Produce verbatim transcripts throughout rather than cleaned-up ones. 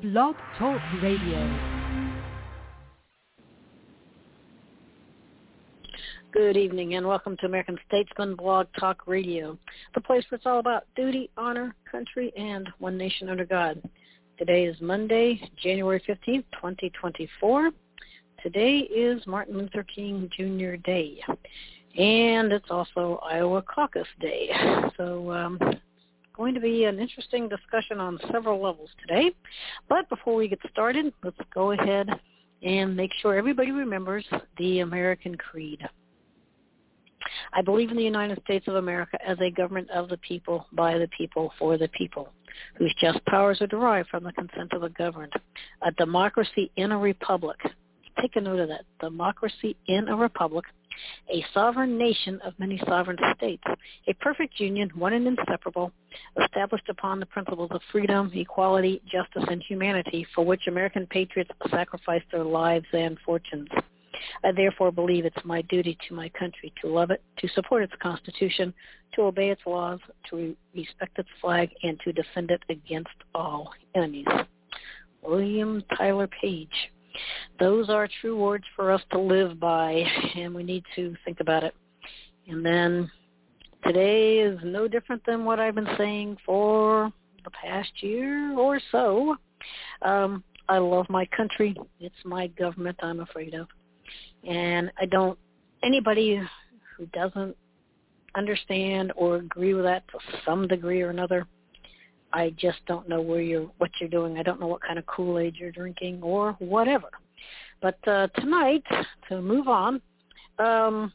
Blog Talk Radio. Good evening and welcome to American Statesman Blog Talk Radio, the place where it's all about duty, honor, country, and one nation under God. Today is Monday, January fifteenth, twenty twenty-four. Today is Martin Luther King Junior Day, and it's also Iowa Caucus Day. So um, going to be an interesting discussion on several levels today. But before we get started, let's go ahead and make sure everybody remembers the American Creed. I believe in the United States of America as a government of the people, by the people, for the people, whose just powers are derived from the consent of the governed. A democracy in a republic. Take a note of that. Democracy in a republic. A sovereign nation of many sovereign states. A perfect union, one and inseparable, established upon the principles of freedom, equality, justice, and humanity, for which American patriots sacrificed their lives and fortunes. I therefore believe it's my duty to my country to love it, to support its Constitution, to obey its laws, to respect its flag, and to defend it against all enemies. William Tyler Page. Those are true words for us to live by, and we need to think about it. And then today is no different than what I've been saying for the past year or so. Um, I love my country. It's my government I'm afraid of. And I don't, anybody who doesn't understand or agree with that to some degree or another, I just don't know where you're, what you're doing. I don't know what kind of Kool-Aid you're drinking or whatever. But uh, tonight, to move on, um,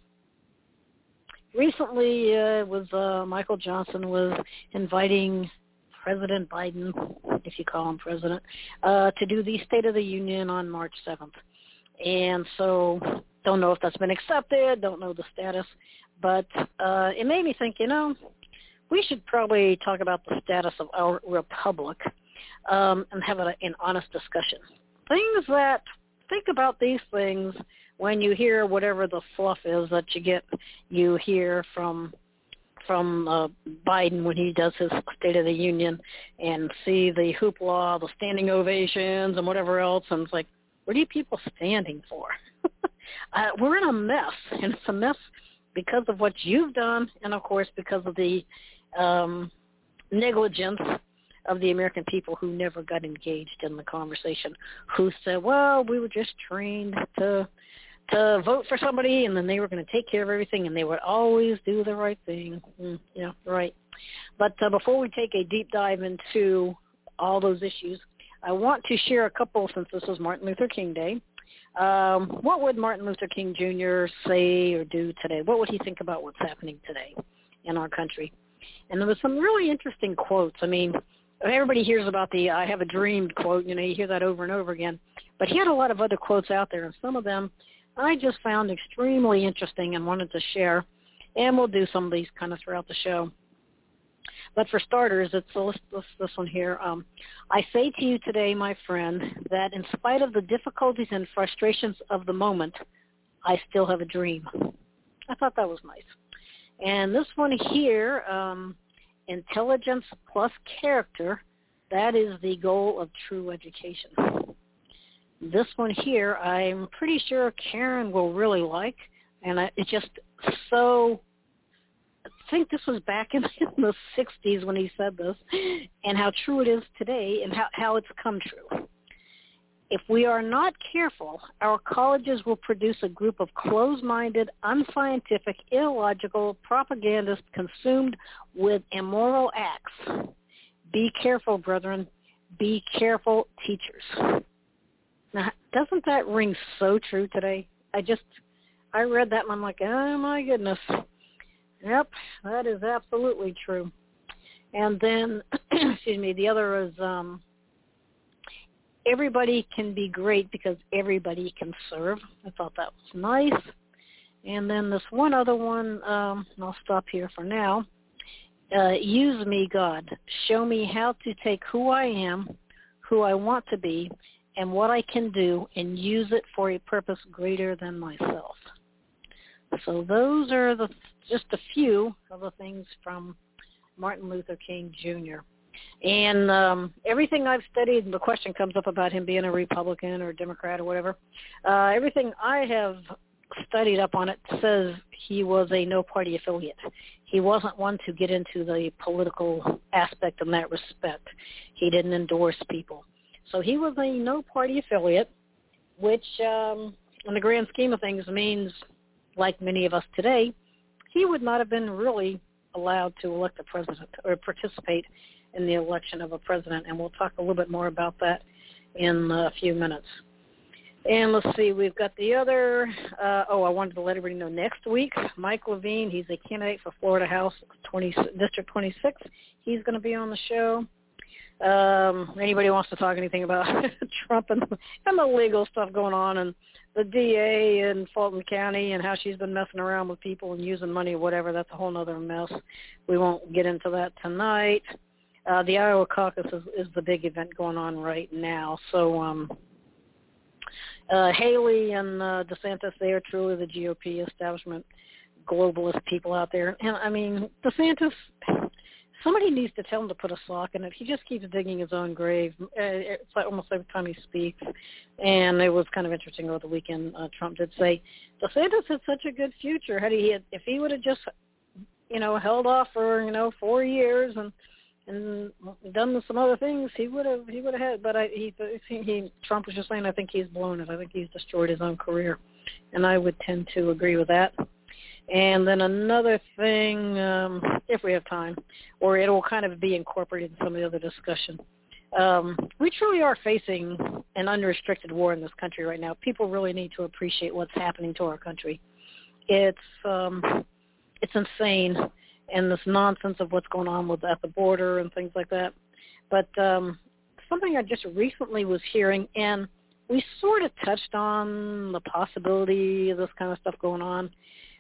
recently uh, was uh, Michael Johnson was inviting President Biden, if you call him president, uh, to do the State of the Union on March seventh. And so don't know if that's been accepted, don't know the status, but uh, it made me think, you know, we should probably talk about the status of our republic um, and have a, an honest discussion. Things that, think about these things when you hear whatever the fluff is that you get, you hear from from uh, Biden when he does his State of the Union and see the hoopla, the standing ovations and whatever else, and it's like, what are you people standing for? uh, we're in a mess, and it's a mess because of what you've done and, of course, because of the um, negligence of the American people who never got engaged in the conversation, who said, well, we were just trained to to vote for somebody, and then they were going to take care of everything, and they would always do the right thing. Mm, yeah, right. But uh, before we take a deep dive into all those issues, I want to share a couple, since this is Martin Luther King Day. Um, what would Martin Luther King Junior say or do today? What would he think about what's happening today in our country? And there was some really interesting quotes. I mean, everybody hears about the I have a dream quote. You know, you hear that over and over again. But he had a lot of other quotes out there, and some of them I just found extremely interesting and wanted to share. And we'll do some of these kind of throughout the show. But for starters, it's this, this, this one here. Um, I say to you today, my friend, that in spite of the difficulties and frustrations of the moment, I still have a dream. I thought that was nice. And this one here, um, intelligence plus character, that is the goal of true education. This one here, I'm pretty sure Karen will really like, and I, it's just so... I think this was back in the sixties when he said this, and how true it is today and how, how it's come true. If we are not careful, our colleges will produce a group of closed-minded, unscientific, illogical propagandists consumed with immoral acts. Be careful, brethren. Be careful, teachers. Now, doesn't that ring so true today? I just, I read that and I'm like, oh my goodness. Yep, that is absolutely true. And then, excuse me, the other is um, everybody can be great because everybody can serve. I thought that was nice. And then this one other one, um, I'll stop here for now. Uh, use me, God. Show me how to take who I am, who I want to be, and what I can do, and use it for a purpose greater than myself. So those are the just a few of the things from Martin Luther King Junior And um, everything I've studied, the question comes up about him being a Republican or a Democrat or whatever. Uh, everything I have studied up on it says he was a no-party affiliate. He wasn't one to get into the political aspect in that respect. He didn't endorse people. So he was a no-party affiliate, which um, in the grand scheme of things means, like many of us today, he would not have been really allowed to elect a president or participate in the election of a president. And we'll talk a little bit more about that in a few minutes. And let's see, we've got the other, uh, oh, I wanted to let everybody know next week, Mike Levine, he's a candidate for Florida House twenty, District twenty-six. He's going to be on the show. Um, anybody wants to talk anything about Trump and, and the legal stuff going on and the D A in Fulton County and how she's been messing around with people and using money or whatever, that's a whole other mess. We won't get into that tonight. Uh, the Iowa caucus is, is the big event going on right now. So, um, Uh, Haley and uh, DeSantis, they are truly the G O P establishment, globalist people out there. And, I mean, DeSantis, somebody needs to tell him to put a sock in it. He just keeps digging his own grave. Uh, it's like almost every time he speaks. And it was kind of interesting over the weekend. Uh, Trump did say, DeSantis had such a good future. Had he had, if he would have just, you know, held off for, you know, four years and and done some other things, he would have he would have had. But I, he, he Trump was just saying, I think he's blown it. I think he's destroyed his own career, and I would tend to agree with that. And then another thing, um, if we have time, or it will kind of be incorporated in some of the other discussion. Um, we truly are facing an unrestricted war in this country right now. People really need to appreciate what's happening to our country. It's um, it's insane. And this nonsense of what's going on with at the border and things like that. But um, something I just recently was hearing, and we sort of touched on the possibility of this kind of stuff going on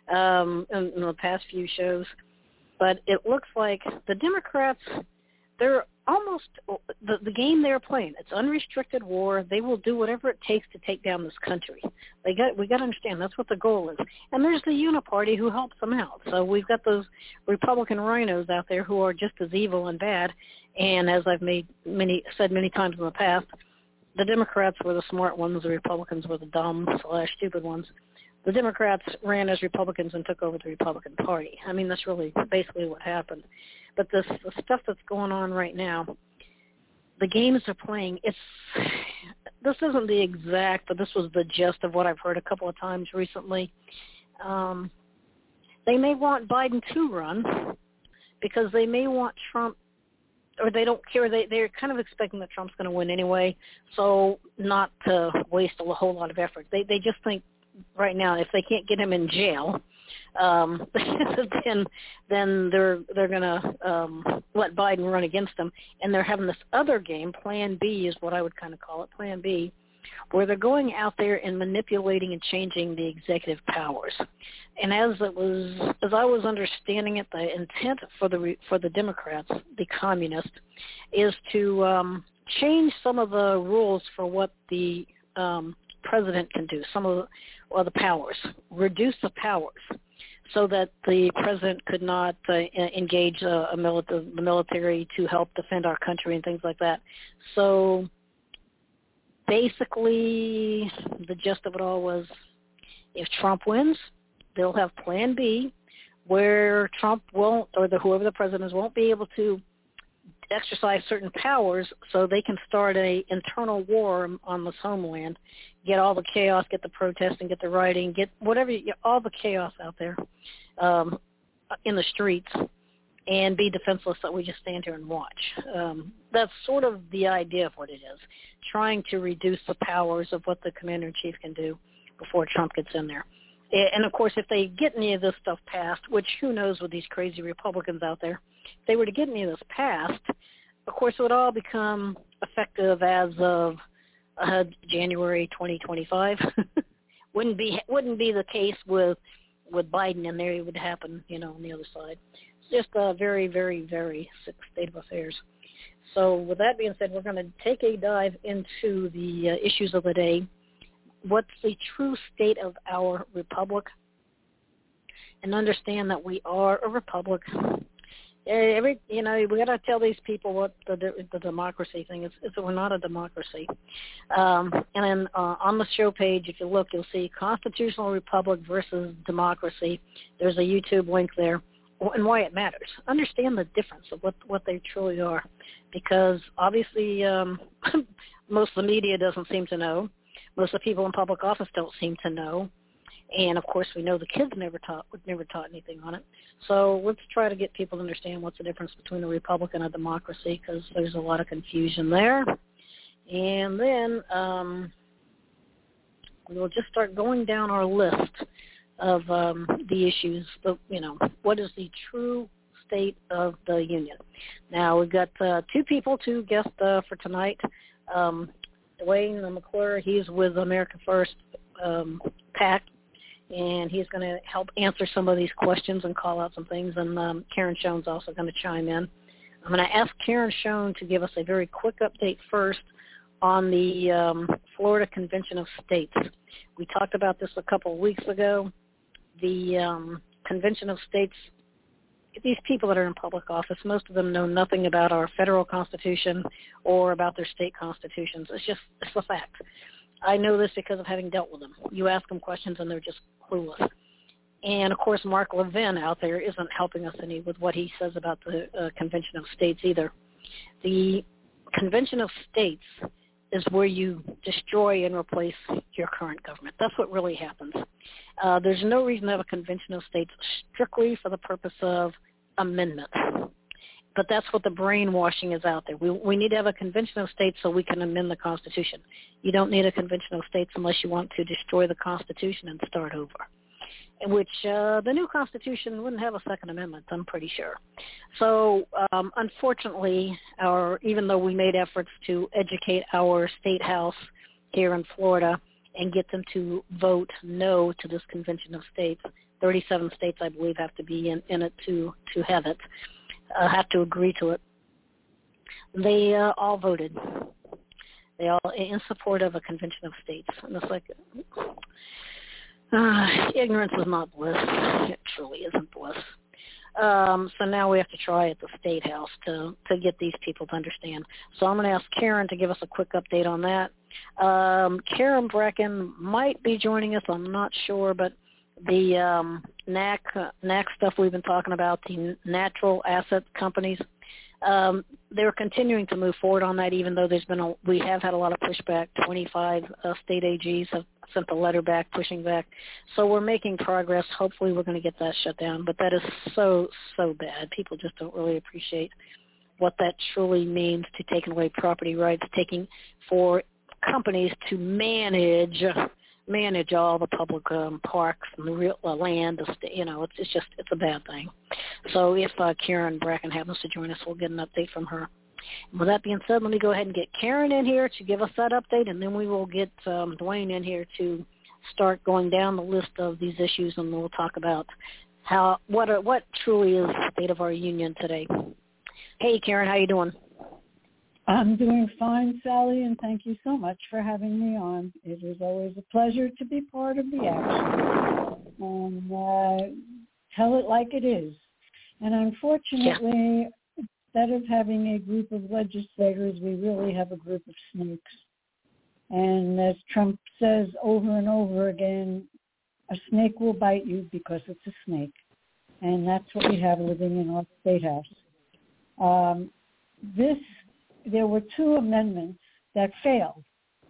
um, in, in the past few shows, but it looks like the Democrats, they're almost, the, the game they're playing, it's unrestricted war. They will do whatever it takes to take down this country. They got, we got to understand that's what the goal is. And there's the Uniparty who helps them out. So we've got those Republican rhinos out there who are just as evil and bad. And as I've made many said many times in the past, the Democrats were the smart ones, the Republicans were the dumb slash stupid ones. The Democrats ran as Republicans and took over the Republican Party. I mean, that's really basically what happened. But this the stuff that's going on right now, the games they're playing, it's this isn't the exact, but this was the gist of what I've heard a couple of times recently. Um, they may want Biden to run because they may want Trump, or they don't care. They, they're kind of expecting that Trump's going to win anyway, so not to waste a whole lot of effort. They they just think right now if they can't get him in jail, um, then then they're they're going to um, let Biden run against them. And they're having this other game, Plan B is what I would kind of call it, Plan B, where they're going out there and manipulating and changing the executive powers. And as it was, as I was understanding it, the intent for the for the Democrats, the communists, is to um, change some of the rules for what the um, president can do, some of the, well, the powers, reduce the powers, so that the president could not uh, engage uh, a milita- the military to help defend our country and things like that. So basically, the gist of it all was, if Trump wins, they'll have Plan B, where Trump won't, or the, whoever the president is, won't be able to exercise certain powers, so they can start a internal war on this homeland, get all the chaos, get the protesting, get the rioting, get whatever, all the chaos out there um, in the streets, and be defenseless that we just stand here and watch. Um, that's sort of the idea of what it is, trying to reduce the powers of what the commander-in-chief can do before Trump gets in there. And, of course, if they get any of this stuff passed, which who knows with these crazy Republicans out there, if they were to get any of this passed, of course it would all become effective as of uh, January twenty twenty-five. wouldn't be wouldn't be the case with with Biden in there. It would happen, you know, on the other side. It's just a very, very, very sick state of affairs. So with that being said, we're going to take a dive into the uh, issues of the day. What's the true state of our republic? And understand that we are a republic. Every, you know, we got to tell these people what the the democracy thing is. Is that we're not a democracy. Um, and then uh, on the show page, if you look, you'll see constitutional republic versus democracy. There's a YouTube link there, and why it matters. Understand the difference of what what they truly are, because obviously um, most of the media doesn't seem to know. Most of the people in public office don't seem to know. And, of course, we know the kids never taught never taught anything on it. So let's try to get people to understand what's the difference between a republic and a democracy, because there's a lot of confusion there. And then um, we'll just start going down our list of um, the issues. But, you know, what is the true state of the union? Now, we've got uh, two people to guest uh, for tonight. Um, Dwayne McClure, he's with America First um, PAC. And he's going to help answer some of these questions and call out some things. And um, Karen Schoen's also going to chime in. I'm going to ask Karen Schoen to give us a very quick update first on the um, Florida Convention of States. We talked about this a couple of weeks ago. The um, Convention of States, these people that are in public office, most of them know nothing about our federal constitution or about their state constitutions. It's just it's a fact. I know this because of having dealt with them. You ask them questions and they're just clueless. And, of course, Mark Levin out there isn't helping us any with what he says about the uh, Convention of States either. The Convention of States is where you destroy and replace your current government. That's what really happens. Uh, there's no reason to have a Convention of States strictly for the purpose of amendment. But that's what the brainwashing is out there. We we need to have a convention of states so we can amend the Constitution. You don't need a convention of states unless you want to destroy the Constitution and start over, in which uh, the new Constitution wouldn't have a Second Amendment, I'm pretty sure. So um, unfortunately, our even though we made efforts to educate our state house here in Florida and get them to vote no to this convention of states, thirty-seven states, I believe, have to be in, in it to, to have it. Uh, have to agree to it. They uh, all voted. They all in support of a convention of states. And it's like, uh, ignorance is not bliss. It truly isn't bliss. Um, so now we have to try at the State House to, to get these people to understand. So I'm going to ask Karen to give us a quick update on that. Um, Karen Bracken might be joining us. I'm not sure, but the um, N A C, uh, N A C stuff we've been talking about, the natural asset companies, um, they're continuing to move forward on that, even though there's been a, we have had a lot of pushback. twenty-five uh, state A Gs have sent the letter back, pushing back. So we're making progress. Hopefully we're going to get that shut down. But that is so, so bad. People just don't really appreciate what that truly means to taking away property rights, taking for companies to manage manage all the public um, parks and the real uh, land. You know, it's, it's just, it's a bad thing. So if uh, Karen Bracken happens to join us, we'll get an update from her. And with that being said, let me go ahead and get Karen in here to give us that update, and then we will get um, Dwayne in here to start going down the list of these issues, and we'll talk about how what are, what truly is the state of our union today. Hey, Karen, how you doing? I'm doing fine, Sally, and thank you so much for having me on. It is always a pleasure to be part of the action and uh, tell it like it is. And unfortunately, yeah. instead of having a group of legislators, we really have a group of snakes. And as Trump says over and over again, a snake will bite you because it's a snake. And that's what we have living in our state house. Um, this There were two amendments that failed,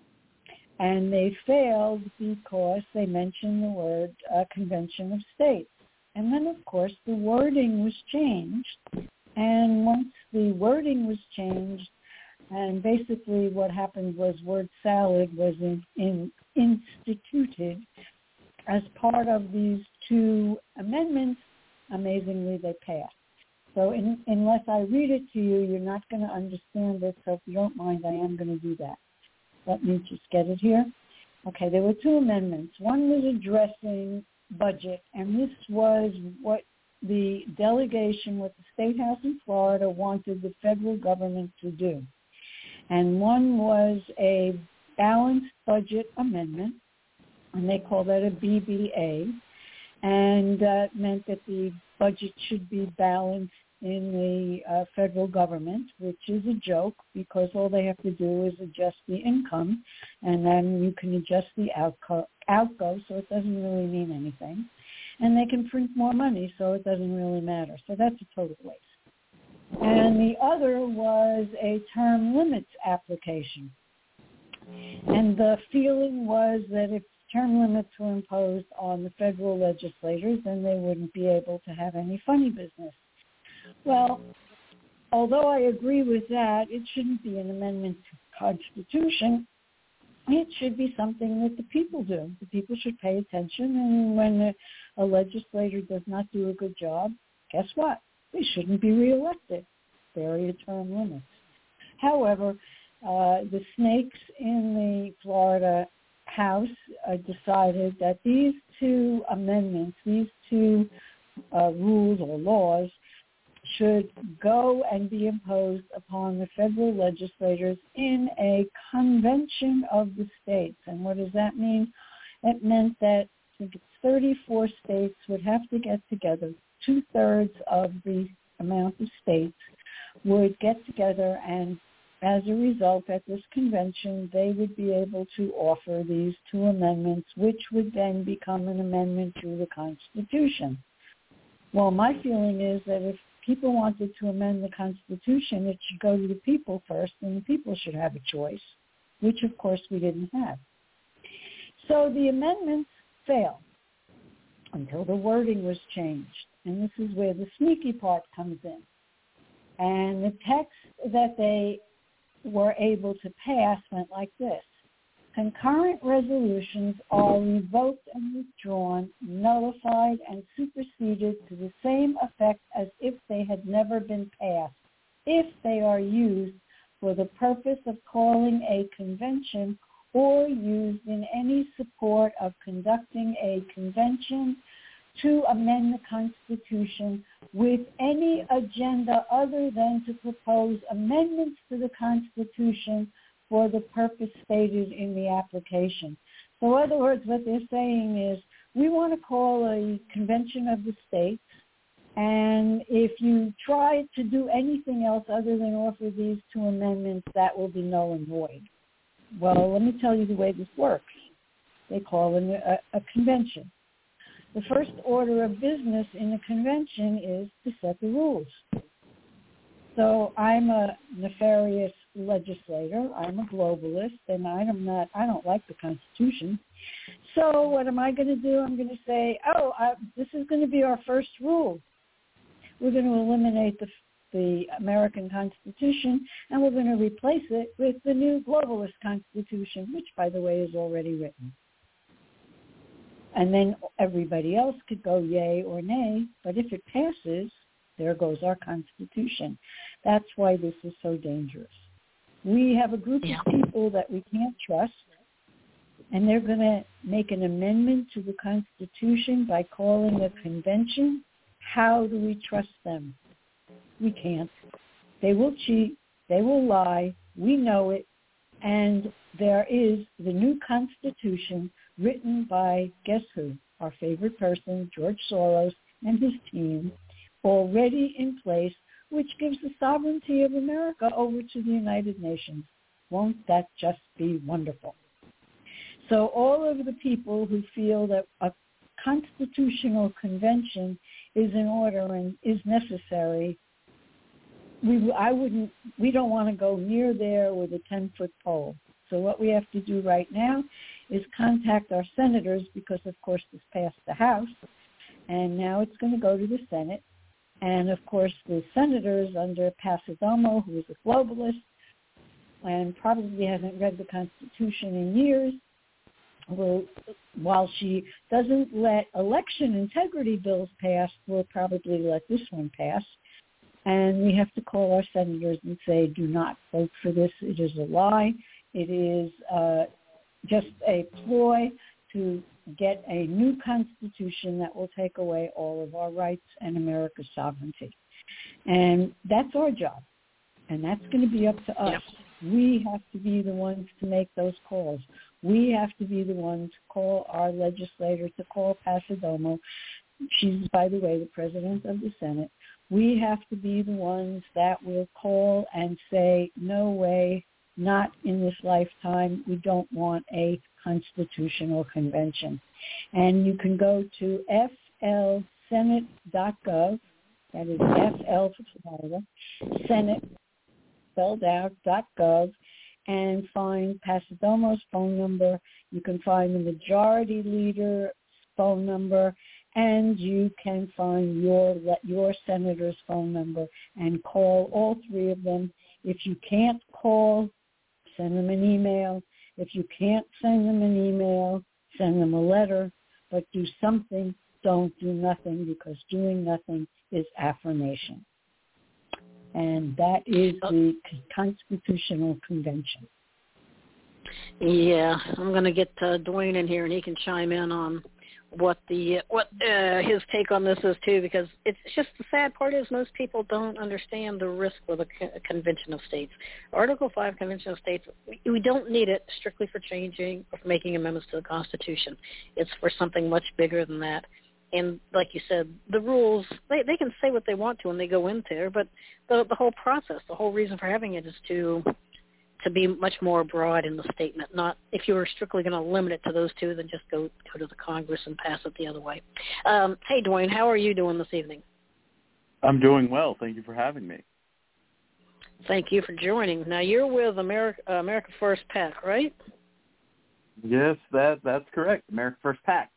and they failed because they mentioned the word uh, Convention of States. And then, of course, the wording was changed, and once the wording was changed, and basically what happened was word salad was in, in, instituted as part of these two amendments. Amazingly, they passed. So in, unless I read it to you, you're not going to understand it. So if you don't mind, I am going to do that. Let me just get it here. Okay, there were two amendments. One was addressing budget, and this was what the delegation with the State House in Florida wanted the federal government to do. And one was a balanced budget amendment, and they call that a B B A, and that uh, meant that the budget should be balanced in the uh, federal government, which is a joke because all they have to do is adjust the income, and then you can adjust the outgo, outgo so it doesn't really mean anything. And they can print more money, so it doesn't really matter. So that's a total waste. And the other was a term limits application. And the feeling was that if term limits were imposed on the federal legislators, then they wouldn't be able to have any funny business. Well, although I agree with that, it shouldn't be an amendment to the Constitution. It should be something that the people do. The people should pay attention, and when a, a legislator does not do a good job, guess what? They shouldn't be reelected. Vary term limits. However, uh, the snakes in the Florida House uh, decided that these two amendments, these two uh, rules or laws, should go and be imposed upon the federal legislators in a convention of the states. And what does that mean? It meant that I think it's thirty-four states would have to get together. Two-thirds of the amount of states would get together, and as a result, at this convention, they would be able to offer these two amendments, which would then become an amendment to the Constitution. Well, my feeling is that if people wanted to amend the Constitution, it should go to the people first, and the people should have a choice, which, of course, we didn't have. So the amendments failed until the wording was changed, and this is where the sneaky part comes in. And the text that they were able to pass went like this. Concurrent resolutions are revoked and withdrawn, nullified, and superseded to the same effect as if they had never been passed, if they are used for the purpose of calling a convention or used in any support of conducting a convention to amend the Constitution with any agenda other than to propose amendments to the Constitution for the purpose stated in the application. So in other words, what they're saying is, we want to call a convention of the states, and if you try to do anything else other than offer these two amendments, that will be null and void. Well, let me tell you the way this works. They call it a, a convention. The first order of business in a convention is to set the rules. So I'm a nefarious legislator. I'm a globalist, and I'm not. I don't like the Constitution. So what am I going to do? I'm going to say, oh, I, this is going to be our first rule. We're going to eliminate the the American Constitution, and we're going to replace it with the new globalist Constitution, which, by the way, is already written. And then everybody else could go yay or nay, but if it passes, there goes our Constitution. That's why this is so dangerous. We have a group yeah. of people that we can't trust, and they're going to make an amendment to the Constitution by calling a convention. How do we trust them? We can't. They will cheat. They will lie. We know it. And there is the new Constitution written by, guess who? Our favorite person, George Soros, and his team, already in place, which gives the sovereignty of America over to the United Nations. Won't that just be wonderful? So all of the people who feel that a constitutional convention is in order and is necessary, we I wouldn't. We don't want to go near there with a ten-foot pole. So what we have to do right now is contact our senators, because, of course, this passed the House, and now it's going to go to the Senate. And, of course, the senators under Passidomo, who is a globalist and probably hasn't read the Constitution in years, will, while she doesn't let election integrity bills pass, will probably let this one pass. And we have to call our senators and say, do not vote for this. It is a lie. It is uh, just a ploy to get a new Constitution that will take away all of our rights and America's sovereignty. And that's our job. And that's going to be up to us. Yep. We have to be the ones to make those calls. We have to be the ones to call our legislator, to call Passidomo. She's, by the way, the president of the Senate. we have to be the ones that will call and say, no way, not in this lifetime. We don't want a constitutional convention. And you can go to f l senate dot gov, that is F L for Florida, Senate, spelled out, .gov, and find Pasadomo's phone number. You can find the majority leader's phone number, and you can find your your senator's phone number and call all three of them. If you can't call, send them an email. If you can't send them an email, send them a letter, but do something. Don't do nothing, because doing nothing is affirmation. And that is the Constitutional Convention. Yeah, I'm going to get uh, Dwayne in here, and he can chime in on what the what uh, his take on this is too, because it's just the sad part is most people don't understand the risk with a, co- a convention of states. Article five Convention of States, we, we don't need it strictly for changing or for making amendments to the Constitution. It's for something much bigger than that. And like you said, the rules, they, they can say what they want to when they go in there, but the, the whole process, the whole reason for having it is to to be much more broad in the statement. Not if you were strictly going to limit it to those two, then just go, go to the Congress and pass it the other way. Um, hey, Dwayne, how are you doing this evening? I'm doing well. Thank you for having me. Thank you for joining. Now, you're with America, uh, America First PAC, right? Yes, that that's correct. America First PAC.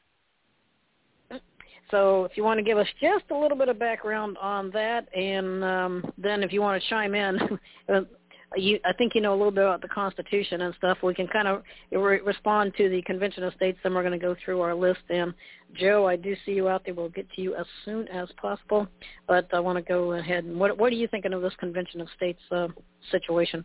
So if you want to give us just a little bit of background on that, and um, then if you want to chime in, you, I think you know a little bit about the Constitution and stuff. We can kind of re- respond to the Convention of States, then we're going to go through our list. And Joe, I do see you out there. We'll get to you as soon as possible. But I want to go ahead. And what, what are you thinking of this Convention of States uh, situation?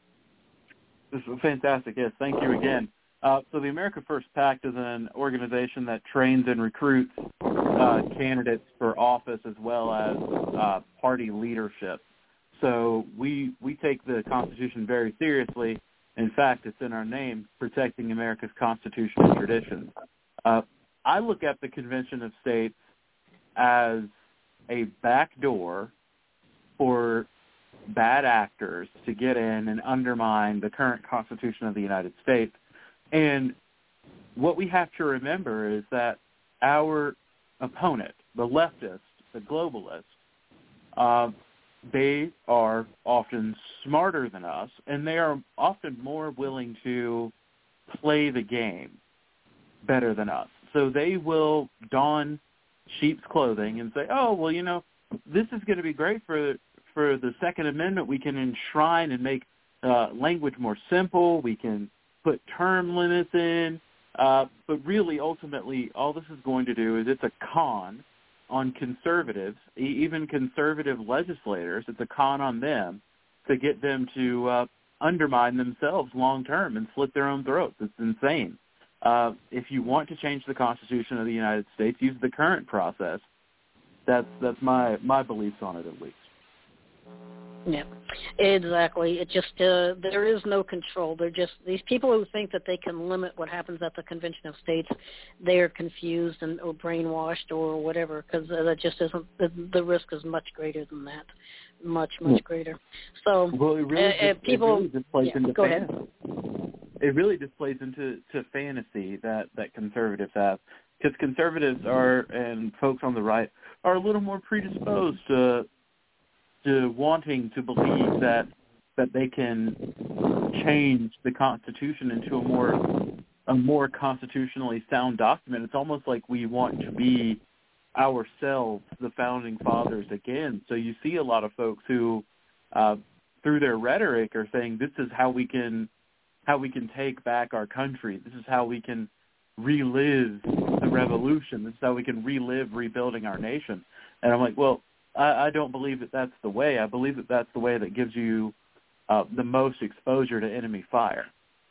This is fantastic. Yes, thank you again. Uh, so the America First PAC is an organization that trains and recruits uh, candidates for office as well as uh, party leadership. So we we take the Constitution very seriously. In fact, it's in our name, protecting America's constitutional traditions. Uh, I look at the Convention of States as a backdoor for bad actors to get in and undermine the current Constitution of the United States. And what we have to remember is that our opponent, the leftist, the globalist, uh, they are often smarter than us, and they are often more willing to play the game better than us. So they will don sheep's clothing and say, oh, well, you know, this is going to be great for for the Second Amendment. We can enshrine and make uh, language more simple. We can put term limits in. Uh, but really, ultimately, all this is going to do is it's a con on conservatives, even conservative legislators. It's a con on them to get them to uh, undermine themselves long-term and slit their own throats. It's insane. Uh, if you want to change the Constitution of the United States, use the current process. That's that's my, my beliefs on it, at least. Yeah, exactly. It just, uh, there is no control. They're just, these people who think that they can limit what happens at the Convention of States, they are confused and or brainwashed or whatever, because uh, that just isn't, the, the risk is much greater than that. Much, much greater. So, well, it really uh, just, people, it really just plays yeah, into go fantasy. ahead. It really just plays into to fantasy that, that conservatives have, because conservatives are, and folks on the right, are a little more predisposed to to wanting to believe that that they can change the Constitution into a more a more constitutionally sound document. It's almost like we want to be ourselves the founding fathers again. So you see a lot of folks who, uh, through their rhetoric, are saying this is how we can how we can take back our country. This is how we can relive the revolution. This is how we can relive rebuilding our nation. And I'm like, well, I, I don't believe that that's the way. I believe that that's the way that gives you uh, the most exposure to enemy fire.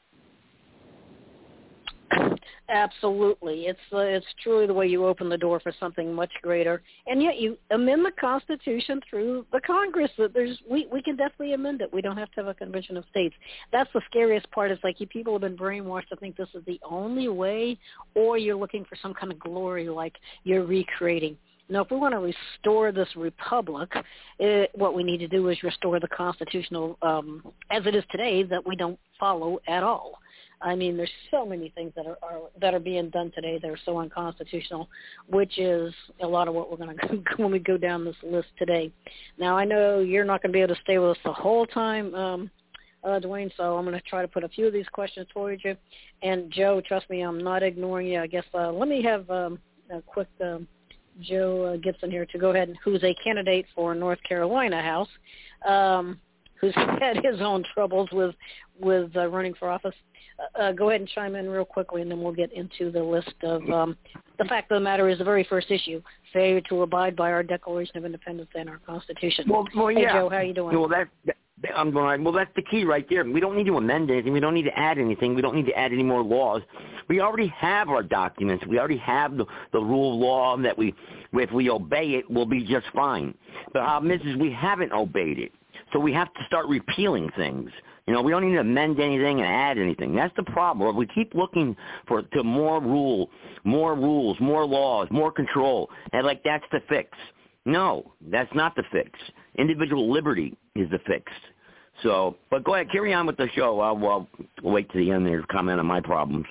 Absolutely. It's uh, it's truly the way you open the door for something much greater. And yet you amend the Constitution through the Congress. There's we, we can definitely amend it. We don't have to have a Convention of States. That's the scariest part. Is like you people have been brainwashed to think this is the only way, or you're looking for some kind of glory like you're recreating. No, if we want to restore this republic, it, what we need to do is restore the constitutional, um, as it is today, that we don't follow at all. I mean, there's so many things that are, are that are being done today that are so unconstitutional, which is a lot of what we're going to go when we go down this list today. Now, I know you're not going to be able to stay with us the whole time, um, uh, Dwayne, so I'm going to try to put a few of these questions towards you. And, Joe, trust me, I'm not ignoring you. I guess uh, let me have um, a quick um, Joe uh, Gibson here to go ahead, and who's a candidate for North Carolina House, um, who's had his own troubles with, with uh, running for office. Uh, go ahead and chime in real quickly, and then we'll get into the list of um, the fact of the matter is the very first issue, failure to abide by our Declaration of Independence and our Constitution. Well, well hey, yeah. Joe, how you doing? Well, that, that, I'm going, well, that's the key right there. We don't need to amend anything. We don't need to add anything. We don't need to add any more laws. We already have our documents. We already have the, the rule of law that we, if we obey it, we'll be just fine. The problem is, is we haven't obeyed it. So we have to start repealing things. You know, we don't need to amend anything and add anything. That's the problem. If we keep looking for to more rule, more rules, more laws, more control, and like that's the fix. No, that's not the fix. Individual liberty is the fix. So, but go ahead, carry on with the show. I'll, I'll wait to the end there to comment on my problems.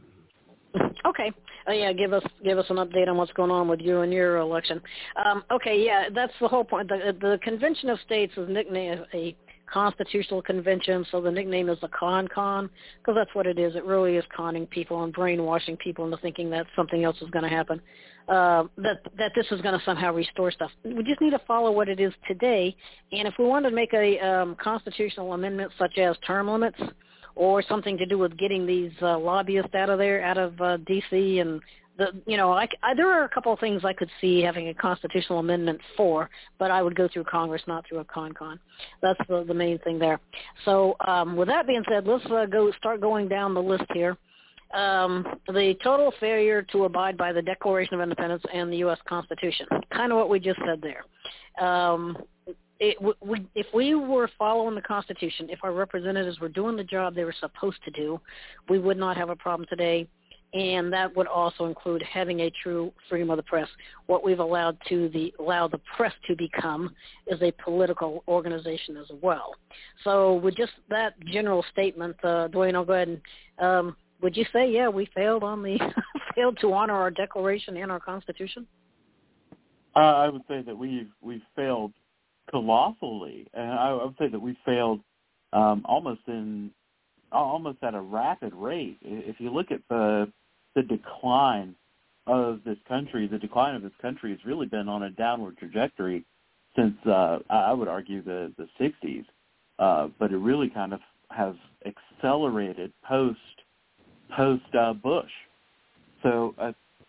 Okay. Uh, yeah, give us give us an update on what's going on with you and your election. Um, okay, yeah, that's the whole point. The, the Convention of States is nicknamed a constitutional convention, so the nickname is the con-con, because that's what it is. It really is conning people and brainwashing people into thinking that something else is going to happen, uh, that that this is going to somehow restore stuff. We just need to follow what it is today, and if we wanted to make a um, constitutional amendment such as term limits, or something to do with getting these uh, lobbyists out of there, out of uh, D C and the, you know, I, I, there are a couple of things I could see having a constitutional amendment for, but I would go through Congress, not through a con-con. That's the, the main thing there. So um, with that being said, let's uh, go start going down the list here. Um, the total failure to abide by the Declaration of Independence and the U S Constitution, kind of what we just said there. Um, It, we, if we were following the Constitution, if our representatives were doing the job they were supposed to do, we would not have a problem today, and that would also include having a true freedom of the press. What we've allowed to the allowed the press to become is a political organization as well. So with just that general statement, uh, Dwayne, I'll go ahead and um, would you say, yeah, we failed on the failed to honor our Declaration and our Constitution? Uh, I would say that we've we've failed colossally, and I would say that we failed um, almost in almost at a rapid rate. If you look at the the decline of this country, the decline of this country has really been on a downward trajectory since uh, I would argue the the sixties, uh, but it really kind of has accelerated post post uh, Bush. So uh,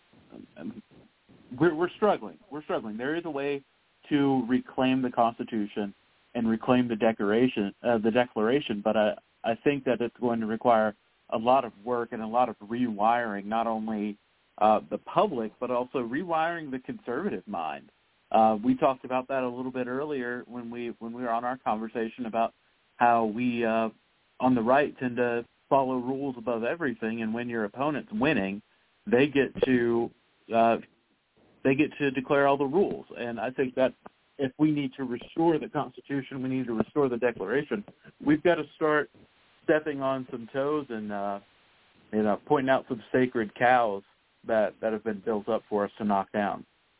we're we're struggling. We're struggling. There is a way to reclaim the Constitution and reclaim the Declaration, uh, the Declaration, but I, I think that it's going to require a lot of work and a lot of rewiring, not only uh, the public, but also rewiring the conservative mind. Uh, we talked about that a little bit earlier when we when we were on our conversation about how we, uh, on the right, tend to follow rules above everything, and when your opponent's winning, they get to uh, they get to declare all the rules. And I think that if we need to restore the Constitution, we need to restore the Declaration, we've got to start stepping on some toes and, uh, you know, pointing out some sacred cows that, that have been built up for us to knock down.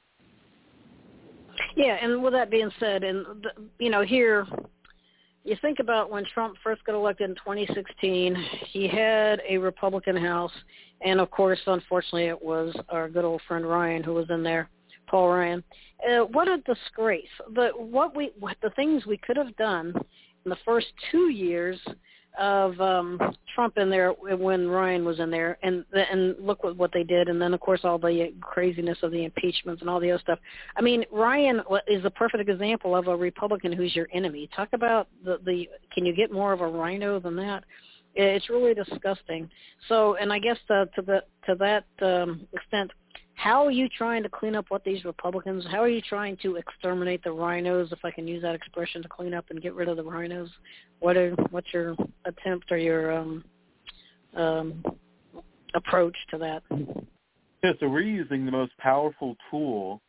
Yeah, and with that being said, and, you know, here, you think about when Trump first got elected in twenty sixteen, he had a Republican House, and, of course, unfortunately, it was our good old friend Ryan who was in there, Paul Ryan. Uh, what a disgrace. The, what we, what the things we could have done in the first two years of um, Trump in there when Ryan was in there, and and look what, what they did, and then, of course, all the craziness of the impeachments and all the other stuff. I mean, Ryan is a perfect example of a Republican who's your enemy. Talk about the, the can you get more of a rhino than that? It's really disgusting. So, and I guess to, to, the, to that um, extent, how are you trying to clean up what these Republicans, how are you trying to exterminate the rhinos, if I can use that expression, to clean up and get rid of the rhinos? What are, what's your attempt or your um, um, approach to that? Yeah, so we're using the most powerful tool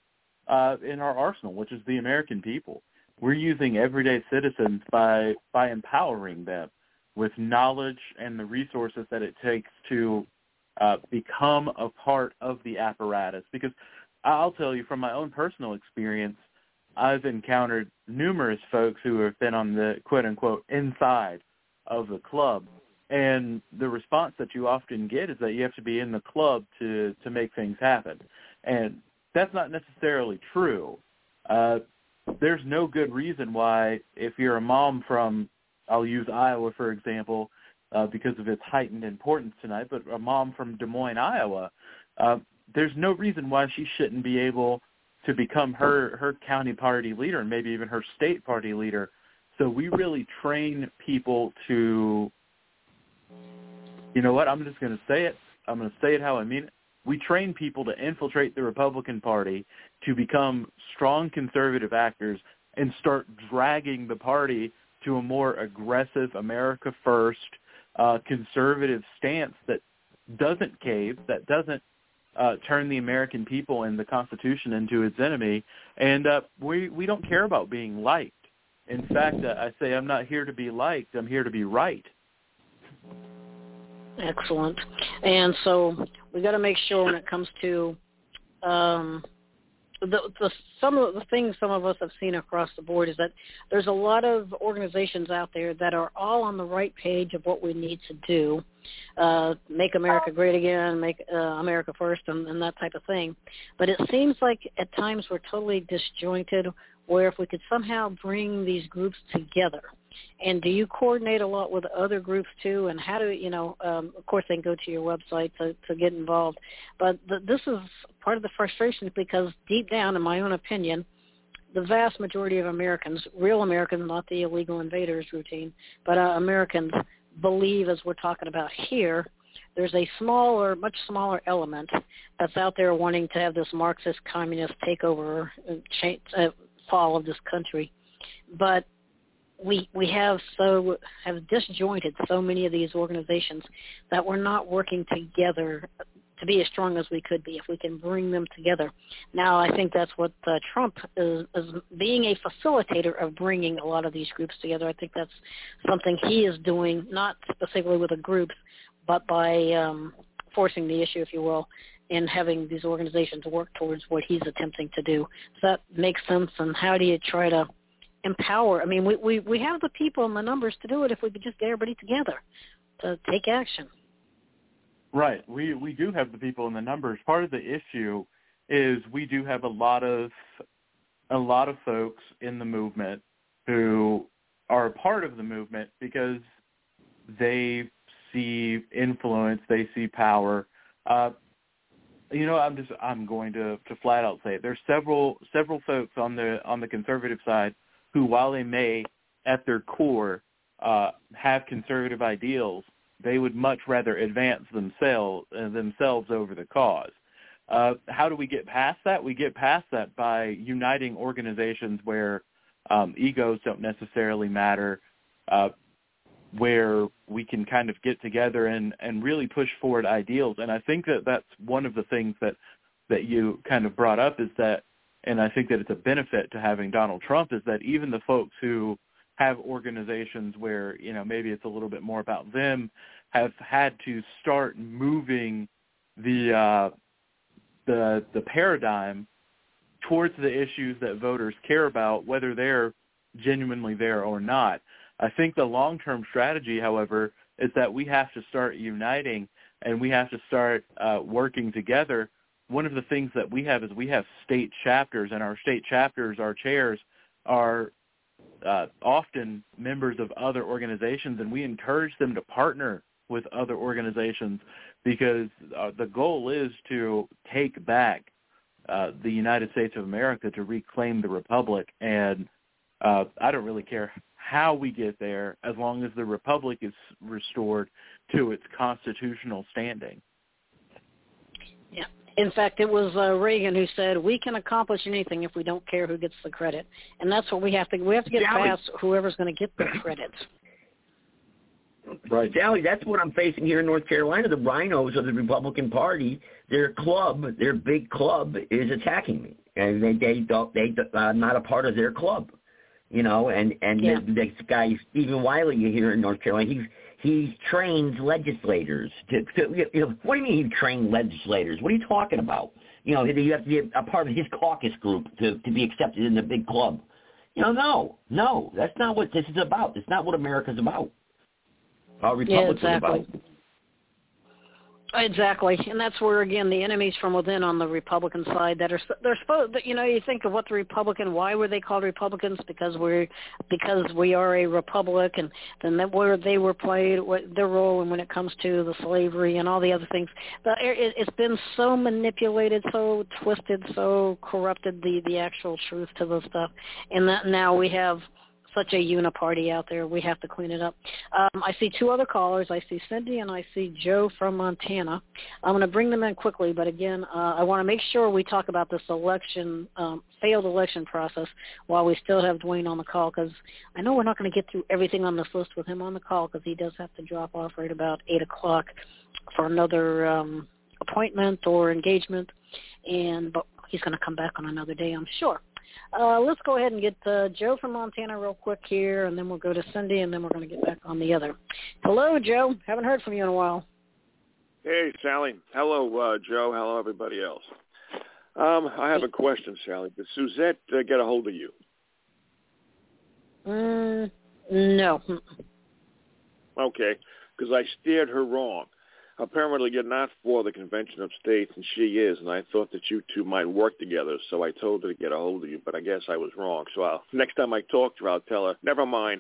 uh, in our arsenal, which is the American people. We're using everyday citizens by by empowering them with knowledge and the resources that it takes to uh, become a part of the apparatus. Because I'll tell you, from my own personal experience, I've encountered numerous folks who have been on the quote-unquote inside of the club, and the response that you often get is that you have to be in the club to, to make things happen. And that's not necessarily true. Uh, there's no good reason why, if you're a mom from, I'll use Iowa, for example, uh, because of its heightened importance tonight, but a mom from Des Moines, Iowa, uh, there's no reason why she shouldn't be able to become her, her county party leader and maybe even her state party leader. So we really train people to, you know what, I'm just going to say it. I'm going to say it how I mean it. We train people to infiltrate the Republican Party, to become strong conservative actors, and start dragging the party to a more aggressive, America first, uh, conservative stance that doesn't cave, that doesn't uh, turn the American people and the Constitution into its enemy. And uh, we, we don't care about being liked. In fact, uh, I say I'm not here to be liked. I'm here to be right. Excellent. And so we got to make sure when it comes to um, the, the some of the things some of us have seen across the board is that there's a lot of organizations out there that are all on the right page of what we need to do, uh, make America great again, make uh, America first, and, and that type of thing. But it seems like at times we're totally disjointed, where if we could somehow bring these groups together. And do you coordinate a lot with other groups too? And how do, you know, um, of course they can go to your website to, to get involved. But the, this is part of the frustration, because deep down, in my own opinion, the vast majority of Americans, real Americans, not the illegal invaders routine, but uh, Americans believe, as we're talking about here, there's a smaller, much smaller element that's out there wanting to have this Marxist communist takeover, and change, uh, fall of this country. But we we have so have disjointed so many of these organizations that we're not working together to be as strong as we could be if we can bring them together. Now, I think that's what uh, Trump is, is being a facilitator of bringing a lot of these groups together. I think that's something he is doing, not specifically with the groups, but by um, forcing the issue, if you will, and having these organizations work towards what he's attempting to do. Does that make sense? And how do you try to empower? I mean, we, we, we have the people and the numbers to do it if we could just get everybody together to take action. Right. We we do have the people and the numbers. Part of the issue is we do have a lot of a lot of folks in the movement who are a part of the movement because they see influence, they see power. Uh, you know, I'm just I'm going to, to flat out say it. There's several several folks on the on the conservative side who, while they may at their core uh, have conservative ideals, they would much rather advance themselves uh, themselves over the cause. Uh, how do we get past that? We get past that by uniting organizations where um, egos don't necessarily matter, uh, where we can kind of get together and, and really push forward ideals. And I think that that's one of the things that, that you kind of brought up is that, and I think that it's a benefit to having Donald Trump, is that even the folks who have organizations where, you know, maybe it's a little bit more about them, have had to start moving the uh, the the paradigm towards the issues that voters care about, whether they're genuinely there or not. I think the long-term strategy, however, is that we have to start uniting and we have to start uh, working together. One of the things that we have is we have state chapters, and our state chapters, our chairs, are Uh, often members of other organizations, and we encourage them to partner with other organizations because uh, the goal is to take back uh, the United States of America, to reclaim the Republic. And uh, I don't really care how we get there as long as the Republic is restored to its constitutional standing. Yeah. In fact, it was uh, Reagan who said, "We can accomplish anything if we don't care who gets the credit," and that's what we have to. We have to get Sally. past whoever's going to get the credit. Right, Sally. That's what I'm facing here in North Carolina. The rhinos of the Republican Party, their club, their big club, is attacking me, and they they don't they uh, not a part of their club, you know. And and yeah. this guy Stephen Wiley here in North Carolina, he's he trains legislators. To, to you know, what do you mean he trained legislators? What are you talking about? You know, you have to be a part of his caucus group to to be accepted in the big club. You know, no, no, that's not what this is about. It's not what America's about. How Republicans yeah, exactly. about. Exactly, and that's where again the enemies from within on the Republican side that are they're supposed. You know, you think of what the Republican. Why were they called Republicans? Because we're because we are a republic, and then that where they were played what their role, and when it comes to the slavery and all the other things, the, it, it's been so manipulated, so twisted, so corrupted the the actual truth to the stuff, and that now we have such a uniparty out there. We have to clean it up. Um, I see two other callers. I see Cindy and I see Joe from Montana. I'm going to bring them in quickly, but again, uh, I want to make sure we talk about this election, um, failed election process while we still have Dwayne on the call, because I know we're not going to get through everything on this list with him on the call, because he does have to drop off right about eight o'clock for another um, appointment or engagement, and but he's going to come back on another day, I'm sure. Uh, let's go ahead and get uh, Joe from Montana real quick here, and then we'll go to Cindy, and then we're going to get back on the other. Hello, Joe. Haven't heard from you in a while. Hey, Sally. Hello, uh, Joe. Hello, everybody else. Um, I have a question, Sally. Did Suzette uh, get a hold of you? Mm, no. Okay, because I steered her wrong. Apparently you're not for the Convention of States, and she is, and I thought that you two might work together, so I told her to get a hold of you, but I guess I was wrong. So I'll, next time I talk to her, I'll tell her, never mind.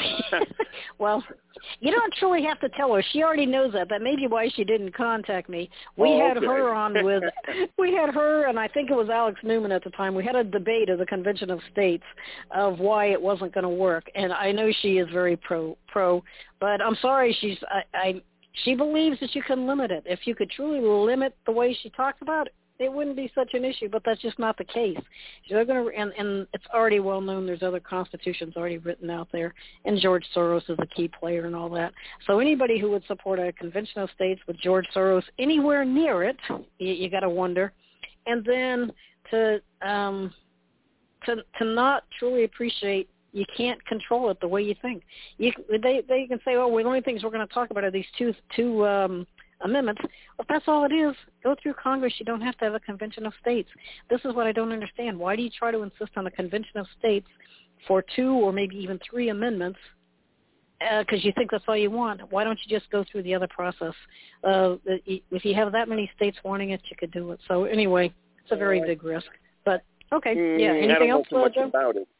Well, you don't truly have to tell her. She already knows that. That may be why she didn't contact me. We oh, had okay. her on with, we had her, and I think it was Alex Newman at the time. We had a debate at the Convention of States of why it wasn't going to work, and I know she is very pro, pro, but I'm sorry, she's, I, I She believes that you can limit it. If you could truly limit the way she talks about it, it wouldn't be such an issue, but that's just not the case. They're going to, and, and it's already well known. There's other constitutions already written out there, and George Soros is a key player and all that. So anybody who would support a Convention of States with George Soros anywhere near it, you, you got to wonder. And then to um, to to not truly appreciate. You can't control it the way you think. You, they they can say, oh, well, the only things we're going to talk about are these two two um, amendments. Well, if that's all it is, go through Congress. You don't have to have a Convention of States. This is what I don't understand. Why do you try to insist on a Convention of States for two or maybe even three amendments? Because uh, you think that's all you want. Why don't you just go through the other process? Uh, if you have that many states wanting it, you could do it. So anyway, it's a very big risk. But, okay, yeah. Mm, Anything I don't else, know too much uh, about it.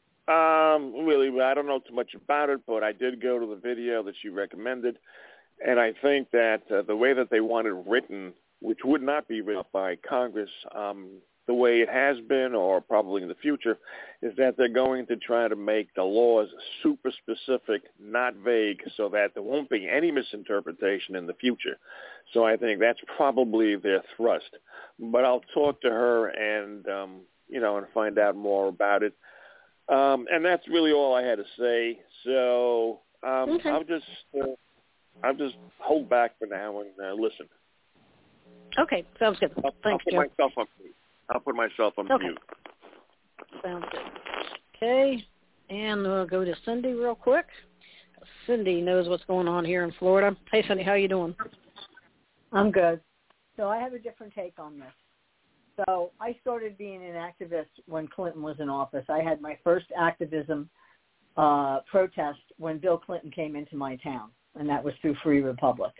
Um, really, I don't know too much about it, but I did go to the video that you recommended, and I think that uh, the way that they want it written, which would not be written by Congress, um, the way it has been or probably in the future, is that they're going to try to make the laws super specific, not vague, so that there won't be any misinterpretation in the future. So I think that's probably their thrust. But I'll talk to her and, um, you know, and find out more about it. Um, and that's really all I had to say. So um, okay. I'll just uh, I'll just hold back for now and uh, listen. Okay, sounds good. I'll, Thanks, I'll put Joe. myself on mute. I'll put myself on okay. mute. Sounds good. Okay, and we'll go to Cindy real quick. Cindy knows what's going on here in Florida. Hey, Cindy, how you doing? I'm good. So I have a different take on this. So I started being an activist when Clinton was in office. I had my first activism uh, protest when Bill Clinton came into my town, and that was through Free Republic.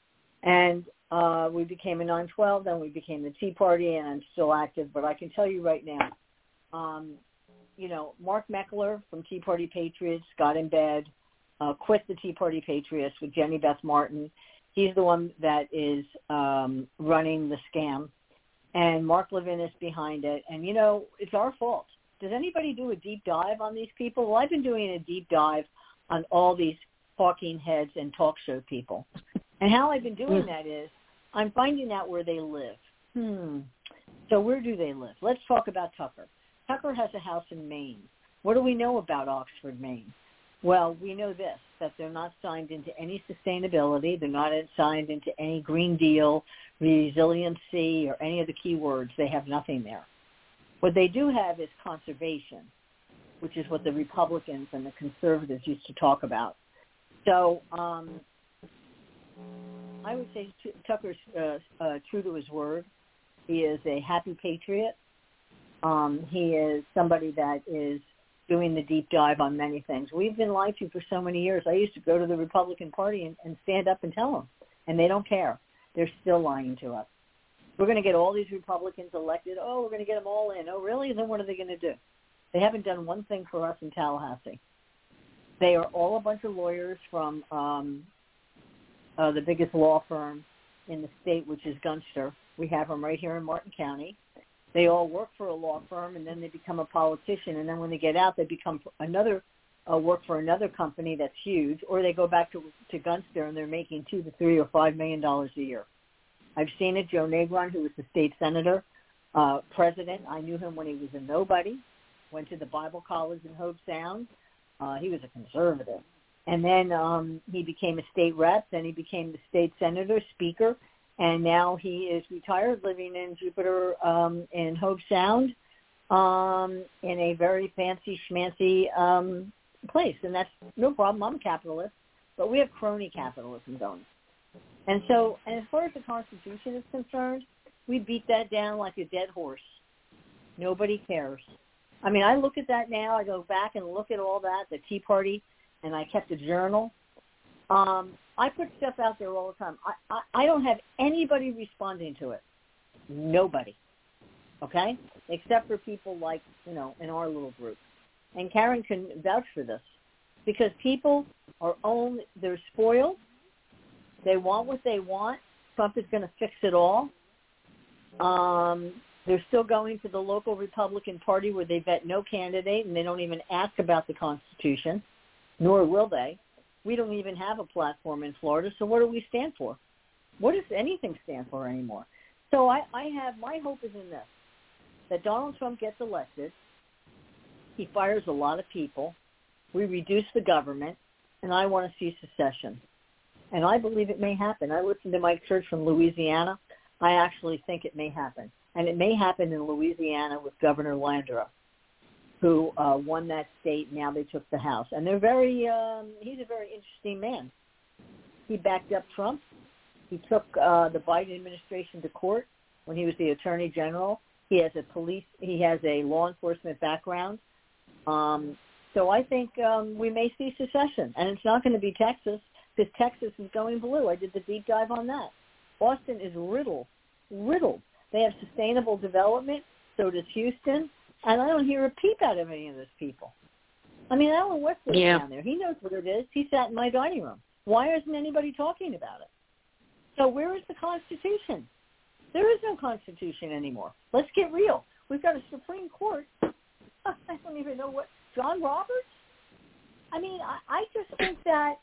And uh, we became a nine twelve, then we became the Tea Party, and I'm still active. But I can tell you right now, um, you know, Mark Meckler from Tea Party Patriots got in bed, uh, quit the Tea Party Patriots with Jenny Beth Martin. He's the one that is um, running the scam. And Mark Levin is behind it. And, you know, it's our fault. Does anybody do a deep dive on these people? Well, I've been doing a deep dive on all these talking heads and talk show people. And how I've been doing that is I'm finding out where they live. Hmm. So where do they live? Let's talk about Tucker. Tucker has a house in Maine. What do we know about Oxford, Maine? Well, we know this, that they're not signed into any sustainability. They're not signed into any Green Deal, resiliency, or any of the key words. They have nothing there. What they do have is conservation, which is what the Republicans and the conservatives used to talk about. So um, I would say Tucker's uh, uh, true to his word. He is a happy patriot. Um, he is somebody that is doing the deep dive on many things. We've been lied to for so many years. I used to go to the Republican Party and, and stand up and tell them, and they don't care. They're still lying to us. We're going to get all these Republicans elected. Oh, we're going to get them all in. Oh, really? Then what are they going to do? They haven't done one thing for us in Tallahassee. They are all a bunch of lawyers from um, uh, the biggest law firm in the state, which is Gunster. We have them right here in Martin County. They all work for a law firm, and then they become a politician. And then when they get out, they become another uh, work for another company that's huge, or they go back to to Gunster, and they're making two to three or five million dollars a year. I've seen it. Joe Negron, who was the state senator, uh, president. I knew him when he was a nobody. Went to the Bible College in Hobe Sound. Uh, he was a conservative. And then um, he became a state rep. Then he became the state senator, speaker. And now he is retired, living in Jupiter um, in Hobe Sound um, in a very fancy, schmancy um, place. And that's no problem. I'm a capitalist. But we have crony capitalism going. And so, and as far as the Constitution is concerned, we beat that down like a dead horse. Nobody cares. I mean, I look at that now. I go back and look at all that, the Tea Party, and I kept a journal. Um, I put stuff out there all the time. I, I, I don't have anybody responding to it. Nobody. Okay? Except for people like, you know, in our little group. And Karen can vouch for this. Because people are own, they're spoiled. They want what they want. Trump is going to fix it all. Um, they're still going to the local Republican Party where they vet no candidate, and they don't even ask about the Constitution, nor will they. We don't even have a platform in Florida, so what do we stand for? What does anything stand for anymore? So I, I have, my hope is in this, that Donald Trump gets elected. He fires a lot of people. We reduce the government, and I want to see secession. And I believe it may happen. I listened to Mike Church from Louisiana. I actually think it may happen. And it may happen in Louisiana with Governor Landrieu, who uh, won that state. Now they took the House. And they're very, um, he's a very interesting man. He backed up Trump. He took uh, the Biden administration to court when he was the Attorney General. He has a police, he has a law enforcement background. Um, so I think um, we may see secession. And it's not going to be Texas, because Texas is going blue. I did the deep dive on that. Austin is riddled, riddled. They have sustainable development. So does Houston. And I don't hear a peep out of any of those people. I mean, Alan West lives yeah. down there. He knows what it is. He sat in my dining room. Why isn't anybody talking about it? So where is the Constitution? There is no Constitution anymore. Let's get real. We've got a Supreme Court. I don't even know what. John Roberts? I mean, I, I just think that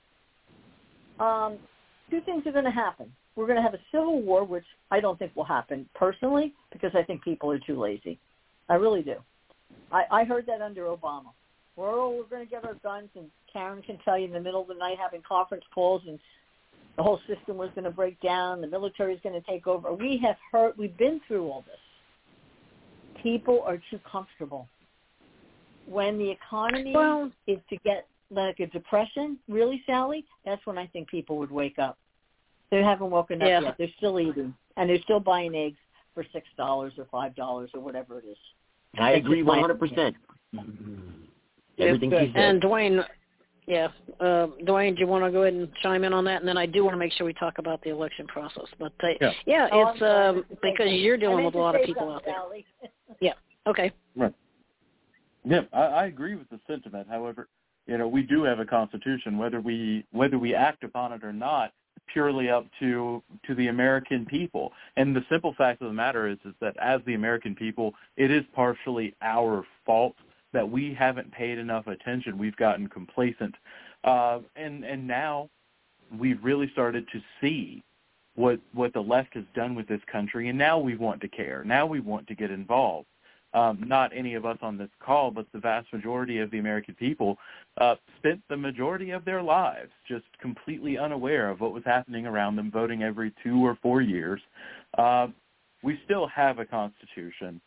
um, two things are going to happen. We're going to have a civil war, which I don't think will happen personally, because I think people are too lazy. I really do. I, I heard that under Obama. We're, oh, we're going to get our guns, and Karen can tell you in the middle of the night having conference calls, and the whole system was going to break down, the military is going to take over. We have heard, we've been through all this. People are too comfortable. When the economy well, is to get like a depression, really, Sally, that's when I think people would wake up. They haven't woken up yeah. yet. They're still eating, and they're still buying eggs for six dollars or five dollars or whatever it is. I that's agree one hundred percent. Everything she said. And Dwayne, yeah, uh, Dwayne, do you want to go ahead and chime in on that? And then I do want to make sure we talk about the election process. But uh, yeah, yeah oh, it's um, because you're dealing with a lot of people out there. yeah. Okay. Right. Yeah, I, I agree with the sentiment. However, you know, we do have a constitution. Whether we whether we act upon it or not, purely up to to the American people. And the simple fact of the matter is, is that as the American people, it is partially our fault that we haven't paid enough attention. We've gotten complacent, uh, and and now we've really started to see what what the left has done with this country, and now we want to care. Now we want to get involved. Um, not any of us on this call, but the vast majority of the American people uh, spent the majority of their lives just completely unaware of what was happening around them, voting every two or four years. Uh, we still have a constitution.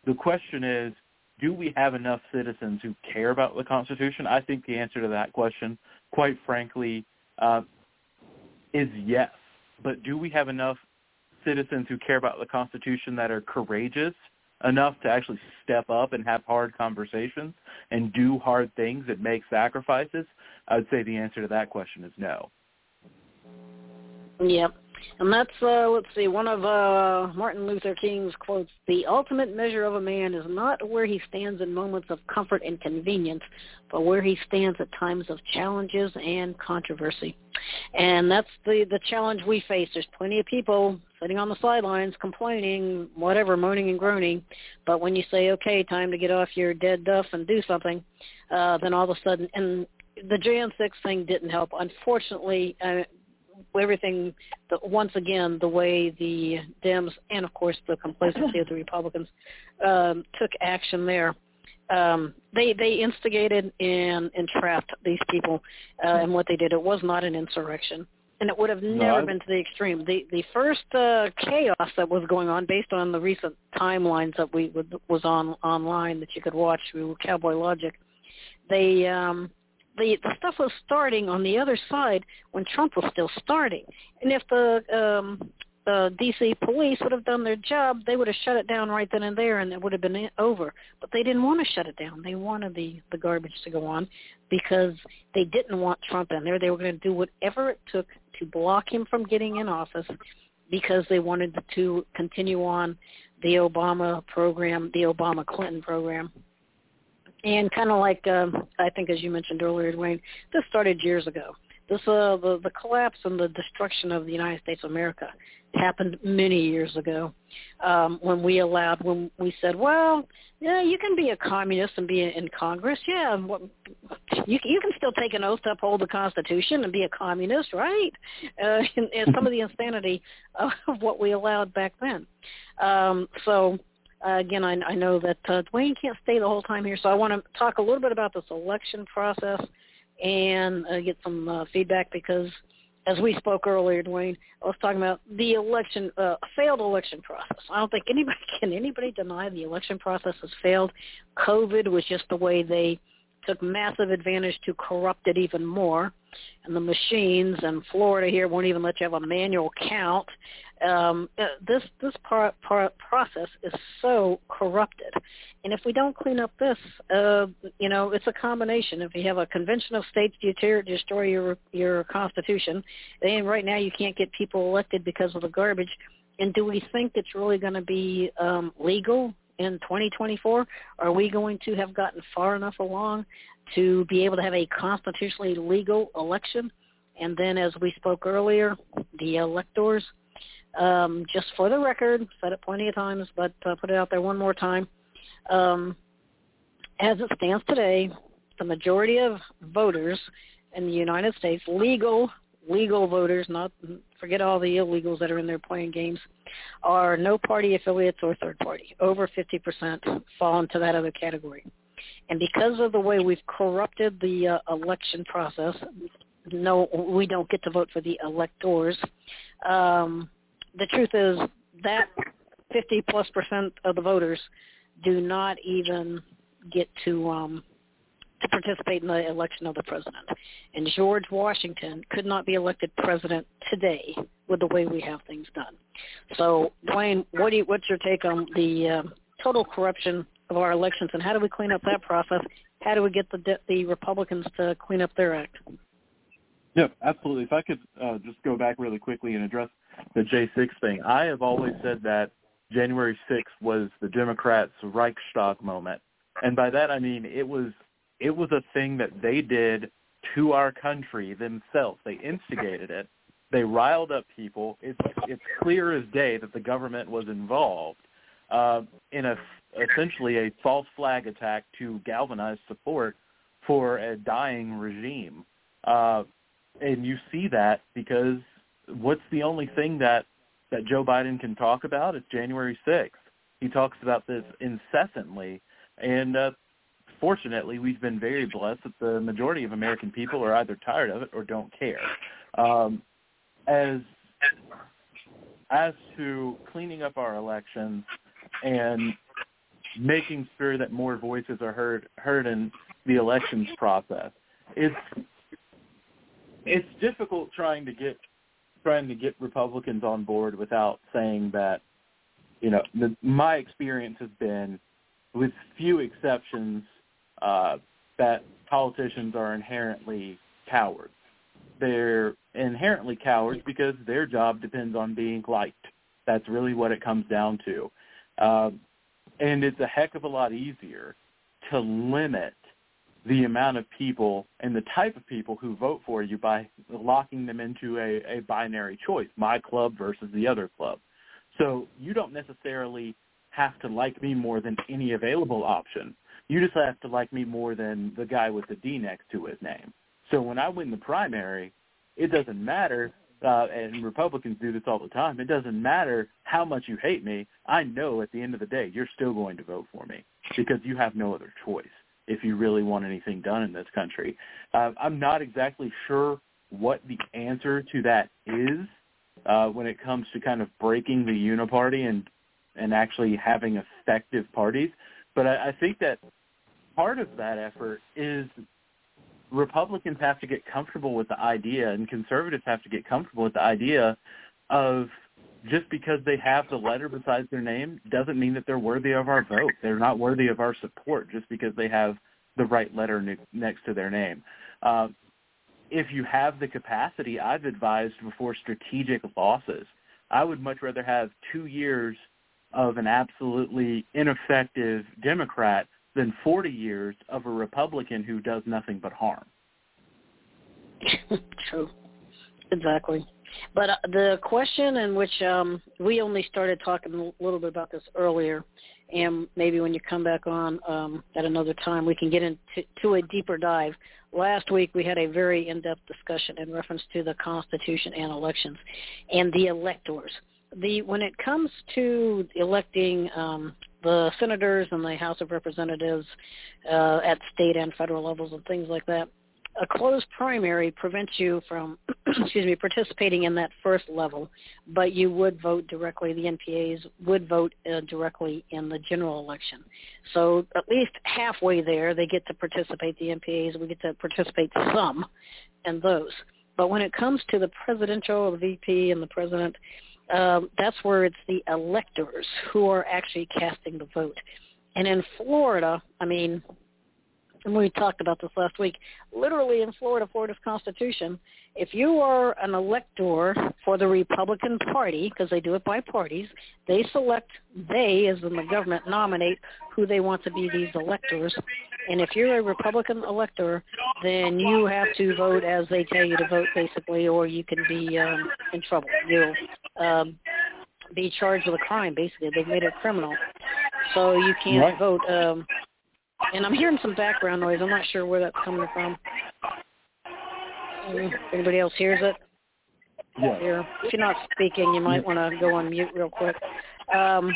the question is, do we have enough citizens who care about the Constitution? I think the answer to that question, quite frankly, uh, is yes. But do we have enough citizens who care about the Constitution that are courageous enough to actually step up and have hard conversations and do hard things and make sacrifices? I would say the answer to that question is no. Yep. And that's, uh, let's see, one of uh, Martin Luther King's quotes, "The ultimate measure of a man is not where he stands in moments of comfort and convenience, but where he stands at times of challenges and controversy." And that's the, the challenge we face. There's plenty of people sitting on the sidelines complaining, whatever, moaning and groaning. But when you say, okay, time to get off your dead duff and do something, uh, then all of a sudden, and the Jan six thing didn't help. Unfortunately, uh, everything, the, once again, the way the Dems and, of course, the complacency of the Republicans um, took action there, um, they they instigated and entrapped these people, uh, and what they did, it was not an insurrection. And it would have never no. been to the extreme. The the first uh, chaos that was going on, based on the recent timelines that we would, was on online that you could watch through Cowboy Logic, they um, the the stuff was starting on the other side when Trump was still starting. And if the um, uh, D C police would have done their job, they would have shut it down right then and there, and it would have been over. But they didn't want to shut it down. They wanted the, the garbage to go on because they didn't want Trump in there. They were going to do whatever it took to block him from getting in office because they wanted to continue on the Obama program, the Obama-Clinton program. And kind of like, um, I think as you mentioned earlier, Dwayne, this started years ago. This uh, the, the collapse and the destruction of the United States of America happened many years ago um, when we allowed, when we said, well, yeah, you can be a communist and be in Congress. Yeah, you, you can still take an oath to uphold the Constitution and be a communist, right? Uh, and, and some of the insanity of what we allowed back then. Um, so, uh, again, I, I know that uh, Dwayne can't stay the whole time here, so I want to talk a little bit about this election process and uh, get some uh, feedback because, as we spoke earlier, Dwayne, I was talking about the election, uh, failed election process. I don't think anybody can anybody deny the election process has failed. COVID was just the way they took massive advantage to corrupt it even more. And the machines in Florida here won't even let you have a manual count. Um, uh, this this par, par, process is so corrupted. And if we don't clean up this, uh, you know, it's a combination. If you have a convention of states to destroy your your Constitution, then right now you can't get people elected because of the garbage. And do we think it's really going to be um, legal in twenty twenty-four? Are we going to have gotten far enough along to be able to have a constitutionally legal election? And then, as we spoke earlier, the electors, um, just for the record, said it plenty of times, but uh, put it out there one more time. Um, as it stands today, the majority of voters in the United States, legal legal voters, not forget all the illegals that are in there playing games, are no party affiliates or third party. Over fifty percent fall into that other category. And because of the way we've corrupted the uh, election process, no, we don't get to vote for the electors. Um, the truth is that fifty plus percent of the voters do not even get to um, to participate in the election of the president. And George Washington could not be elected president today with the way we have things done. So, Dwayne, what do you, what's your take on the uh, total corruption of our elections, and how do we clean up that process? How do we get the the Republicans to clean up their act? Yep, absolutely. If I could uh, just go back really quickly and address the J six thing. I have always said that January sixth was the Democrats' Reichstag moment. And by that I mean it was it was a thing that they did to our country themselves. They instigated it. They riled up people. It's it's clear as day that the government was involved uh, in a essentially a false flag attack to galvanize support for a dying regime. Uh, and you see that because what's the only thing that, that Joe Biden can talk about? It's January sixth. He talks about this incessantly. And uh, fortunately, we've been very blessed that the majority of American people are either tired of it or don't care. Um, as as to cleaning up our elections and making sure that more voices are heard heard in the elections process. It's it's difficult trying to get trying to get Republicans on board without saying that, you know, the, my experience has been, with few exceptions, uh, that politicians are inherently cowards. They're inherently cowards because their job depends on being liked. That's really what it comes down to. Um, and it's a heck of a lot easier to limit the amount of people and the type of people who vote for you by locking them into a, a binary choice, my club versus the other club. So you don't necessarily have to like me more than any available option. You just have to like me more than the guy with the D next to his name. So when I win the primary, it doesn't matter, uh, and Republicans do this all the time, it doesn't matter how much you hate me. I know at the end of the day you're still going to vote for me because you have no other choice if you really want anything done in this country. Uh, I'm not exactly sure what the answer to that is uh, when it comes to kind of breaking the uniparty and, and actually having effective parties. But I, I think that part of that effort is Republicans have to get comfortable with the idea and conservatives have to get comfortable with the idea of just because they have the letter besides their name doesn't mean that they're worthy of our vote. They're not worthy of our support just because they have the right letter ne- next to their name. Uh, if you have the capacity, I've advised before strategic losses. I would much rather have two years of an absolutely ineffective Democrat than forty years of a Republican who does nothing but harm. True. Exactly. But uh, the question in which um, we only started talking a little bit about this earlier, and maybe when you come back on um, at another time, we can get into to a deeper dive. Last week we had a very in-depth discussion in reference to the Constitution and elections and the electors. The when it comes to electing um, the senators and the House of Representatives uh, at state and federal levels and things like that, a closed primary prevents you from, excuse me, participating in that first level, but you would vote directly. The N P As would vote uh, directly in the general election. So at least halfway there, they get to participate. The N P As, we get to participate some in those. But when it comes to the presidential, the V P, and the president, um, that's where it's the electors who are actually casting the vote. And in Florida, I mean, and we talked about this last week, literally in Florida, Florida's Constitution, if you are an elector for the Republican Party, because they do it by parties, they select, they, as in the government, nominate who they want to be these electors. And if you're a Republican elector, then you have to vote as they tell you to vote, basically, or you can be um, in trouble. You'll um, be charged with a crime, basically. They've made it criminal. So you can't right. vote. Um, And I'm hearing some background noise. I'm not sure where that's coming from. Um, anybody else hears it? Yeah. Here. If you're not speaking, you might want to go on mute real quick. Um,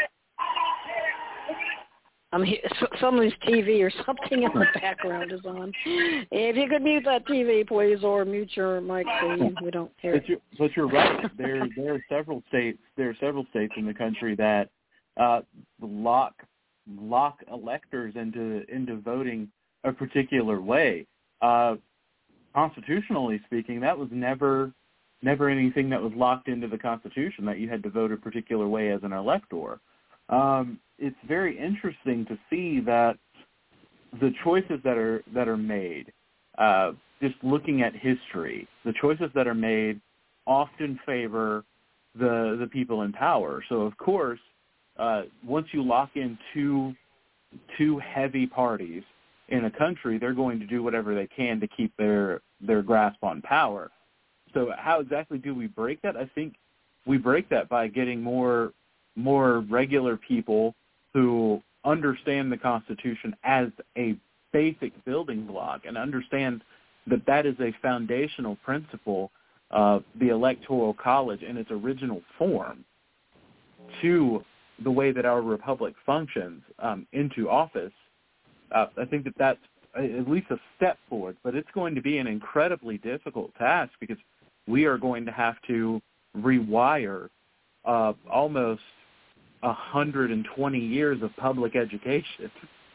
I'm he- somebody's T V or something in the background is on. If you could mute that T V, please, or mute your mic so you, we don't hear but, you're, but you're right. There, there are several states. There are several states in the country that uh, lock. lock electors into into voting a particular way. Uh, constitutionally speaking, that was never never anything that was locked into the Constitution, that you had to vote a particular way as an elector. Um, it's very interesting to see that the choices that are that are made, uh, just looking at history, the choices that are made often favor the the people in power. So of course, Uh, once you lock in two two heavy parties in a country, they're going to do whatever they can to keep their their grasp on power. So how exactly do we break that? I think we break that by getting more more regular people who understand the Constitution as a basic building block and understand that that is a foundational principle of the Electoral College in its original form to the way that our republic functions um, into office. Uh, I think that that's at least a step forward, but it's going to be an incredibly difficult task because we are going to have to rewire uh, almost one hundred twenty years of public education.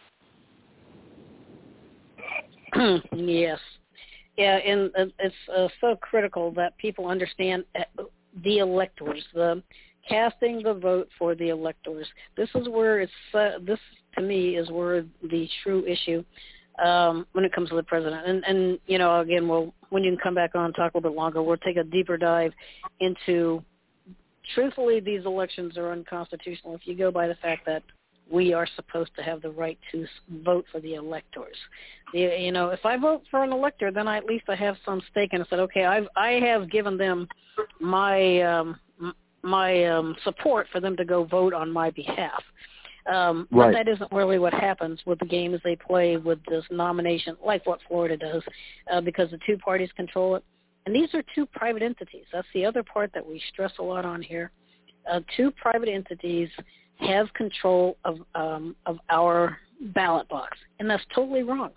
Yes. Yeah, and it's uh, so critical that people understand the electors, the casting the vote for the electors. This is where it's, uh, this to me is where the true issue um, when it comes to the president. And, and, you know, again, we'll, when you can come back on and talk a little bit longer, we'll take a deeper dive into, truthfully, these elections are unconstitutional if you go by the fact that we are supposed to have the right to vote for the electors. You, you know, if I vote for an elector, then I, at least I have some stake in it. I said, okay, I've, I have given them my um, my um, support for them to go vote on my behalf. Um, right. But that isn't really what happens with the games they play with this nomination, like what Florida does, uh, because the two parties control it. And these are two private entities. That's the other part that we stress a lot on here. Uh, two private entities have control of um, of our ballot box, and that's totally wrong.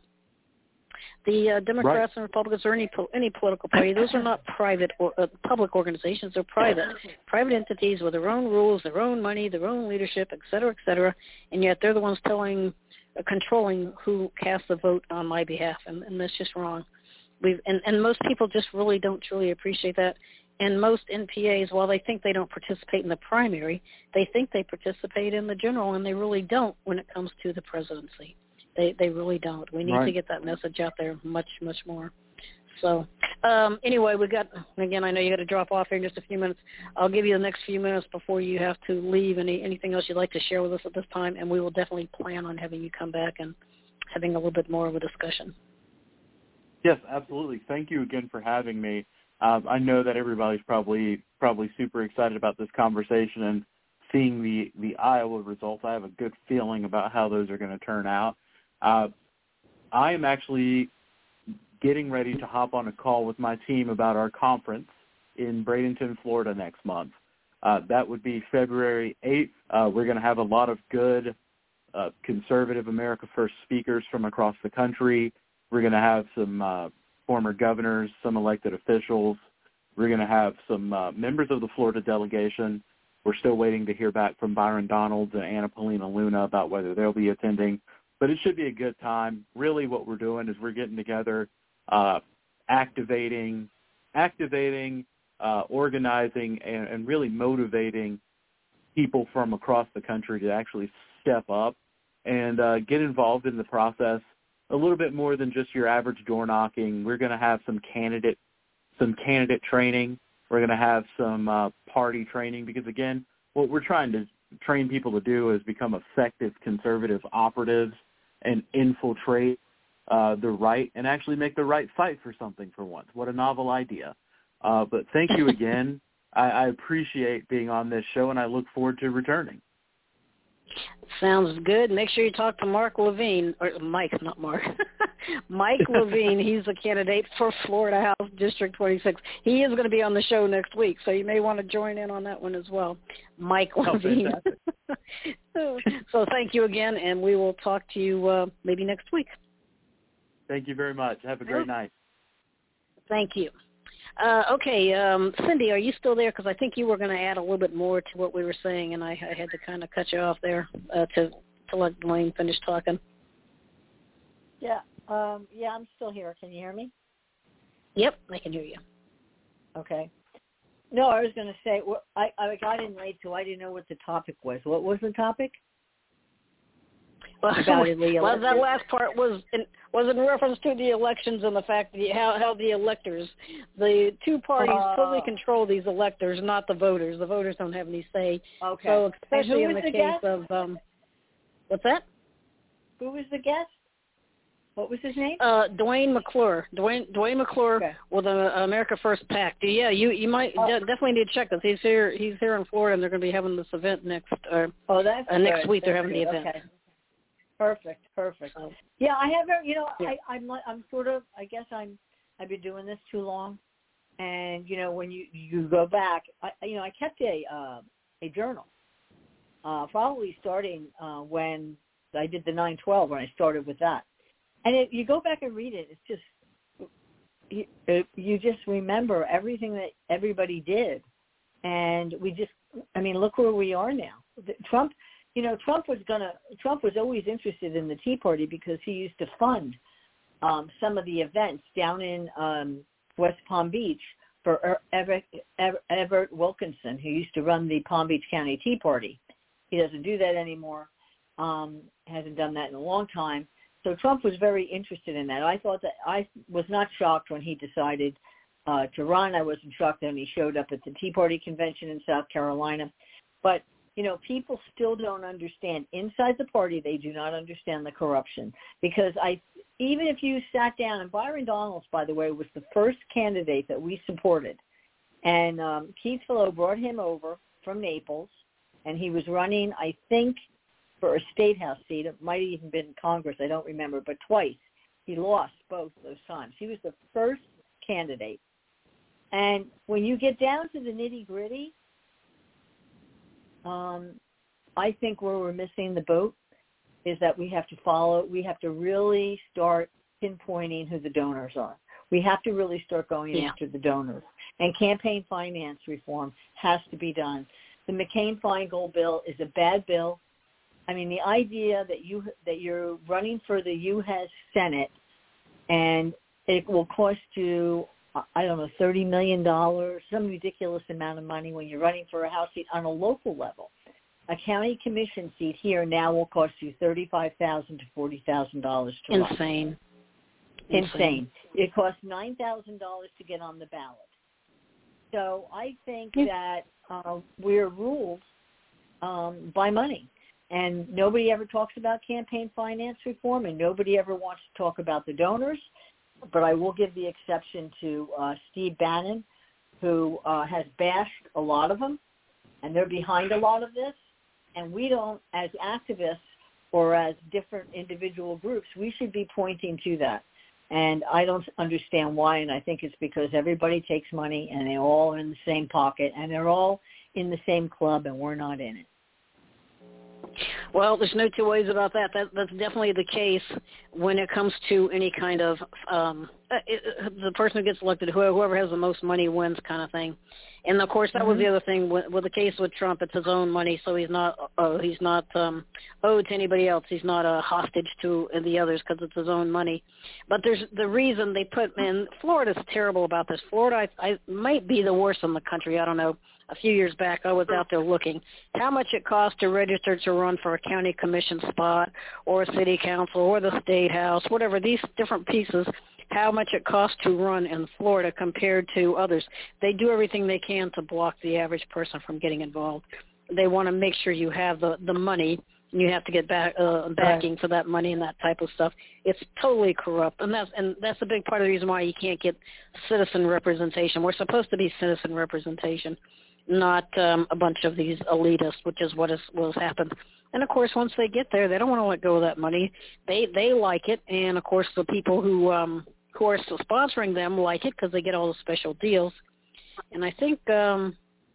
The uh, Democrats right. and Republicans or any any political party, those are not private or uh, public organizations. They're private, private entities with their own rules, their own money, their own leadership, et cetera, et cetera, and yet they're the ones telling, uh, controlling who casts the vote on my behalf, and, and that's just wrong. We've and, and most people just really don't truly appreciate that. And most N P As, while they think they don't participate in the primary, they think they participate in the general, and they really don't when it comes to the presidency. They they really don't. We need right. to get that message out there much, much more. So um, anyway, we got, again, I know you got to drop off here in just a few minutes. I'll give you the next few minutes before you have to leave. Any Anything else you'd like to share with us at this time, and we will definitely plan on having you come back and having a little bit more of a discussion. Yes, absolutely. Thank you again for having me. Um, I know that everybody's probably probably super excited about this conversation and seeing the, the Iowa results. I have a good feeling about how those are going to turn out. Uh, I am actually getting ready to hop on a call with my team about our conference in Bradenton, Florida next month. Uh, that would be February eighth. Uh, we're going to have a lot of good uh, conservative America First speakers from across the country. We're going to have some uh, former governors, some elected officials. We're going to have some uh, members of the Florida delegation. We're still waiting to hear back from Byron Donalds and Anna Paulina Luna about whether they'll be attending. But it should be a good time. Really what we're doing is we're getting together, uh, activating, activating, uh, organizing, and, and really motivating people from across the country to actually step up and uh, get involved in the process. A little bit more than just your average door knocking. We're going to have some candidate, some candidate training. We're going to have some uh, party training because, again, what we're trying to train people to do is become effective conservative operatives and infiltrate uh, the right and actually make the right fight for something for once. What a novel idea. Uh, but thank you again. I, I appreciate being on this show, and I look forward to returning. Sounds good. Make sure you talk to Mark Levine, or Mike, not Mark. Mike Levine, he's a candidate for Florida House District twenty-six. He is going to be on the show next week, so you may want to join in on that one as well. Mike Levine. Oh, so thank you again, and we will talk to you uh, maybe next week. Thank you very much. Have a great night. Thank you. Uh, okay, um, Cindy, are you still there? Because I think you were going to add a little bit more to what we were saying, and I, I had to kind of cut you off there uh, to to let Dwayne finish talking. Yeah, um, yeah, I'm still here. Can you hear me? Yep, I can hear you. Okay. No, I was going to say, well, I, I got in late, so I didn't know what the topic was. What was the topic? Well, About the well, that last part was in, was in reference to the elections and the fact that how, how the electors, the two parties uh, totally control these electors, not the voters. The voters don't have any say. Okay. So especially in the, the case guest? of, um, what's that? Who was the guest? What was his name? Uh, Dwayne McClure. Dwayne Dwayne McClure okay. with the America First PAC. Yeah, you you might oh. de- definitely need to check this. He's here. He's here in Florida, and they're going to be having this event next. Uh, oh, that's uh, next good. week. That's they're having good. the event. Okay. Perfect, perfect. So, yeah, I have. You know, yeah. I, I'm I'm sort of. I guess I'm. I've been doing this too long, and you know, when you you go back, I you know, I kept a uh, a journal. Uh, probably starting uh, when I did the nine twelve, when I started with that. And it, you go back and read it, it's just, you, it, you just remember everything that everybody did. And we just, I mean, look where we are now. the, Trump, you know, Trump was gonna. Trump was always interested in the Tea Party because he used to fund um, some of the events down in um, West Palm Beach for Everett, Everett Wilkinson, who used to run the Palm Beach County Tea Party. He doesn't do that anymore. Um, hasn't done that in a long time. So Trump was very interested in that. I thought that I was not shocked when he decided uh, to run. I wasn't shocked when he showed up at the Tea Party convention in South Carolina. But, you know, people still don't understand. Inside the party, they do not understand the corruption. Because I, even if you sat down, and Byron Donalds, by the way, was the first candidate that we supported. And um, Keith Fellow brought him over from Naples, and he was running, I think, for a state house seat. It might have even been Congress. I don't remember, but twice. He lost both those times. He was the first candidate. And when you get down to the nitty-gritty, um, I think where we're missing the boat is that we have to follow, we have to really start pinpointing who the donors are. We have to really start going yeah. after the donors. And campaign finance reform has to be done. The McCain-Feingold bill is a bad bill. I mean, the idea that you that you're running for the U S Senate and it will cost you, I don't know, thirty million dollars, some ridiculous amount of money when you're running for a House seat on a local level. A county commission seat here now will cost you thirty-five thousand dollars to forty thousand dollars to run. Insane. Insane. Insane. It costs nine thousand dollars to get on the ballot. So I think yeah. that uh, we're ruled um, by money. And nobody ever talks about campaign finance reform, and nobody ever wants to talk about the donors. But I will give the exception to uh, Steve Bannon, who uh, has bashed a lot of them, and they're behind a lot of this. And we don't, as activists or as different individual groups, we should be pointing to that. And I don't understand why, and I think it's because everybody takes money, and they all are in the same pocket, and they're all in the same club, and we're not in it. Well, there's no two ways about that. that. That's definitely the case when it comes to any kind of um, it, the person who gets elected, whoever has the most money wins kind of thing. And, of course, that mm-hmm. was the other thing with, with the case with Trump. It's his own money, so he's not uh, he's not um, owed to anybody else. He's not a hostage to the others because it's his own money. But there's the reason they put – and Florida's terrible about this. Florida I, I might be the worst in the country. I don't know. A few years back, I was out there looking how much it costs to register to run for a county commission spot or a city council or the state house, whatever, these different pieces, how much it costs to run in Florida compared to others. They do everything they can to block the average person from getting involved. They want to make sure you have the, the money, and you have to get back uh, backing for that money and that type of stuff. It's totally corrupt, and that's and that's a big part of the reason why you can't get citizen representation. We're supposed to be citizen representation, not um, a bunch of these elitists, which is what has, what has happened. And, of course, once they get there, they don't want to let go of that money. They they like it, and, of course, the people who um, who are still sponsoring them like it because they get all the special deals. And I think, um,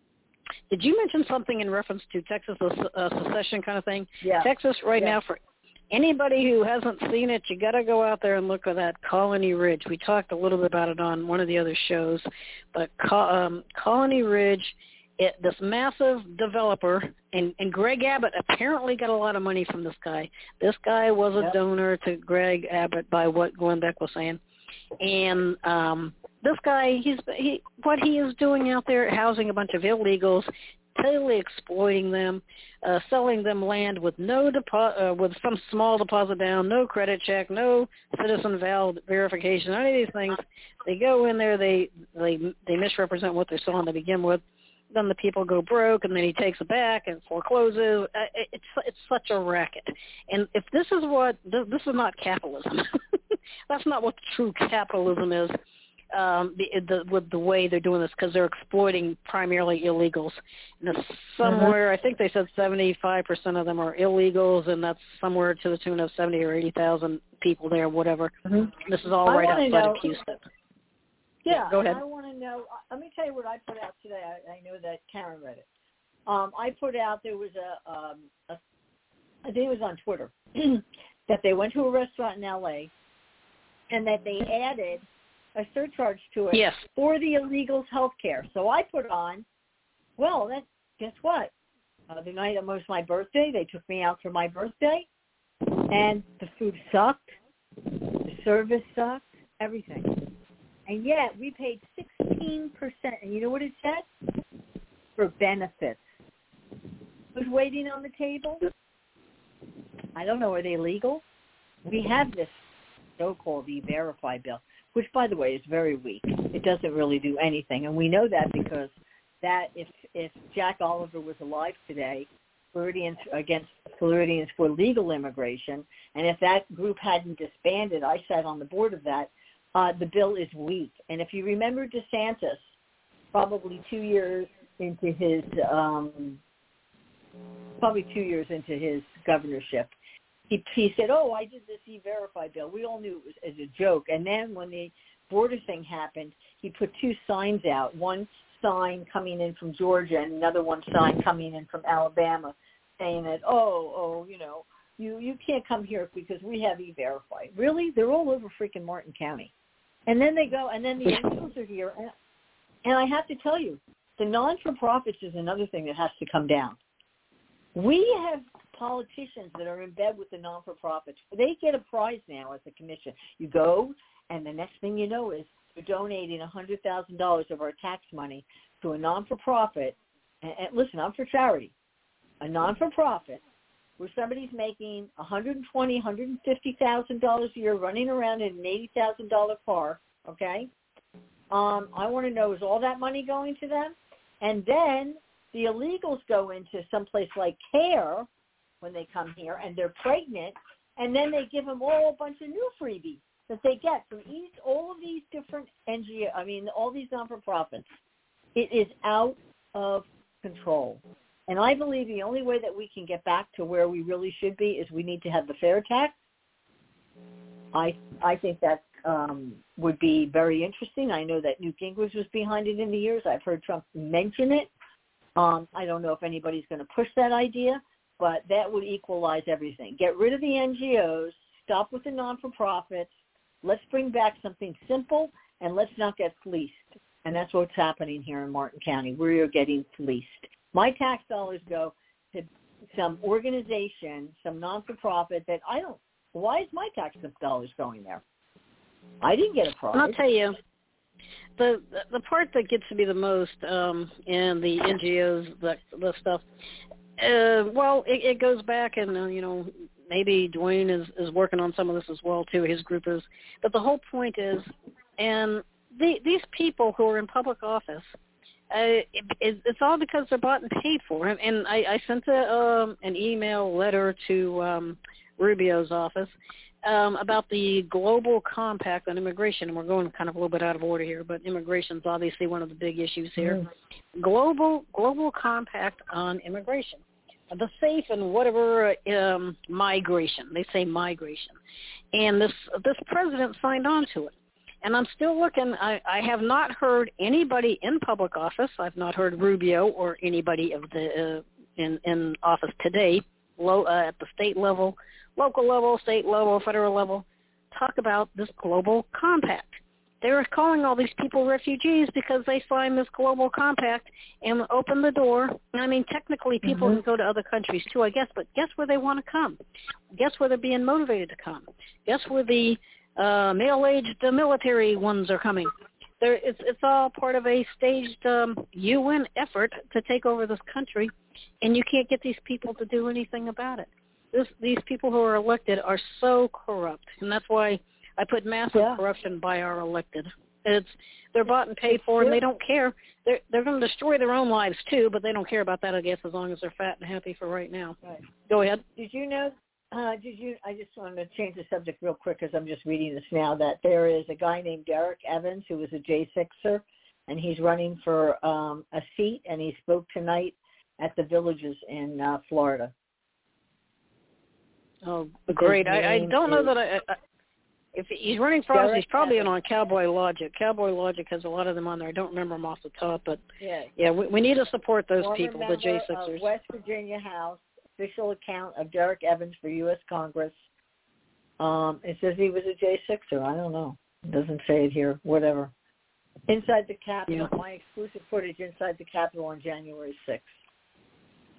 did you mention something in reference to Texas uh, secession kind of thing? Yeah. Texas right yeah. now, for anybody who hasn't seen it, you got to go out there and look at that Colony Ridge. We talked a little bit about it on one of the other shows, but Co- um, Colony Ridge, It, this massive developer, and, and Greg Abbott apparently got a lot of money from this guy. This guy was a yep. donor to Greg Abbott, by what Glenn Beck was saying. And um, this guy, he's he, what he is doing out there, housing a bunch of illegals, totally exploiting them, uh, selling them land with no depo- uh, with some small deposit down, no credit check, no citizen val verification, any of these things. They go in there, they they they misrepresent what they're selling to begin with. Then the people go broke, and then he takes it back and forecloses. It's it's such a racket. And if this is what this is not capitalism. That's not what true capitalism is. Um, the, the, with the way they're doing this, because they're exploiting primarily illegals. And it's somewhere, mm-hmm. I think they said seventy-five percent of them are illegals, and that's somewhere to the tune of seventy or eighty thousand people there, whatever. Mm-hmm. This is all I right outside know, of Houston. Yeah, go ahead. I want to know. Let me tell you what I put out today. I, I know that Karen read it. Um, I put out there was a, um, a, I think it was on Twitter, that they went to a restaurant in L A and that they added a surcharge to it yes. for the illegals' health care. So I put on, well, that guess what? Uh, the night it was my birthday, they took me out for my birthday, and the food sucked, the service sucked, everything. And yet we paid sixteen percent. And you know what it said? For benefits. Who's waiting on the table? I don't know. Are they legal? We have this so-called E-Verify bill, which, by the way, is very weak. It doesn't really do anything. And we know that because that if if Jack Oliver was alive today, Floridians against Floridians for legal immigration, and if that group hadn't disbanded, I sat on the board of that, uh, the bill is weak. And if you remember DeSantis, probably two years into his, um, probably two years into his governorship, he, he said, oh, I did this E-Verify bill. We all knew it was as a joke. And then when the border thing happened, he put two signs out, one sign coming in from Georgia and another one sign coming in from Alabama saying that, oh, oh, you know, you, you can't come here because we have E-Verify. Really? They're all over freaking Martin County. And then they go, and then the angels are here. And, and I have to tell you, the non-for-profits is another thing that has to come down. We have politicians that are in bed with the non-for-profits. They get a prize now as a commission. You go, and the next thing you know is they're donating one hundred thousand dollars of our tax money to a non-for-profit. And, and listen, I'm for charity. A non-for-profit where somebody's making one hundred twenty thousand dollars, one hundred fifty thousand dollars a year running around in an eighty thousand dollars car, okay? Um, I want to know, is all that money going to them? And then the illegals go into someplace like CARE when they come here, and they're pregnant, and then they give them all a bunch of new freebies that they get from each, all of these different N G O, I mean, all these non-for-profits. It is out of control. And I believe the only way that we can get back to where we really should be is we need to have the fair tax. I I think that um, would be very interesting. I know that Newt Gingrich was behind it in the years. I've heard Trump mention it. Um, I don't know if anybody's going to push that idea, but that would equalize everything. Get rid of the N G Os, stop with the non-for-profits, let's bring back something simple, and let's not get fleeced. And that's what's happening here in Martin County. We are getting fleeced. My tax dollars go to some organization, some non-for-profit that I don't, why is my tax dollars going there? I didn't get a prize. And I'll tell you, the the part that gets to be the most um, in the N G Os, the, the stuff, uh, well, it, it goes back and, uh, you know, maybe Dwayne is, is working on some of this as well, too, his group is. But the whole point is, and the, these people who are in public office, uh, it, it, it's all because they're bought and paid for. And, and I, I sent a, um, an email letter to um, Rubio's office um, about the global compact on immigration. And we're going kind of a little bit out of order here, but immigration is obviously one of the big issues here. Mm. Global global compact on immigration. The safe and whatever um, migration. They say migration. And this this president signed on to it. And I'm still looking. I, I have not heard anybody in public office. I've not heard Rubio or anybody of the uh, in, in office today, low, uh, at the state level, local level, state level, federal level, talk about this global compact. They're calling all these people refugees because they signed this global compact and opened the door. I mean, technically people mm-hmm. can go to other countries too, I guess, but guess where they want to come? Guess where they're being motivated to come? Guess where the uh, male-aged uh, military ones are coming? They're, it's, it's all part of a staged um, U N effort to take over this country, and you can't get these people to do anything about it. This, these people who are elected are so corrupt, and that's why I put massive yeah. corruption by our elected. It's they're bought and paid for, and they don't care. They're they're going to destroy their own lives too, but they don't care about that, I guess, as long as they're fat and happy for right now. Right. Go ahead. Did you know? Uh, did you? I just wanted to change the subject real quick because I'm just reading this now. That there is a guy named Derek Evans who is a J sixer, and he's running for um, a seat, and he spoke tonight at the Villages in uh, Florida. Oh, great! I, I don't know that I. I If he's running for office, he's probably in on Cowboy Logic. Cowboy Logic has a lot of them on there. I don't remember them off the top, but yeah, yeah we, we need to support those Former people, the J sixers. West Virginia House, official account of Derek Evans for U S Congress. Um, it says he was a J sixer. I don't know. It doesn't say it here. Whatever. Inside the Capitol, yeah. My exclusive footage inside the Capitol on January sixth. So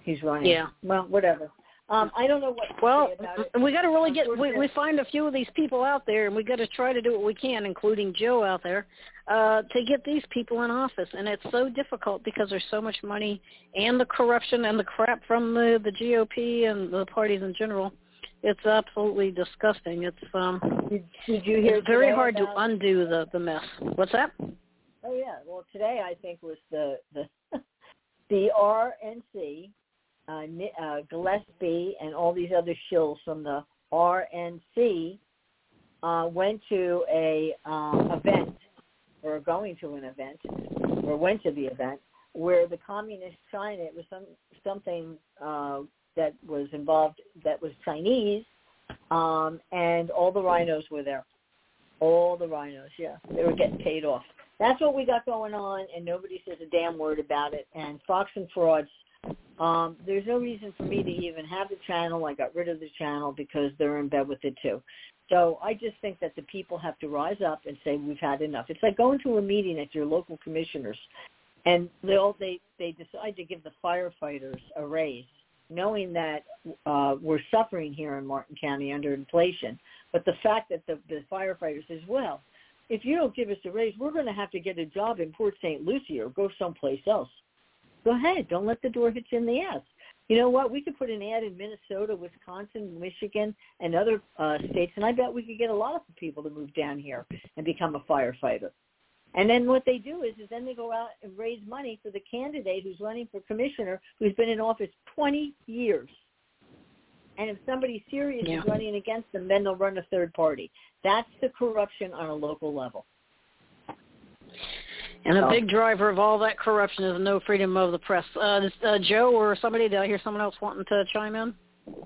he's running. Yeah. Well, whatever. Um, I don't know what to well, say about it. we got to really get, we, we find a few of these people out there, and we got to try to do what we can, including Joe out there, uh, to get these people in office. And it's so difficult because there's so much money and the corruption and the crap from the, the G O P and the parties in general. It's absolutely disgusting. It's um, did, did you hear it's very hard about, to undo the, the mess. What's that? Oh, yeah. Well, today I think was the, the, the R N C, Uh, uh, Gillespie and all these other shills from the R N C uh, went to a um, event, or going to an event, or went to the event, where the communist China, it was some something uh, that was involved, that was Chinese, um, and all the rhinos were there. All the rhinos, yeah. They were getting paid off. That's what we got going on, and nobody says a damn word about it. And Fox and Frauds, Um, there's no reason for me to even have the channel. I got rid of the channel because they're in bed with it too. So I just think that the people have to rise up and say we've had enough. It's like going to a meeting at your local commissioners, and they all they they decide to give the firefighters a raise, knowing that uh, we're suffering here in Martin County under inflation. But the fact that the, the firefighters says, well, if you don't give us a raise, we're going to have to get a job in Port Saint Lucie or go someplace else. Go ahead. Don't let the door hit you in the ass. You know what? We could put an ad in Minnesota, Wisconsin, Michigan, and other uh, states, and I bet we could get a lot of people to move down here and become a firefighter. And then what they do is, is then they go out and raise money for the candidate who's running for commissioner who's been in office twenty years. And if somebody serious yeah. is running against them, then they'll run a third party. That's the corruption on a local level. And a big driver of all that corruption is no freedom of the press. Uh, this, uh, Joe or somebody, did I hear someone else wanting to chime in?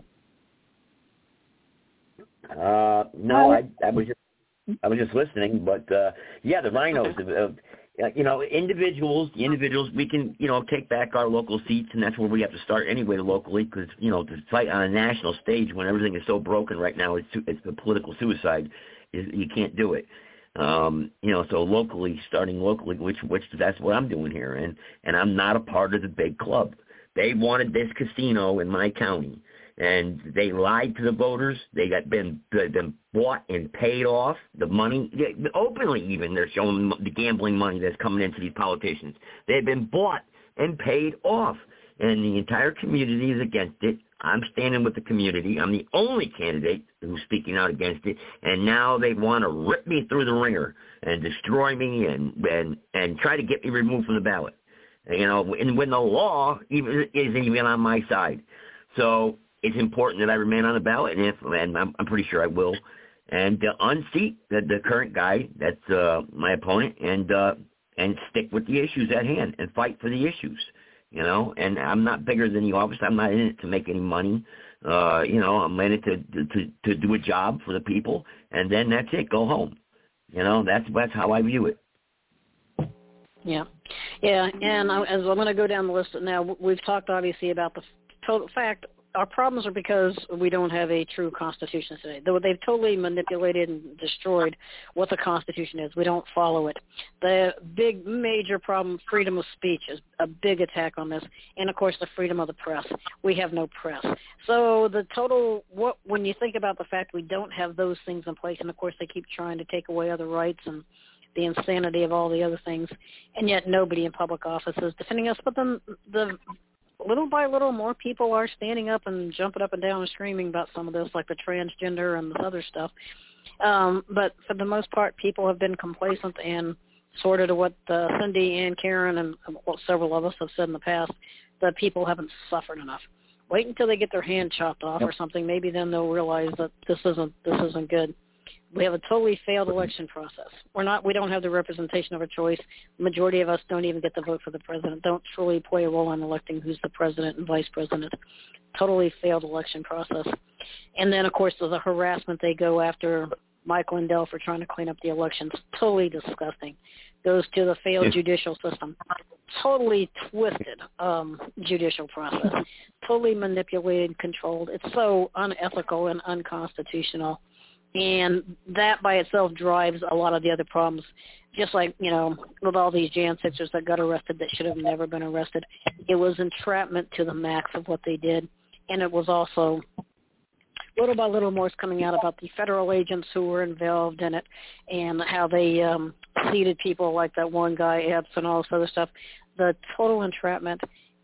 Uh, no, I, I was just I was just listening. But uh, yeah, the rhinos. Uh, you know, individuals, the individuals, we can you know take back our local seats, and that's where we have to start anyway locally. Because you know, to fight on a national stage when everything is so broken right now, it's it's a political suicide. You can't do it. Um, you know, so locally, starting locally, which which that's what I'm doing here, and and I'm not a part of the big club. They wanted this casino in my county, and they lied to the voters. They got been been bought and paid off. The money openly, even they're showing the gambling money that's coming into these politicians. They've been bought and paid off, and the entire community is against it. I'm standing with the community. I'm the only candidate who's speaking out against it, and now they want to rip me through the ringer and destroy me and and and try to get me removed from the ballot. You know, and when the law even isn't even on my side, so it's important that I remain on the ballot, and if and I'm, I'm pretty sure I will, and uh, unseat the, the current guy that's uh, my opponent, and uh, and stick with the issues at hand and fight for the issues. You know, and I'm not bigger than the office. I'm not in it to make any money. Uh, you know, I'm in it to, to to do a job for the people, and then that's it. Go home. You know, that's that's how I view it. Yeah, yeah, and I, as I'm going to go down the list now, we've talked obviously about the total fact. Our problems are because we don't have a true Constitution today. Though they've totally manipulated and destroyed what the Constitution is. We don't follow it. The big major problem, freedom of speech, is a big attack on this. And, of course, the freedom of the press. We have no press. So the total, what when you think about the fact we don't have those things in place, and, of course, they keep trying to take away other rights and the insanity of all the other things, and yet nobody in public office is defending us. But then the little by little, more people are standing up and jumping up and down and screaming about some of this, like the transgender and the other stuff. Um, but for the most part, people have been complacent and sort of to what uh, Cindy and Karen and well, several of us have said in the past, that people haven't suffered enough. Wait until they get their hand chopped off yep. or something. Maybe then they'll realize that this isn't this isn't good. We have a totally failed election process. We're not. We don't have the representation of our choice. The majority of us don't even get to vote for the president. Don't truly play a role in electing who's the president and vice president. Totally failed election process. And then, of course, there's the harassment. They go after Mike Lindell for trying to clean up the elections. Totally disgusting. Goes to the failed judicial system. Totally twisted um, judicial process. Totally manipulated, controlled. It's so unethical and unconstitutional. And that by itself drives a lot of the other problems. Just like, you know, with all these Jan sixers that got arrested that should have never been arrested. It was entrapment to the max of what they did. And it was also little by little more is coming out about the federal agents who were involved in it and how they um, seated people like that one guy, Epps, and all this other stuff. The total entrapment.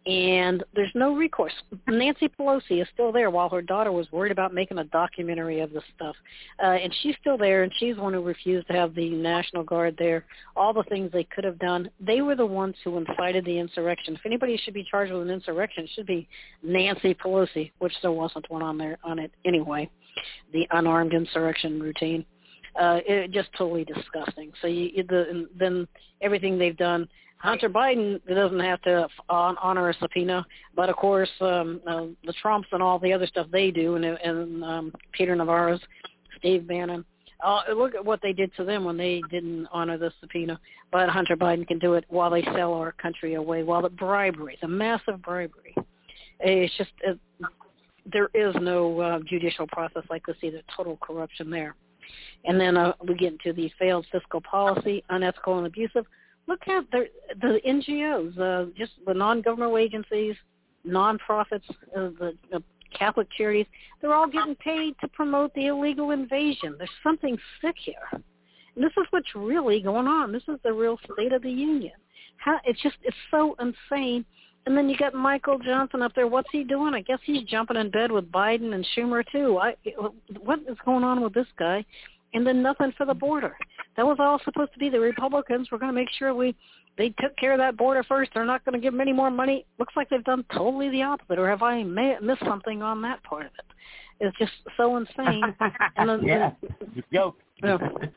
And there's no recourse. Nancy Pelosi is still there while her daughter was worried about making a documentary of this stuff. Uh, and she's still there, and she's the one who refused to have the National Guard there. All the things they could have done. They were the ones who incited the insurrection. If anybody should be charged with an insurrection, it should be Nancy Pelosi, which there wasn't one on there on it anyway, the unarmed insurrection routine. Uh, it just totally disgusting. So you, the, then everything they've done, Hunter Biden doesn't have to honor a subpoena, but of course um, uh, the Trumps and all the other stuff they do, and, and um, Peter Navarro's, Steve Bannon, uh, look at what they did to them when they didn't honor the subpoena. But Hunter Biden can do it while they sell our country away, while the bribery, the massive bribery. It's just it, there is no uh, judicial process like this either. Total corruption there. And then uh, we get into the failed fiscal policy, unethical and abusive. Look at the, the N G Os, uh, just the non-governmental agencies, non-profits, uh, the, the Catholic charities. They're all getting paid to promote the illegal invasion. There's something sick here. And this is what's really going on. This is the real State of the Union. How, it's just, it's so insane. And then you got Michael Johnson up there. What's he doing? I guess he's jumping in bed with Biden and Schumer, too. I, what is going on with this guy? And then nothing for the border. That was all supposed to be the Republicans. We're going to make sure we they took care of that border first. They're not going to give them any more money. Looks like they've done totally the opposite. Or have I may, missed something on that part of it? It's just so insane. And then, yeah, go. Uh,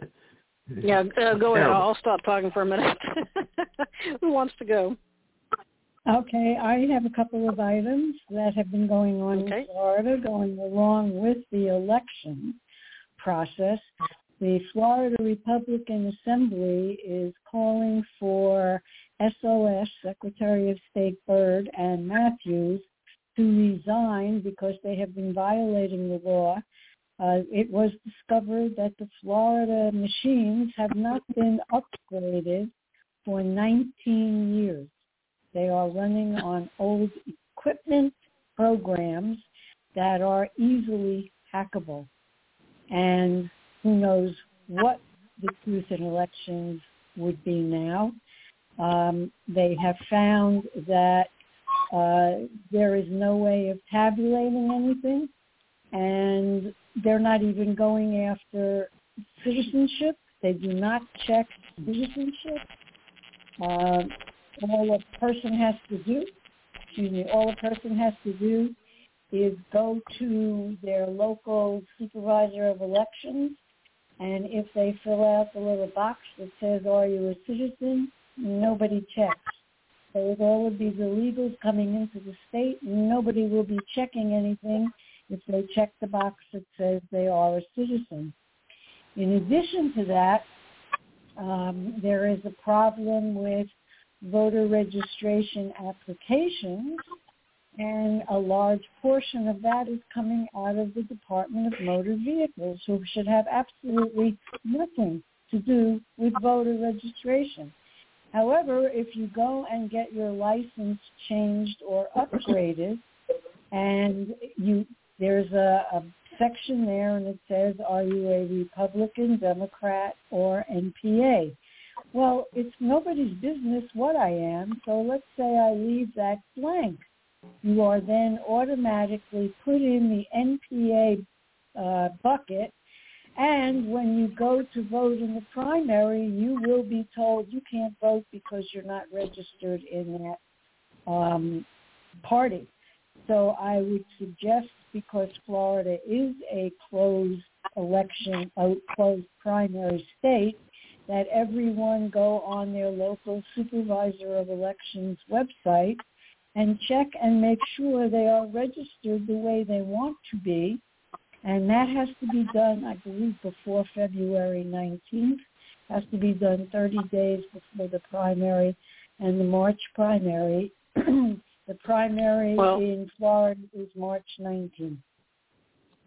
yeah, uh, go ahead. I'll stop talking for a minute. Who wants to go? Okay, I have a couple of items that have been going on okay. in Florida, going along with the election process. The Florida Republican Assembly is calling for S O S, Secretary of State Byrd and Matthews, to resign because they have been violating the law. Uh, it was discovered that the Florida machines have not been upgraded for nineteen years. They are running on old equipment programs that are easily hackable. And who knows what the truth in elections would be now. Um, they have found that uh, there is no way of tabulating anything, and they're not even going after citizenship. They do not check citizenship. Uh, all a person has to do, excuse me, all a person has to do is go to their local supervisor of elections, and if they fill out the little box that says, are you a citizen, nobody checks. So with all of these illegals coming into the state, nobody will be checking anything if they check the box that says they are a citizen. In addition to that, um, there is a problem with voter registration applications, and a large portion of that is coming out of the Department of Motor Vehicles, who should have absolutely nothing to do with voter registration. However, if you go and get your license changed or upgraded, and you there's a, a section there, and it says, are you a Republican, Democrat, or N P A? Well, it's nobody's business what I am, so let's say I leave that blank. You are then automatically put in the N P A uh, bucket, and when you go to vote in the primary, you will be told you can't vote because you're not registered in that um, party. So I would suggest, because Florida is a closed election, a closed primary state, that everyone go on their local supervisor of elections website and check and make sure they are registered the way they want to be. And that has to be done, I believe, before February nineteenth. Has to be done thirty days before the primary and the March primary. The primary well, in Florida is March nineteenth.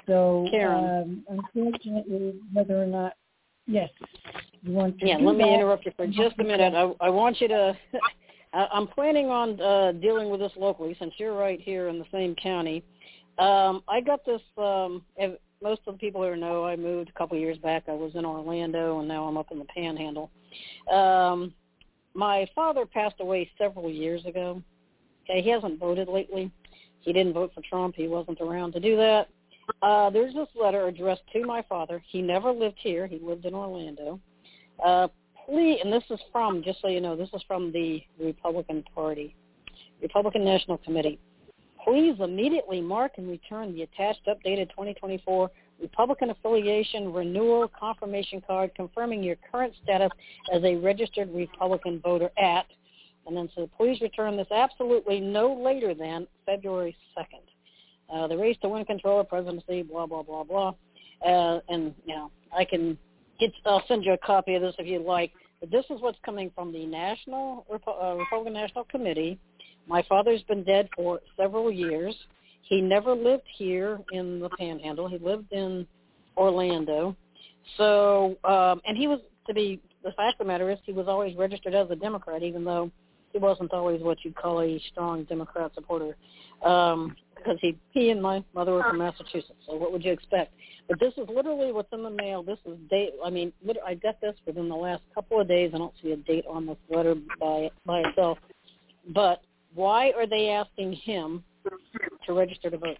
So, Karen. um, unfortunately, whether or not, yes, you want to Yeah, do let me that, interrupt you for just a minute. I, I want you to, I'm planning on uh, dealing with this locally since you're right here in the same county. Um, I got this, um, most of the people here know I moved a couple of years back. I was in Orlando, and now I'm up in the Panhandle. Um, my father passed away several years ago. Okay, he hasn't voted lately. He didn't vote for Trump. He wasn't around to do that. Uh, there's this letter addressed to my father. He never lived here. He lived in Orlando. Uh, please, and this is from, just so you know, this is from the Republican Party, Republican National Committee. Please immediately mark and return the attached updated twenty twenty-four Republican affiliation renewal confirmation card confirming your current status as a registered Republican voter at, and then so please return this absolutely no later than February second. Uh, the race to win control of presidency, blah, blah, blah, blah. Uh, and, you know, I can get, I'll send you a copy of this if you'd like. But this is what's coming from the National uh, Republican National Committee. My father's been dead for several years. He never lived here in the Panhandle. He lived in Orlando. So, um, and he was, to be, the fact of the matter is he was always registered as a Democrat, even though he wasn't always what you'd call a strong Democrat supporter, um, because he, he and my mother were from Massachusetts, so what would you expect? But this is literally what's in the mail. This is date. I mean, I got this within the last couple of days. I don't see a date on this letter by by itself. But why are they asking him to register to vote?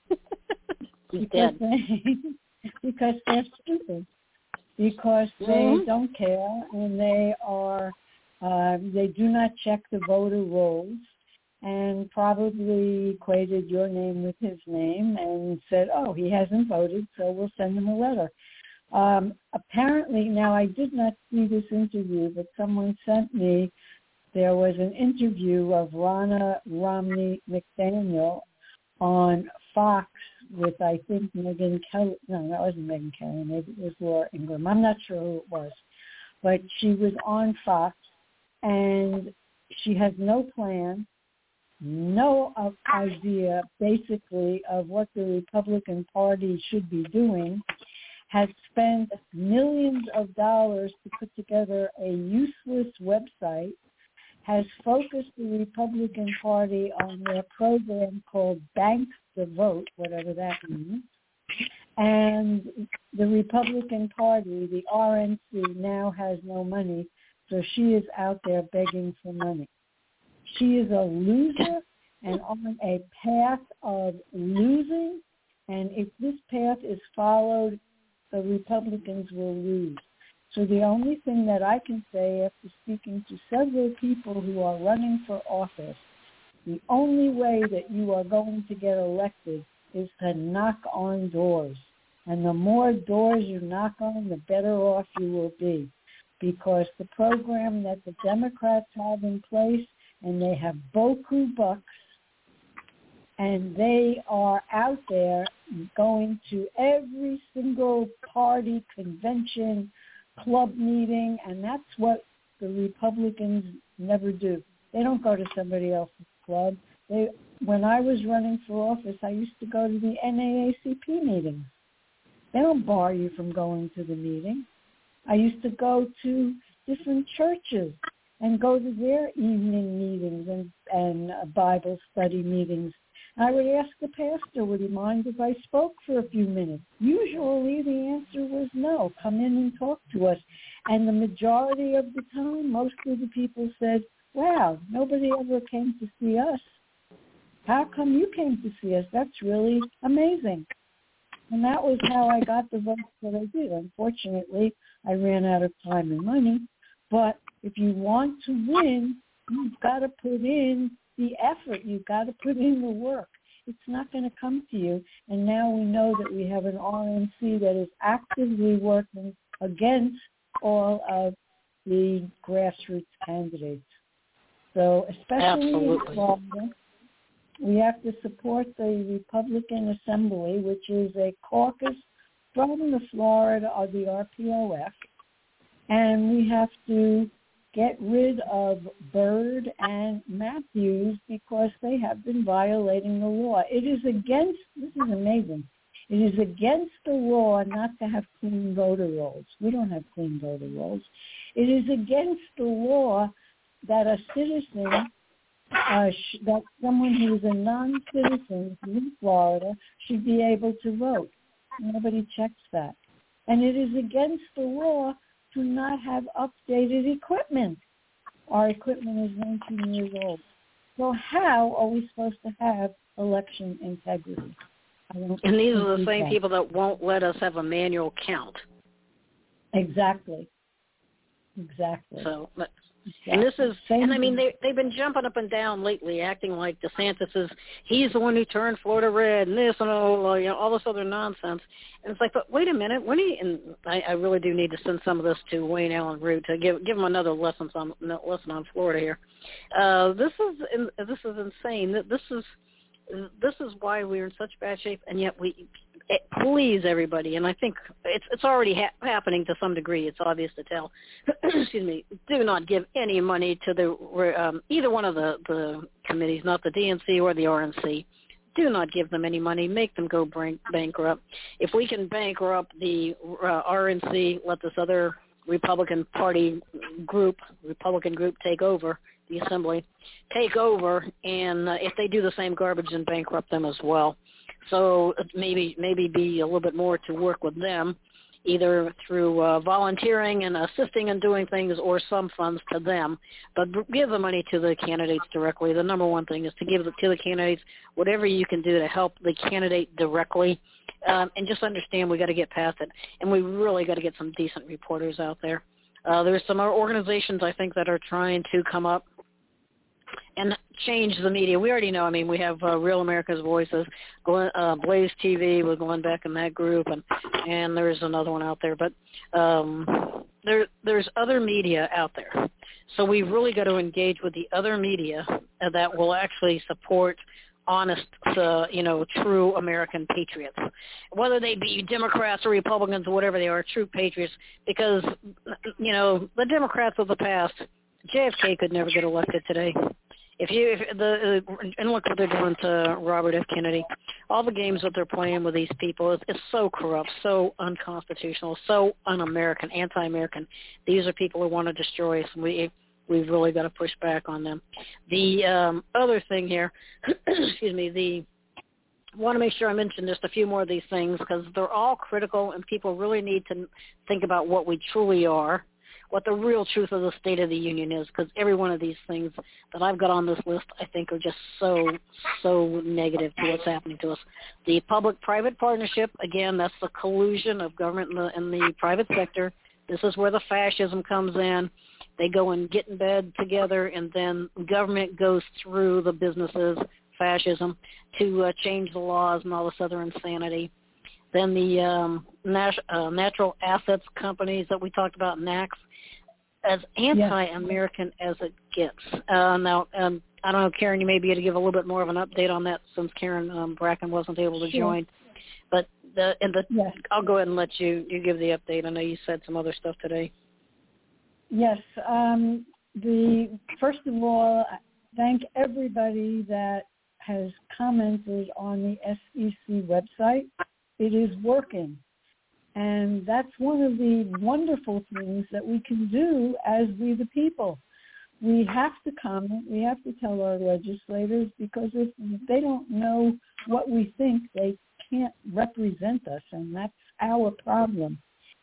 He's because dead. They, because they're stupid. Because they Mm-hmm. don't care, and they are uh, they do not check the voter rolls, and probably equated your name with his name and said, oh, he hasn't voted, so we'll send him a letter. Um, apparently, now I did not see this interview, but someone sent me, there was an interview of Ronna Romney McDaniel on Fox with, I think, Megyn Kelly. No, that wasn't Megyn Kelly. Maybe it was Laura Ingraham. I'm not sure who it was. But she was on Fox, and she has no plan, no uh, idea, basically, of what the Republican Party should be doing, has spent millions of dollars to put together a useless website, has focused the Republican Party on their program called Bank the Vote, whatever that means. And the Republican Party, the R N C, now has no money, so she is out there begging for money. She is a loser and on a path of losing, and if this path is followed, the Republicans will lose. So the only thing that I can say after speaking to several people who are running for office, the only way that you are going to get elected is to knock on doors. And the more doors you knock on, the better off you will be. Because the program that the Democrats have in place, and they have beaucoup bucks, and they are out there going to every single party, convention, club meeting, and that's what the Republicans never do. They don't go to somebody else's club. They, when I was running for office, I used to go to the N double A C P meetings. They don't bar you from going to the meeting. I used to go to different churches and go to their evening meetings and, and uh, Bible study meetings. I would ask the pastor, would he mind if I spoke for a few minutes? Usually the answer was no, come in and talk to us. And the majority of the time, most of the people said, wow, nobody ever came to see us. How come you came to see us? That's really amazing. And that was how I got the votes that I did. Unfortunately, I ran out of time and money. But if you want to win, you've got to put in the effort. You've got to put in the work. It's not going to come to you. And now we know that we have an R N C that is actively working against all of the grassroots candidates. So especially Absolutely. in Florida, we have to support the Republican Assembly, which is a caucus from the Florida of the R P O F. And we have to get rid of Byrd and Matthews because they have been violating the law. It is against, this is amazing, It is against the law not to have clean voter rolls. We don't have clean voter rolls. It is against the law that a citizen, uh, sh- that someone who is a non-citizen in Florida should be able to vote. Nobody checks that. And it is against the law to not have updated equipment. Our equipment is nineteen years old. So how are we supposed to have election integrity? And these are the same people that won't let us have a manual count. Exactly. Exactly. So, but, exactly. and this is, same and I mean, they, they've been jumping up and down lately, acting like DeSantis is, he's the one who turned Florida red, and this and all, you know, all this other nonsense. And it's like, but wait a minute, when he, and I, I really do need to send some of this to Wayne Allen Root to give give him another lesson on lesson on Florida here. Uh, this is this is insane. This is. This is why we're in such bad shape, and yet we it, please everybody. And I think it's it's already ha- happening to some degree. It's obvious to tell. Excuse me. Do not give any money to the um, either one of the, the committees, not the D N C or the R N C. Do not give them any money. Make them go bank- bankrupt. If we can bankrupt the uh, R N C, let this other Republican Party group, Republican group, take over the assembly, take over, and uh, if they do the same garbage, then bankrupt them as well. So maybe maybe be a little bit more to work with them, either through uh, volunteering and assisting in doing things, or some funds to them. But give the money to the candidates directly. The number one thing is to give it to the candidates whatever you can do to help the candidate directly, um, and just understand we got to get past it, and we really got to get some decent reporters out there. Uh, there's some other organizations, I think, that are trying to come up and change the media. We already know. I mean, we have uh, Real America's Voices, Glenn, uh, Blaze T V with Glenn Beck in that group, and and there's another one out there. But um, there there's other media out there. So we've really got to engage with the other media uh, that will actually support honest, uh, you know, true American patriots, whether they be Democrats or Republicans or whatever they are, true patriots. Because, you know, the Democrats of the past, J F K could never get elected today. If you if the uh, and look what they're doing to Robert F. Kennedy, all the games that they're playing with these people is it's so corrupt, so unconstitutional, so un-American, anti-American. These are people who want to destroy us, and we we've really got to push back on them. The um, other thing here, excuse me, the I want to make sure I mention just a few more of these things because they're all critical, and people really need to think about what we truly are, what the real truth of the State of the Union is, because every one of these things that I've got on this list I think are just so, so negative to what's happening to us. The public-private partnership, again, that's the collusion of government and the, and the private sector. This is where the fascism comes in. They go and get in bed together, and then government goes through the businesses, fascism, to uh, change the laws and all this other insanity. Then the um, nat- uh, natural assets companies that we talked about, N A C S, as anti-American as it gets. Uh, now, um, I don't know, Karen, you may be able to give a little bit more of an update on that since Karen um, Bracken wasn't able to sure. join. But the, and the, yes. I'll go ahead and let you, you give the update. I know you said some other stuff today. Yes. Um, the first of all, thank everybody that has commented on the S E C website. It is working. And that's one of the wonderful things that we can do as we the people. We have to comment. We have to tell our legislators, because if they don't know what we think, they can't represent us, and that's our problem.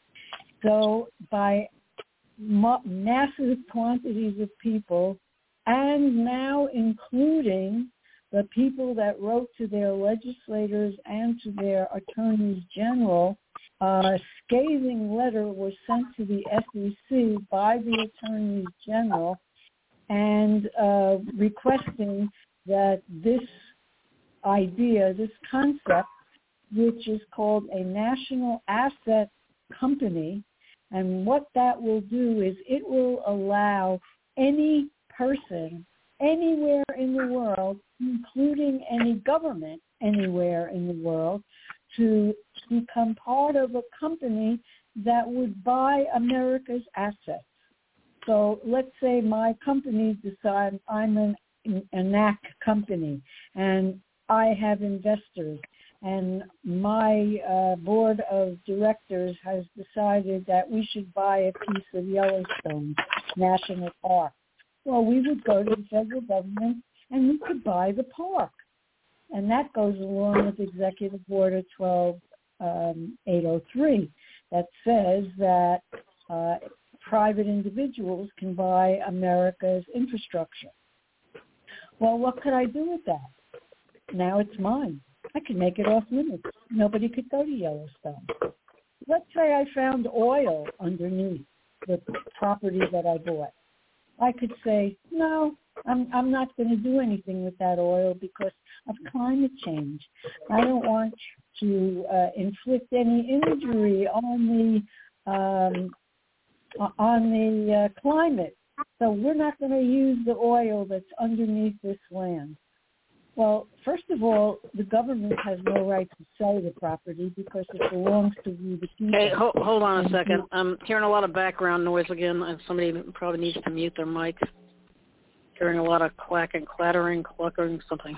So by ma- massive quantities of people, and now including the people that wrote to their legislators and to their attorneys general, a scathing letter was sent to the S E C by the attorneys general and uh, requesting that this idea, this concept, which is called a national asset company, and what that will do is it will allow any person anywhere in the world, including any government anywhere in the world, to become part of a company that would buy America's assets. So let's say my company decides I'm an, an N A C company and I have investors, and my uh, board of directors has decided that we should buy a piece of Yellowstone National Park. Well, we would go to the federal government and we could buy the park. And that goes along with Executive Order twelve eight oh three that says that uh, private individuals can buy America's infrastructure. Well, what could I do with that? Now it's mine. I could make it off limits. Nobody could go to Yellowstone. Let's say I found oil underneath the property that I bought. I could say, no, I'm I'm not going to do anything with that oil because of climate change. I don't want to uh, inflict any injury on the um, on the uh, climate. So we're not going to use the oil that's underneath this land. Well, first of all, the government has no right to sell the property because it belongs to we the people. Hey, ho- hold on a second. I'm hearing a lot of background noise again. And somebody probably needs to mute their mic. Hearing a lot of clacking, clattering, cluckering, something.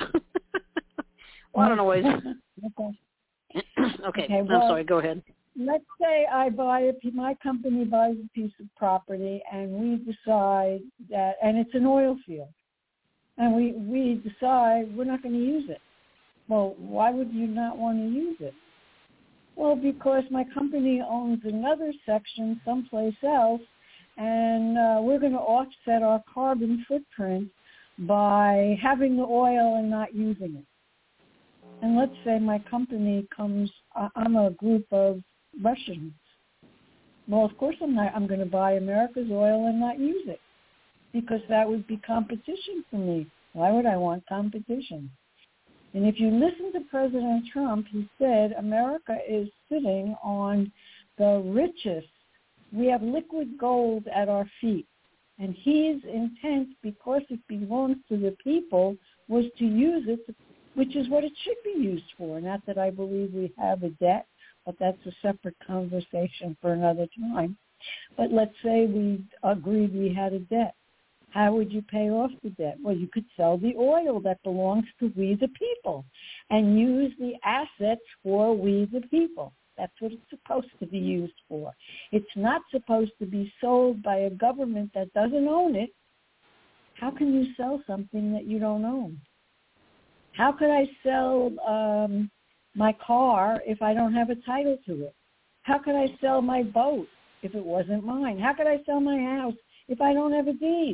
A lot of noise. Okay. Okay, okay I'm well, sorry. Go ahead. Let's say I buy a my company buys a piece of property, and we decide that, and it's an oil field, and we we decide we're not going to use it. Well, why would you not want to use it? Well, because my company owns another section someplace else, and uh, we're going to offset our carbon footprint by having the oil and not using it. And let's say my company comes, I'm a group of Russians. Well, of course I'm not, I'm going to buy America's oil and not use it because that would be competition for me. Why would I want competition? And if you listen to President Trump, he said America is sitting on the richest. We have liquid gold at our feet. And his intent, because it belongs to the people, was to use it, to, which is what it should be used for. Not that I believe we have a debt, but that's a separate conversation for another time. But let's say we agreed we had a debt. How would you pay off the debt? Well, you could sell the oil that belongs to we the people and use the assets for we the people. That's what it's supposed to be used for. It's not supposed to be sold by a government that doesn't own it. How can you sell something that you don't own? How could I sell um, my car if I don't have a title to it? How could I sell my boat if it wasn't mine? How could I sell my house if I don't have a deed?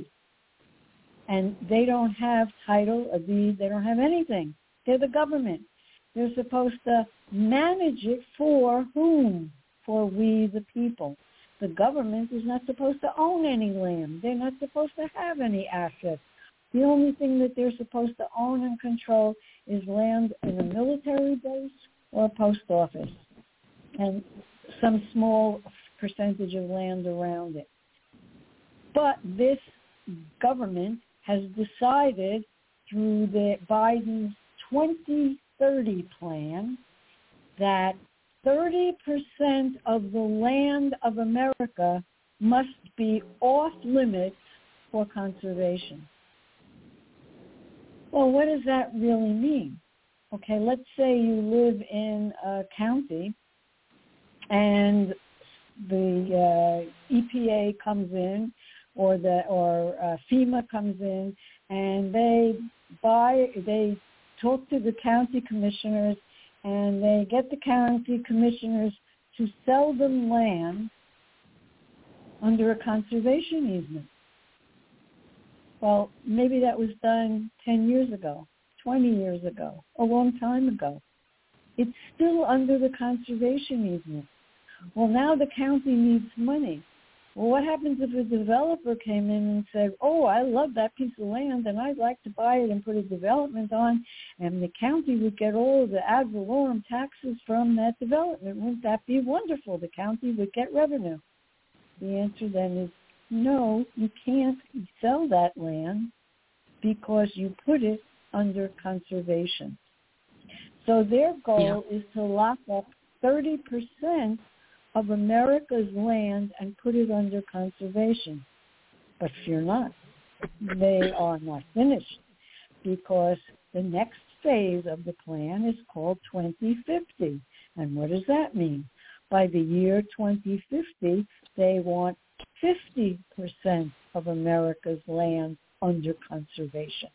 And they don't have title, a deed. They don't have anything. They're the government. They're supposed to manage it for whom? For we the people. The government is not supposed to own any land. They're not supposed to have any assets. The only thing that they're supposed to own and control is land in a military base or a post office and some small percentage of land around it. But this government has decided through the Biden's twenty thirty plan that thirty percent of the land of America must be off limits for conservation. Well, what does that really mean? Okay, let's say you live in a county and the uh, E P A comes in or the or uh, FEMA comes in and they buy they talk to the county commissioners, and they get the county commissioners to sell them land under a conservation easement. Well, maybe that was done ten years ago, twenty years ago, a long time ago. It's still under the conservation easement. Well, now the county needs money. Well, what happens if a developer came in and said, oh, I love that piece of land and I'd like to buy it and put a development on, and the county would get all of the ad valorem taxes from that development? Wouldn't that be wonderful? The county would get revenue. The answer then is no, you can't sell that land because you put it under conservation. So their goal yeah. is to lock up thirty percent of America's land and put it under conservation. But fear not, they are not finished, because the next phase of the plan is called twenty fifty. And what does that mean? By the year twenty fifty, they want fifty percent of America's land under conservation.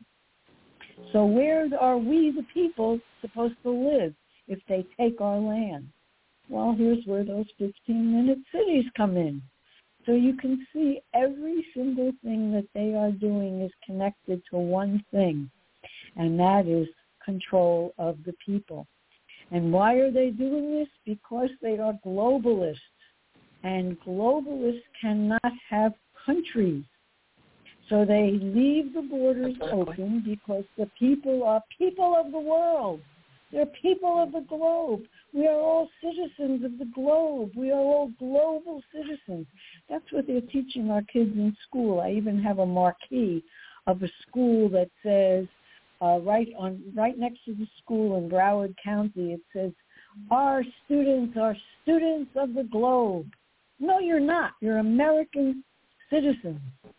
So where are we, the people, supposed to live if they take our land? Well, here's where those fifteen-minute cities come in. So you can see every single thing that they are doing is connected to one thing, and that is control of the people. And why are they doing this? Because they are globalists, and globalists cannot have countries. So they leave the borders open because the people are people of the world. They're people of the globe. We are all citizens of the globe. We are all global citizens. That's what they're teaching our kids in school. I even have a marquee of a school that says, uh, right on, right next to the school in Broward County, it says, our students are students of the globe. No, you're not. You're American citizens.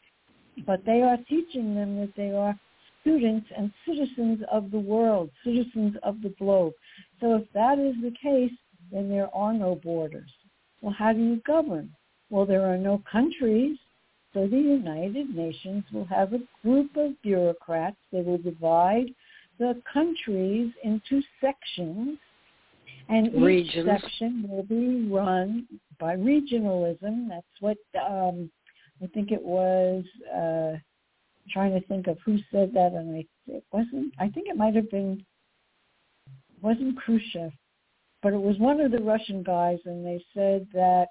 But they are teaching them that they are students and citizens of the world, citizens of the globe. So if that is the case, then there are no borders. Well, how do you govern? Well, there are no countries, so the United Nations will have a group of bureaucrats. They will divide the countries into sections, and each Regions. section will be run by regionalism. That's what um, I think it was... Uh, trying to think of who said that, and I, it wasn't, I think it might have been, wasn't Khrushchev, but it was one of the Russian guys, and they said that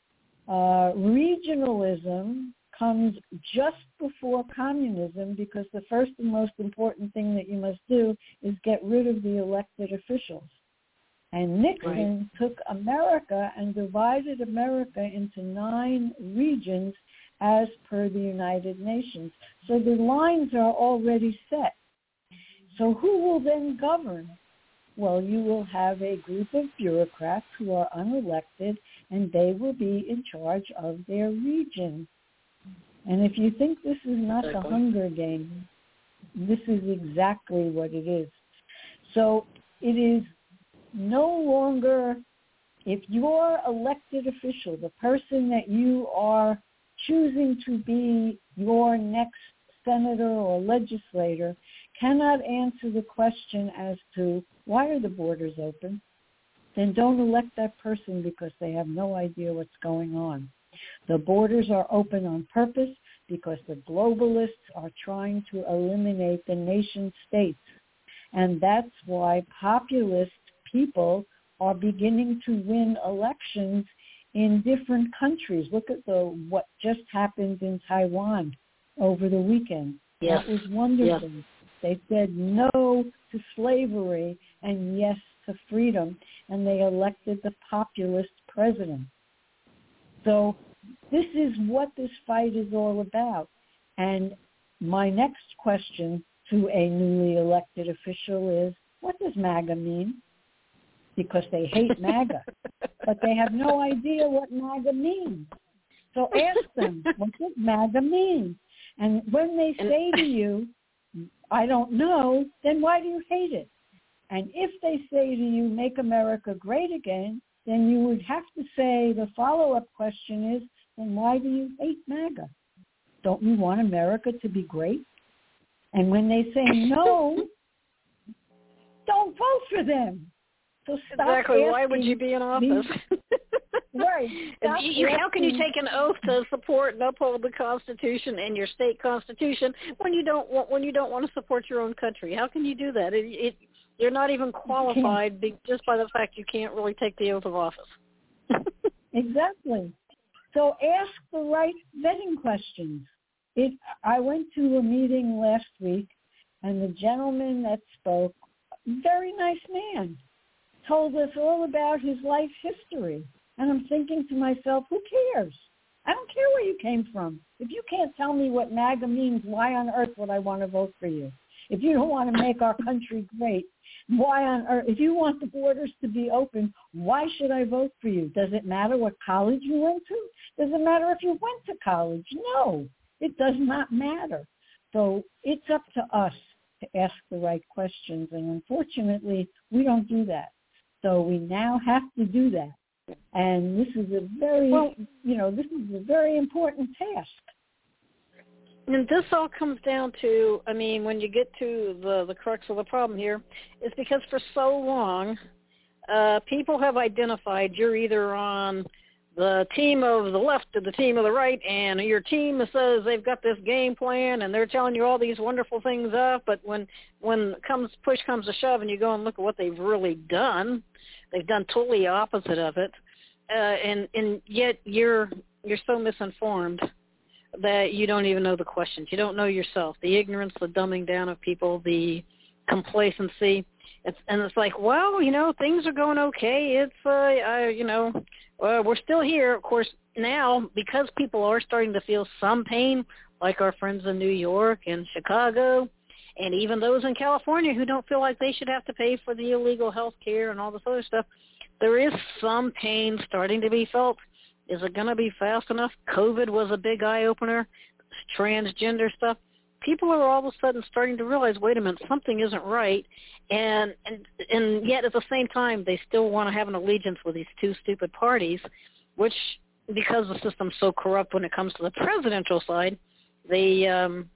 uh, regionalism comes just before communism because the first and most important thing that you must do is get rid of the elected officials. And Nixon right. took America and divided America into nine regions as per the United Nations. So the lines are already set. So who will then govern? Well, you will have a group of bureaucrats who are unelected, and they will be in charge of their region. And if you think this is not the Hunger Games, this is exactly what it is. So it is no longer, if your elected official, the person that you are choosing to be your next senator or legislator, cannot answer the question as to why are the borders open, then don't elect that person because they have no idea what's going on. The borders are open on purpose because the globalists are trying to eliminate the nation states. And that's why populist people are beginning to win elections in different countries. Look at the what just happened in Taiwan over the weekend. Yes. That was wonderful. Yes. They said no to slavery and yes to freedom, and they elected the populist president. So this is what this fight is all about. And my next question to a newly elected official is, what does MAGA mean? Because they hate MAGA, but they have no idea what MAGA means. So ask them, what does MAGA mean? And when they say to you, I don't know, then why do you hate it? And if they say to you, make America great again, then you would have to say the follow-up question is, then why do you hate MAGA? Don't you want America to be great? And when they say no, don't vote for them. So stop exactly. Asking, why would you be in office? right. You, how can you take an oath to support and uphold the Constitution and your state Constitution when you don't want when you don't want to support your own country? How can you do that? It, it, you're not even qualified be, just by the fact you can't really take the oath of office. Exactly. So ask the right vetting questions. It. I went to a meeting last week, and the gentleman that spoke, very nice man, told us all about his life history. And I'm thinking to myself, who cares? I don't care where you came from. If you can't tell me what MAGA means, why on earth would I want to vote for you? If you don't want to make our country great, why on earth? If you want the borders to be open, why should I vote for you? Does it matter what college you went to? Does it matter if you went to college? No, it does not matter. So it's up to us to ask the right questions. And unfortunately, we don't do that. So we now have to do that. And this is a very, well, you know, this is a very important task. And this all comes down to, I mean, when you get to the, the crux of the problem here, is because for so long, uh, people have identified you're either on the team of the left or the team of the right, and your team says they've got this game plan and they're telling you all these wonderful things up, but when when comes push comes to shove and you go and look at what they've really done, they've done totally opposite of it, uh, and and yet you're you're so misinformed that you don't even know the questions. You don't know yourself. The ignorance, the dumbing down of people, the complacency. It's, and it's like, well, you know, things are going okay. It's, uh, uh, you know, uh, we're still here. Of course, now, because people are starting to feel some pain, like our friends in New York and Chicago, and even those in California who don't feel like they should have to pay for the illegal health care and all this other stuff, there is some pain starting to be felt. Is it going to be fast enough? COVID was a big eye-opener. Transgender stuff. People are all of a sudden starting to realize, wait a minute, something isn't right. And, and and yet at the same time, they still want to have an allegiance with these two stupid parties, which, because the system's so corrupt when it comes to the presidential side, they, um,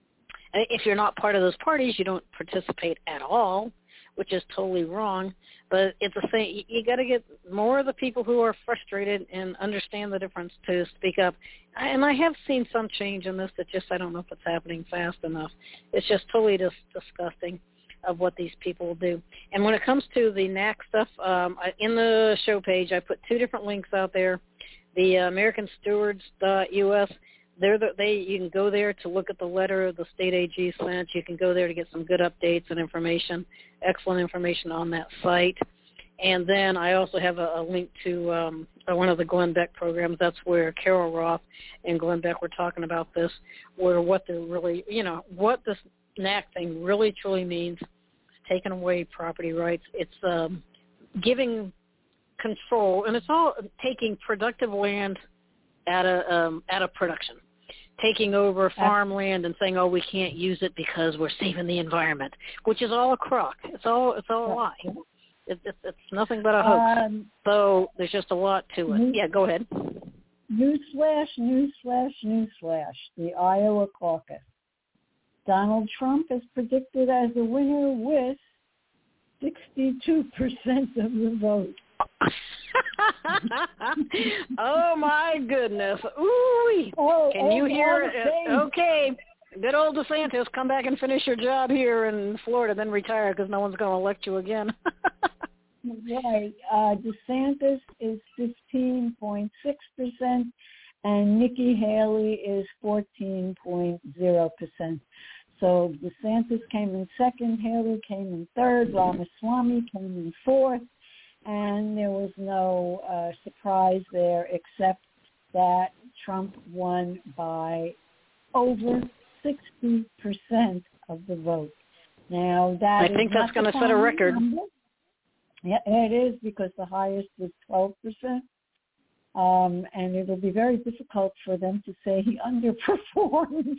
if you're not part of those parties, you don't participate at all, which is totally wrong. But it's the same. You got to get more of the people who are frustrated and understand the difference to speak up. And I have seen some change in this. That just I don't know if it's happening fast enough. It's just totally dis- disgusting of what these people will do. And when it comes to the N A C stuff, um, I, in the show page, I put two different links out there. The uh, American Stewards dot U S. They're the, they you can go there to look at the letter the state A G sent. You can go there to get some good updates and information, excellent information on that site. And then I also have a, a link to um, one of the Glenn Beck programs. That's where Carol Roth and Glenn Beck were talking about this, where what they're really, you know, what this N A C thing really truly means. It's taking away property rights. It's um, giving control, and it's all taking productive land out of um, out of production, taking over farmland and saying, "Oh, we can't use it because we're saving the environment," which is all a crock. It's all it's all a lie. It, it, it's nothing but a hoax. Um, so there's just a lot to it. News, yeah, go ahead. Newsflash, newsflash, newsflash. The Iowa caucus. Donald Trump is predicted as the winner with sixty-two percent of the vote. Oh my goodness! Ooh, oh, can oh, you hear it? Okay, good old DeSantis, come back and finish your job here in Florida, then retire because no one's going to elect you again. Right. Uh, DeSantis is fifteen point six percent, and Nikki Haley is fourteen point zero percent. So DeSantis came in second, Haley came in third, Ramaswamy came in fourth. And there was no uh, surprise there except that Trump won by over sixty percent of the vote. Now, that I is think that's going to set a record. Number. Yeah, it is, because the highest was twelve percent. Um, and it'll be very difficult for them to say he underperformed.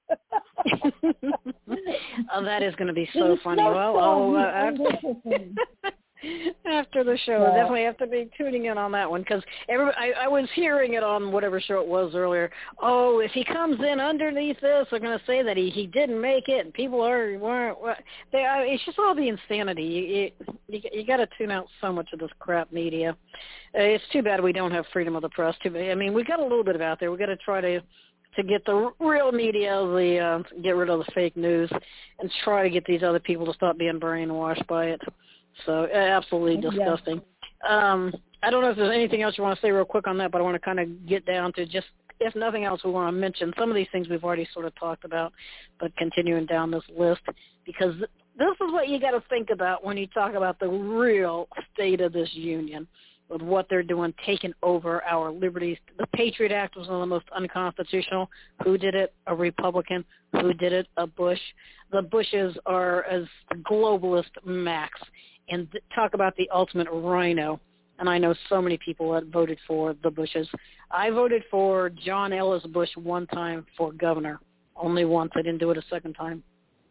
Oh, that is going to be so funny. No well, oh, uh, after, after the show, yeah. I definitely have to be tuning in on that one, because I, I was hearing it on whatever show it was earlier. Oh, if he comes in underneath this, they're going to say that he, he didn't make it, and people are weren't. They, I, it's just all the insanity. You you, you got to tune out so much of this crap media. Uh, it's too bad we don't have freedom of the press. Too bad. I mean, we got a little bit of it out there. We got to try to. to get the real media, the uh, get rid of the fake news, and try to get these other people to stop being brainwashed by it. So absolutely disgusting. Yeah. Um, I don't know if there's anything else you want to say real quick on that, but I want to kind of get down to just, if nothing else, we want to mention some of these things we've already sort of talked about, but continuing down this list, because this is what you got to think about when you talk about the real state of this union, with what they're doing, taking over our liberties. The Patriot Act was one of the most unconstitutional. Who did it? A Republican. Who did it? A Bush. The Bushes are as globalist max. And th- talk about the ultimate rhino. And I know so many people that voted for the Bushes. I voted for John Ellis Bush one time for governor. Only once. I didn't do it a second time.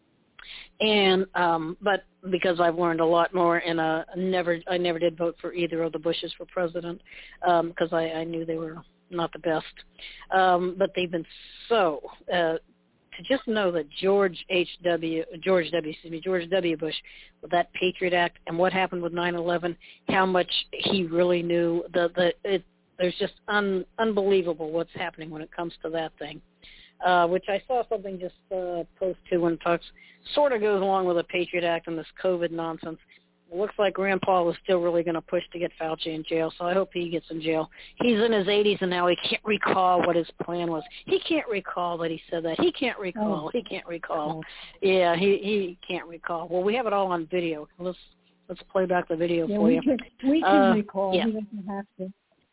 And um, but because I've learned a lot more, and uh, never I never did vote for either of the Bushes for president because um, I, I knew they were not the best. Um, but they've been so uh, to just know that George H W George W excuse me George W Bush with that Patriot Act and what happened with nine eleven, how much he really knew. The the it, there's just un, unbelievable what's happening when it comes to that thing. Uh, which I saw something just uh, post to when it talks, sort of goes along with the Patriot Act and this COVID nonsense. It looks like Grandpa was still really going to push to get Fauci in jail, so I hope he gets in jail. He's in his eighties, and now he can't recall what his plan was. He can't recall that he said that. He can't recall. Oh. He can't recall. Oh. Yeah, he he can't recall. Well, we have it all on video. Let's let's play back the video yeah, for we you. Can, we can uh, recall. Yeah. He doesn't have to.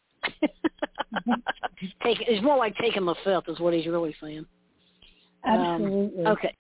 Take, it's more like taking the fifth is what he's really saying. Absolutely. Um, okay.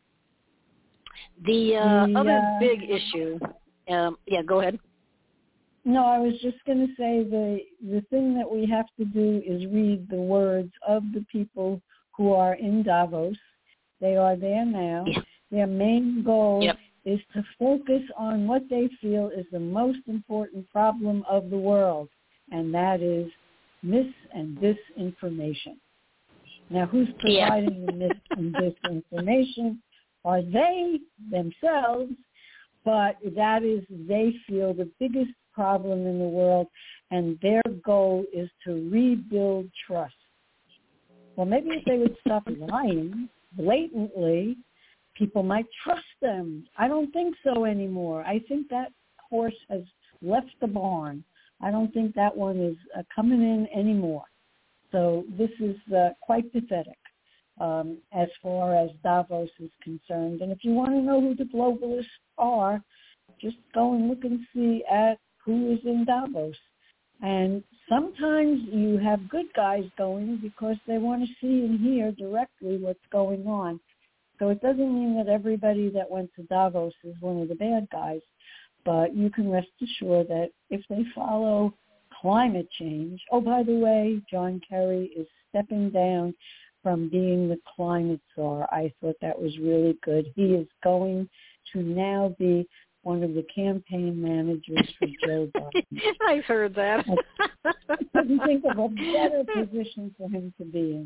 The, uh, the other uh, big issue, um, yeah, go ahead. No, I was just going to say the the thing that we have to do is read the words of the people who are in Davos. They are there now. Yeah. Their main goal yep. is to focus on what they feel is the most important problem of the world, and that is mis and disinformation. Now, who's providing yeah. the mis and disinformation are they themselves, but that is, they feel, the biggest problem in the world, and their goal is to rebuild trust. Well, maybe if they would stop lying blatantly, people might trust them. I don't think so anymore. I think that horse has left the barn. I don't think that one is uh, coming in anymore. So this is uh, quite pathetic um, as far as Davos is concerned. And if you want to know who the globalists are, just go and look and see at who is in Davos. And sometimes you have good guys going because they want to see and hear directly what's going on. So it doesn't mean that everybody that went to Davos is one of the bad guys. But you can rest assured that if they follow climate change, oh, by the way, John Kerry is stepping down from being the climate czar. I thought that was really good. He is going to now be one of the campaign managers for Joe Biden. I've heard that. I couldn't think of a better position for him to be in.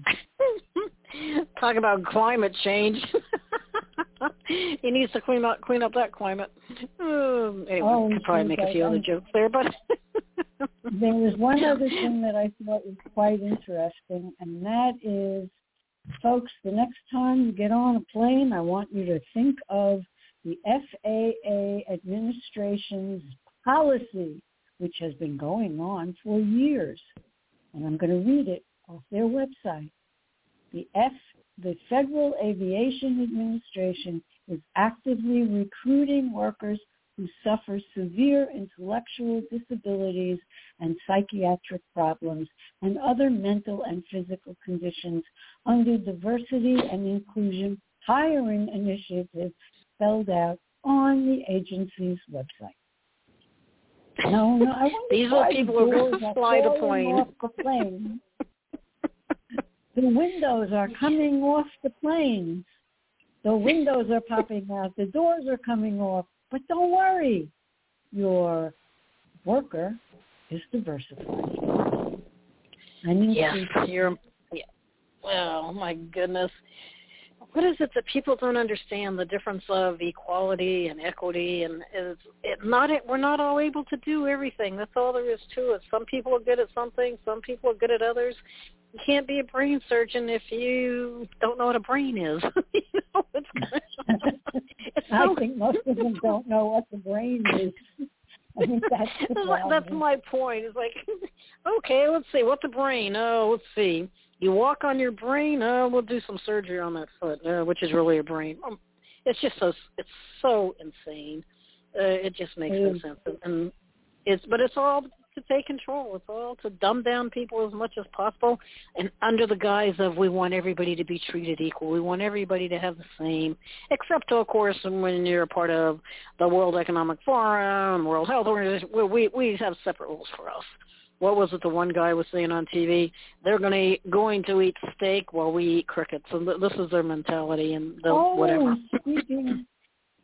Talk about climate change. He needs to clean up clean up that climate. Um, anyway, oh, could probably make a few other jokes there, but there was one other thing that I thought was quite interesting, and that is, folks, the next time you get on a plane, I want you to think of the F A A administration's policy, which has been going on for years. And I'm going to read it off their website. The F, the Federal Aviation Administration is actively recruiting workers who suffer severe intellectual disabilities and psychiatric problems and other mental and physical conditions under diversity and inclusion hiring initiatives spelled out on the agency's website. No, no, I wonder these are people who are going to fly the plane. Off the plane. The windows are coming off the planes. The windows are popping out. The doors are coming off. But don't worry. Your worker is diversified. And yes, you're, yeah. Well, my goodness. What is it that people don't understand, the difference of equality and equity, and it's it not we're not all able to do everything. That's all there is to it. Some people are good at something, some people are good at others. You can't be a brain surgeon if you don't know what a brain is. You know, it's kind of, it's so, I think most of them don't know what the brain is. I think that's the problem. That's my point. It's like, okay, let's see, what's the brain? Oh, let's see. You walk on your brain, oh, we'll do some surgery on that foot, uh, which is really a brain. Um, it's just so, it's so insane. Uh, it just makes no sense. And it's, but it's all to take control. It's all to dumb down people as much as possible, and under the guise of we want everybody to be treated equal. We want everybody to have the same, except, of course, when you're a part of the World Economic Forum, World Health Organization, we, we, we have separate rules for us. What was it the one guy was saying on T V? They're going to going to eat steak while we eat crickets. And this is their mentality and the oh, whatever. Speaking,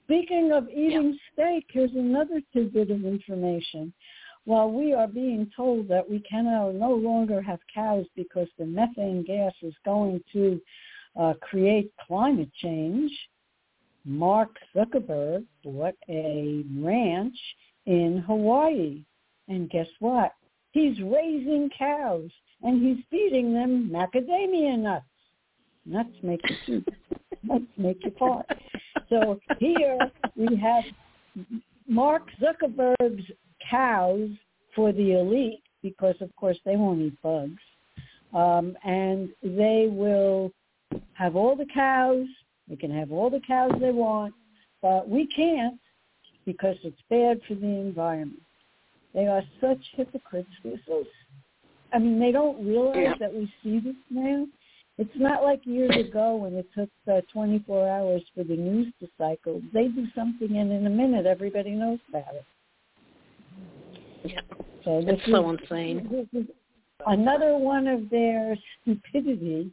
Speaking of eating yeah. steak, here's another tidbit of information. While we are being told that we can now no longer have cows because the methane gas is going to uh, create climate change, Mark Zuckerberg bought a ranch in Hawaii. And guess what? He's raising cows, and he's feeding them macadamia nuts. Nuts make you soup. Nuts make you fart. So here we have Mark Zuckerberg's cows for the elite, because, of course, they won't eat bugs. Um, and they will have all the cows. They can have all the cows they want, but we can't because it's bad for the environment. They are such hypocrites. They're so, I mean, they don't realize yeah. that we see this now. It's not like years ago when it took uh, twenty-four hours for the news to cycle. They do something, and in a minute, everybody knows about it. Yeah. So this it's is, so insane. This is another one of their stupidity.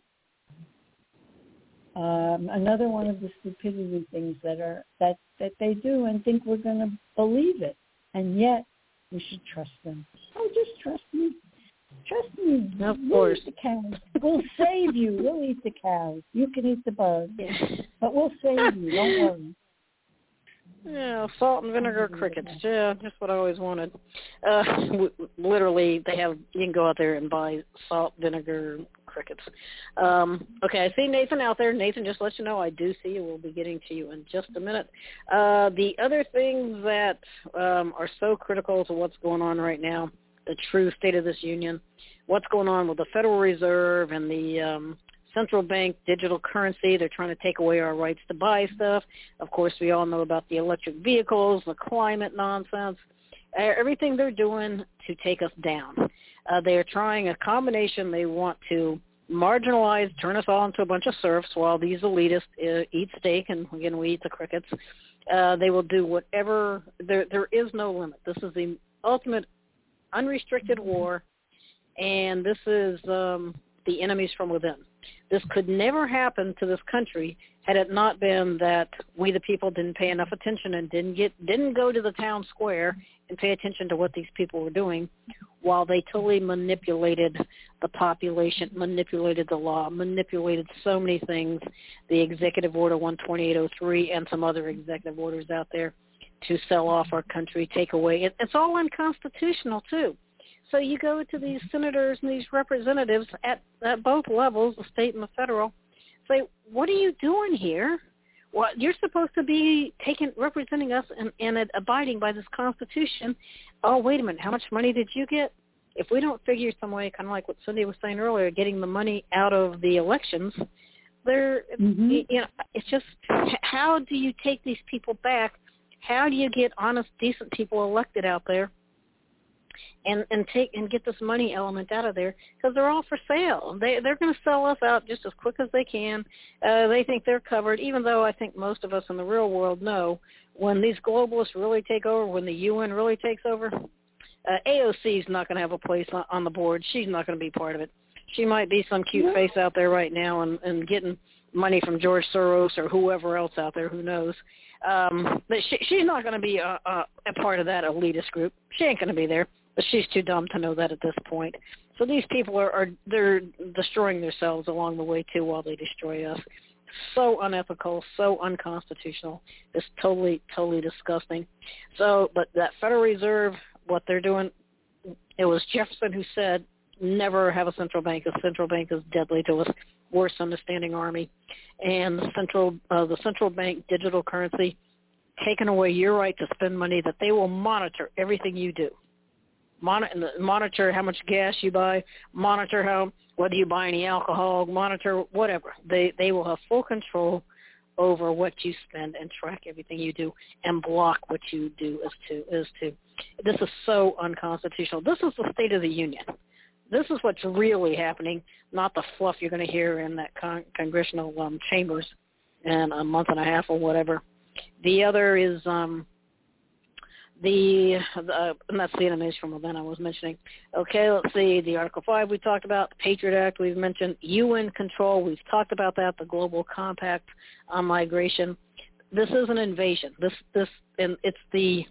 Um, another one of the stupidity things that are that, that they do and think we're going to believe it, and yet we should trust them. Oh, just trust me. Trust me. Of we'll course. Eat the cows. We'll save you. We'll eat the cows. You can eat the bugs, Yeah. but we'll save you. Don't worry. Yeah, salt and vinegar crickets. Yeah, just what I always wanted. Uh, w- literally, they have. You can go out there and buy salt, vinegar, crickets. Um, okay, I see Nathan out there. Nathan, just let you know, I do see you. We'll be getting to you in just a minute. Uh, the other things that um, are so critical to what's going on right now, the true state of this union, what's going on with the Federal Reserve and the um, central bank digital currency. They're trying to take away our rights to buy stuff. Of course, we all know about the electric vehicles, the climate nonsense, uh, everything they're doing to take us down. Uh, they're trying a combination. They want to marginalize, turn us all into a bunch of serfs while these elitists uh, eat steak, and again, we eat the crickets. Uh, they will do whatever. There, there is no limit. This is the ultimate unrestricted war, and this is um, the enemies from within. This could never happen to this country had it not been that we, the people, didn't pay enough attention and didn't get didn't go to the town square and pay attention to what these people were doing, while they totally manipulated the population, manipulated the law, manipulated so many things, the Executive Order one twenty-eight oh three and some other executive orders out there to sell off our country, take away. It, it's all unconstitutional, too. So you go to these senators and these representatives at, at both levels, the state and the federal, say, what are you doing here? Well, you're supposed to be taking, representing us and, and abiding by this Constitution. Oh, wait a minute, how much money did you get? If we don't figure some way, kind of like what Cindy was saying earlier, getting the money out of the elections, there, mm-hmm. you know, it's just, how do you take these people back? How do you get honest, decent people elected out there? And and take and get this money element out of there, because they're all for sale. They they're going to sell us out just as quick as they can. Uh, they think they're covered, even though I think most of us in the real world know when these globalists really take over, when the U N really takes over, uh, A O C is not going to have a place on, on the board. She's not going to be part of it. She might be some cute face out there right now and, and getting money from George Soros or whoever else out there, who knows. Um, but she, she's not going to be a, a, a part of that elitist group. She ain't going to be there. But she's too dumb to know that at this point. So these people are, are they're destroying themselves along the way, too, while they destroy us. So unethical, so unconstitutional. It's totally, totally disgusting. So, but that Federal Reserve, what they're doing, it was Jefferson who said, never have a central bank. A central bank is deadly to us, worse than the standing army. And the central, uh, the central bank digital currency, taking away your right to spend money, that they will monitor everything you do. Monitor how much gas you buy, monitor how whether you buy any alcohol, monitor whatever. They they will have full control over what you spend and track everything you do and block what you do as to as to. This is so unconstitutional. This is the State of the Union. This is what's really happening, not the fluff you're going to hear in that con- congressional um, chambers in a month and a half or whatever. The other is. Um, The, the and that's the enemies from within I was mentioning. Okay, let's see. The Article five we talked about. The Patriot Act we've mentioned. U N control, we've talked about that. The Global Compact on migration. this is an invasion. This, this, and it's the,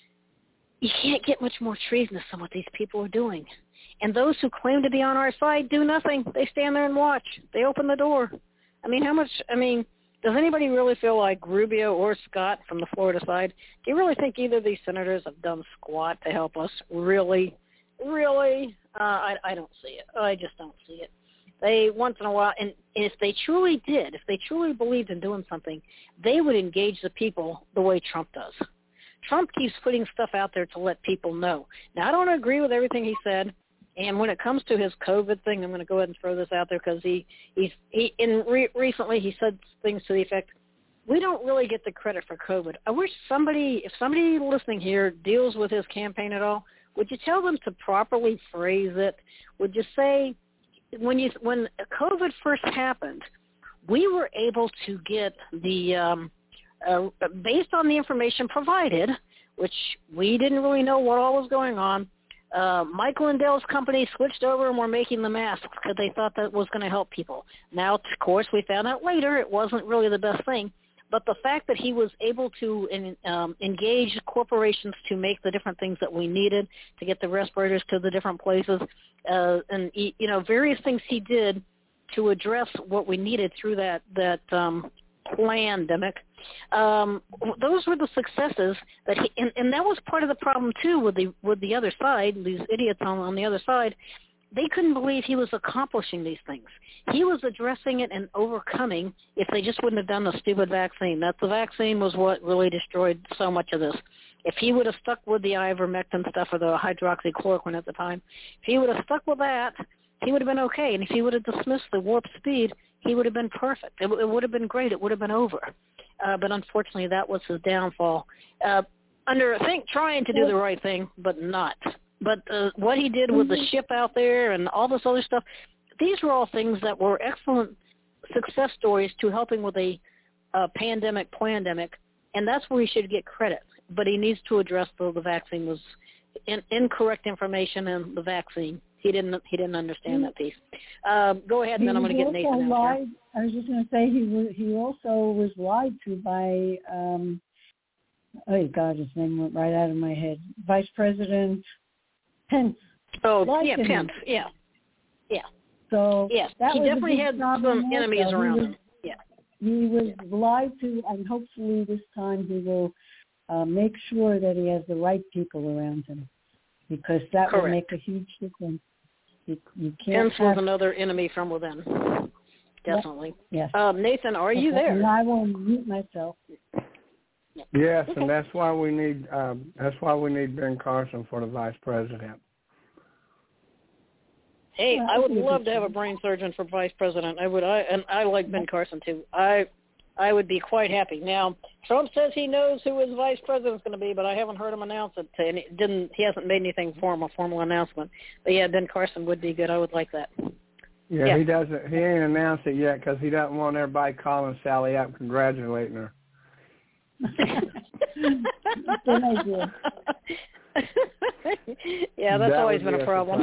you can't get much more treasonous than what these people are doing. And those who claim to be on our side do nothing. They stand there and watch. They open the door. I mean, how much, I mean, does anybody really feel like Rubio or Scott from the Florida side, do you really think either of these senators have done squat to help us? Really? Really? Uh, I, I don't see it. I just don't see it. They, once in a while, and if they truly did, if they truly believed in doing something, they would engage the people the way Trump does. Trump keeps putting stuff out there to let people know. Now, I don't agree with everything he said. And when it comes to his COVID thing, I'm going to go ahead and throw this out there because he, he's, he, in re- recently he said things to the effect, we don't really get the credit for COVID. I wish somebody, if somebody listening here deals with his campaign at all, would you tell them to properly phrase it? Would you say, when you when COVID first happened, we were able to get the, um, uh, based on the information provided, which we didn't really know what all was going on, Uh, Mike Lindell's company switched over and were making the masks because they thought that was going to help people. Now, of course, we found out later it wasn't really the best thing. But the fact that he was able to in, um, engage corporations to make the different things that we needed to get the respirators to the different places, uh, and he, you know, various things he did to address what we needed through that that um, pandemic. Um, those were the successes that he, and, and that was part of the problem too with the with the other side, these idiots on, on the other side. They couldn't believe he was accomplishing these things. He was addressing it and overcoming if they just wouldn't have done the stupid vaccine. That the vaccine was what really destroyed so much of this. If he would have stuck with the ivermectin stuff or the hydroxychloroquine at the time, if he would have stuck with that, he would have been okay. And if he would have dismissed the warp speed, he would have been perfect. It, it would have been great. It would have been over. Uh, but unfortunately, that was his downfall. Uh, under, I think, trying to do the right thing, but not. But uh, what he did with the ship out there and all this other stuff, these were all things that were excellent success stories to helping with a uh, pandemic, plandemic, and that's where he should get credit. But he needs to address the, the vaccine was in, incorrect information in the vaccine. He didn't. He didn't understand that piece. Uh, go ahead, and then I'm going to get Nathan out here. I was just going to say he was, he also was lied to by. Um, oh God, his name went right out of my head. Vice President Pence. Oh yeah, Pence. Him. Yeah, yeah. So yes, that he was definitely had some enemies also. around he was, him. Yeah, he was yeah. lied to, and hopefully this time he will uh, make sure that he has the right people around him, because that Correct. will make a huge difference. You, you can't Pence have, was another enemy from within. Definitely. Yes. Um, Nathan, are you there? And I will mute myself. Yes, okay. and that's why we need um, that's why we need Ben Carson for the vice president. Hey, I would love to have a brain surgeon for vice president. I would, I and I like Ben Carson too. I, I would be quite happy. Now, Trump says he knows who his vice president's going to be, but I haven't heard him announce it. And it didn't he hasn't made anything formal, formal announcement. But yeah, Ben Carson would be good. I would like that. Yeah, yeah. he doesn't. He ain't announced it yet because he doesn't want everybody calling Sally up, congratulating her. Good idea. Yeah, that's that always been be a problem.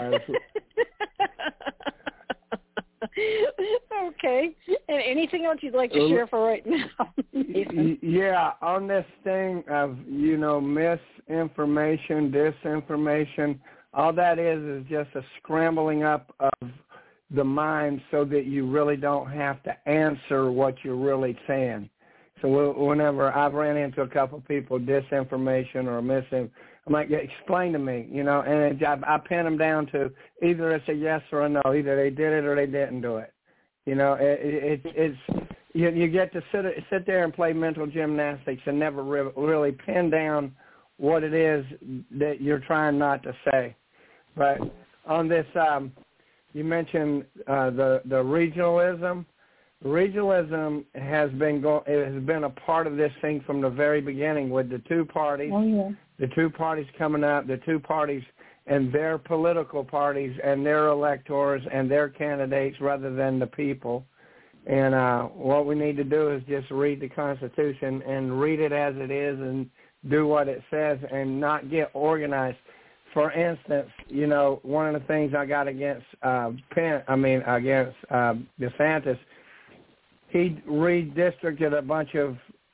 Okay. And anything else you'd like to share for right now? Yeah, on this thing of, you know, misinformation, disinformation, all that is is just a scrambling up of the mind so that you really don't have to answer what you're really saying. So whenever I've ran into a couple of people, disinformation or misinformation, I'm like, yeah, explain to me, you know, and I, I pin them down to either it's a yes or a no. Either they did it or they didn't do it. You know, it, it, it's you, you get to sit sit there and play mental gymnastics and never re- really pin down what it is that you're trying not to say. But on this, um, you mentioned uh, the the regionalism. Regionalism has been go- it has been a part of this thing from the very beginning with the two parties, oh, yeah. the two parties coming up, the two parties and their political parties and their electors and their candidates rather than the people. And uh, what we need to do is just read the Constitution and read it as it is and do what it says and not get organized. For instance, you know, one of the things I got against uh, Penn, I mean against uh, DeSantis, he redistricted a bunch of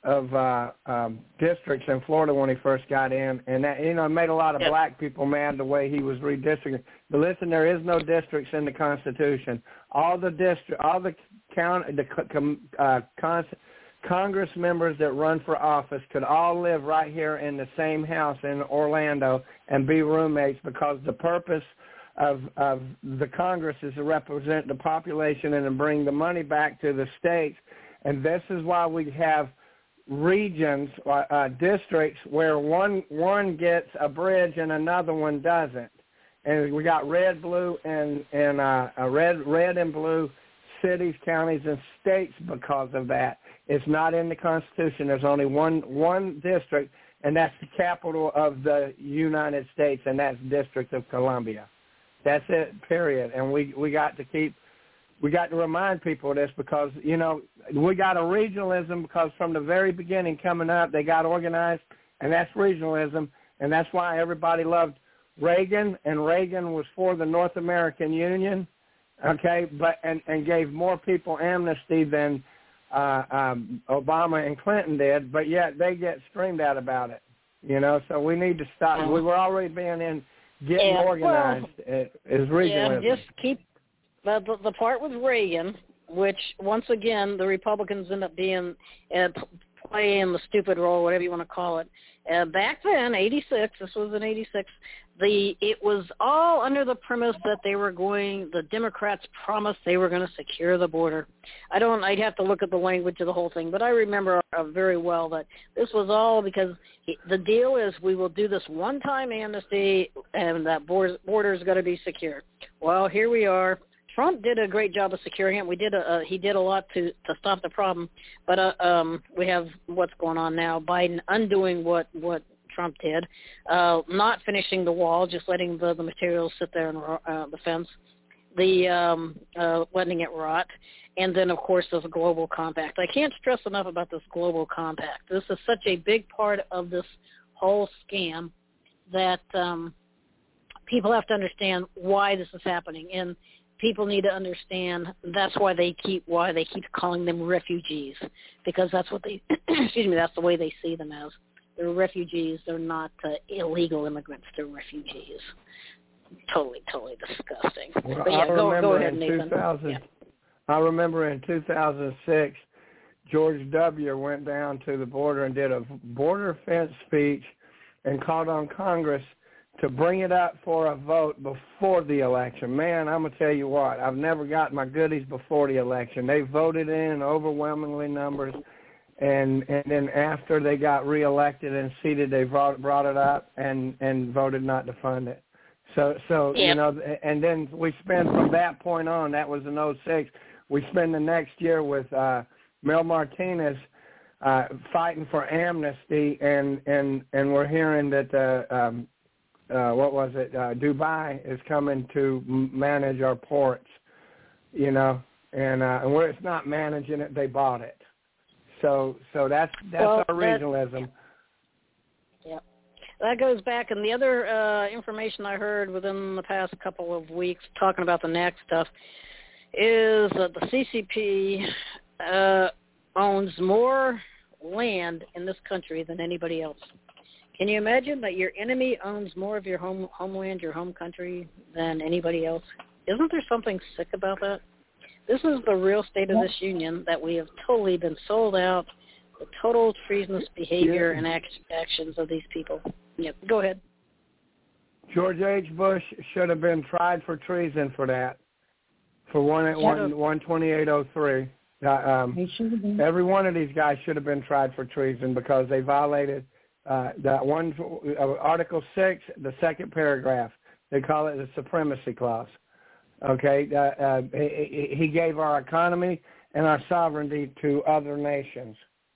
of uh, um, districts in Florida when he first got in, and that, you know, it made a lot of yep. black people mad the way he was redistricting. But listen, there is no districts in the Constitution. All the district, all the count, the uh, cons, Congress members that run for office could all live right here in the same house in Orlando and be roommates, because the purpose of of the Congress is to represent the population and to bring the money back to the states. And this is why we have regions, uh, districts where one one gets a bridge and another one doesn't. And we got red, blue, and and uh, a red, red and blue cities, counties, and states because of that. It's not in the Constitution. There's only one one district, and that's the capital of the United States, and that's District of Columbia. That's it, period. And we, we got to keep, we got to remind people of this, because, you know, we got a regionalism because from the very beginning coming up, they got organized, and that's regionalism, and that's why everybody loved Reagan, and Reagan was for the North American Union, okay, but and, and gave more people amnesty than uh, um, Obama and Clinton did, but yet they get screamed at about it, you know, so we need to stop. We were already being in getting yeah, organized well, is regionalism. Yeah, just keep the, the, the part with Reagan, which, once again, the Republicans end up being uh, playing the stupid role, whatever you want to call it. Uh, back then, eighty-six, this was in eighty-six, the it was all under the premise that they were going, the Democrats promised they were going to secure the border. I don't, I'd have to look at the language of the whole thing, but I remember uh, very well that this was all because the deal is we will do this one-time amnesty and that border is going to be secure. Well, here we are. Trump did a great job of securing it. We did a, uh, he did a lot to, to stop the problem, but uh, um, we have what's going on now. Biden undoing what, what Trump did, uh, not finishing the wall, just letting the, the materials sit there on uh, the fence, the um, uh, letting it rot, and then, of course, there's a global compact. I can't stress enough about this global compact. This is such a big part of this whole scam that um, people have to understand why this is happening, and people need to understand that's why they keep why they keep calling them refugees, because that's what they excuse me that's the way they see them as. They're refugees. They're not uh, illegal immigrants. They're refugees. Totally, totally disgusting. Well, but yeah, I go, remember go ahead, in Nathan. two thousand, yeah. I remember in two thousand six, George W. went down to the border and did a border fence speech and called on Congress to bring it up for a vote before the election. Man, I'm going to tell you what, I've never got my goodies before the election. They voted in overwhelmingly numbers, and and then after they got reelected and seated, they brought, brought it up and, and voted not to fund it. So, so yep. you know, and then we spent from that point on, that was in oh six, we spend the next year with uh, Mel Martinez uh, fighting for amnesty, and, and, and we're hearing that uh, um, Uh, what was it? Uh, Dubai is coming to m- manage our ports, you know, and uh, and where it's not managing it, they bought it. So so that's that's well, our regionalism. Yeah, that goes back. And the other uh, information I heard within the past couple of weeks, talking about the N A C stuff, is that the C C P uh, owns more land in this country than anybody else. Can you imagine that your enemy owns more of your home homeland, your home country, than anybody else? Isn't there something sick about that? This is the real state of this union, that we have totally been sold out, the total treasonous behavior yeah. and act- actions of these people. Yep, go ahead. George H. Bush should have been tried for treason for that, for one one one twenty eight oh three. Uh, um, He should have been. every one of these guys should have been tried for treason because they violated Uh, that one, uh, Article six, the second paragraph. They call it the Supremacy Clause. Okay, uh, uh, he, he gave our economy and our sovereignty to other nations.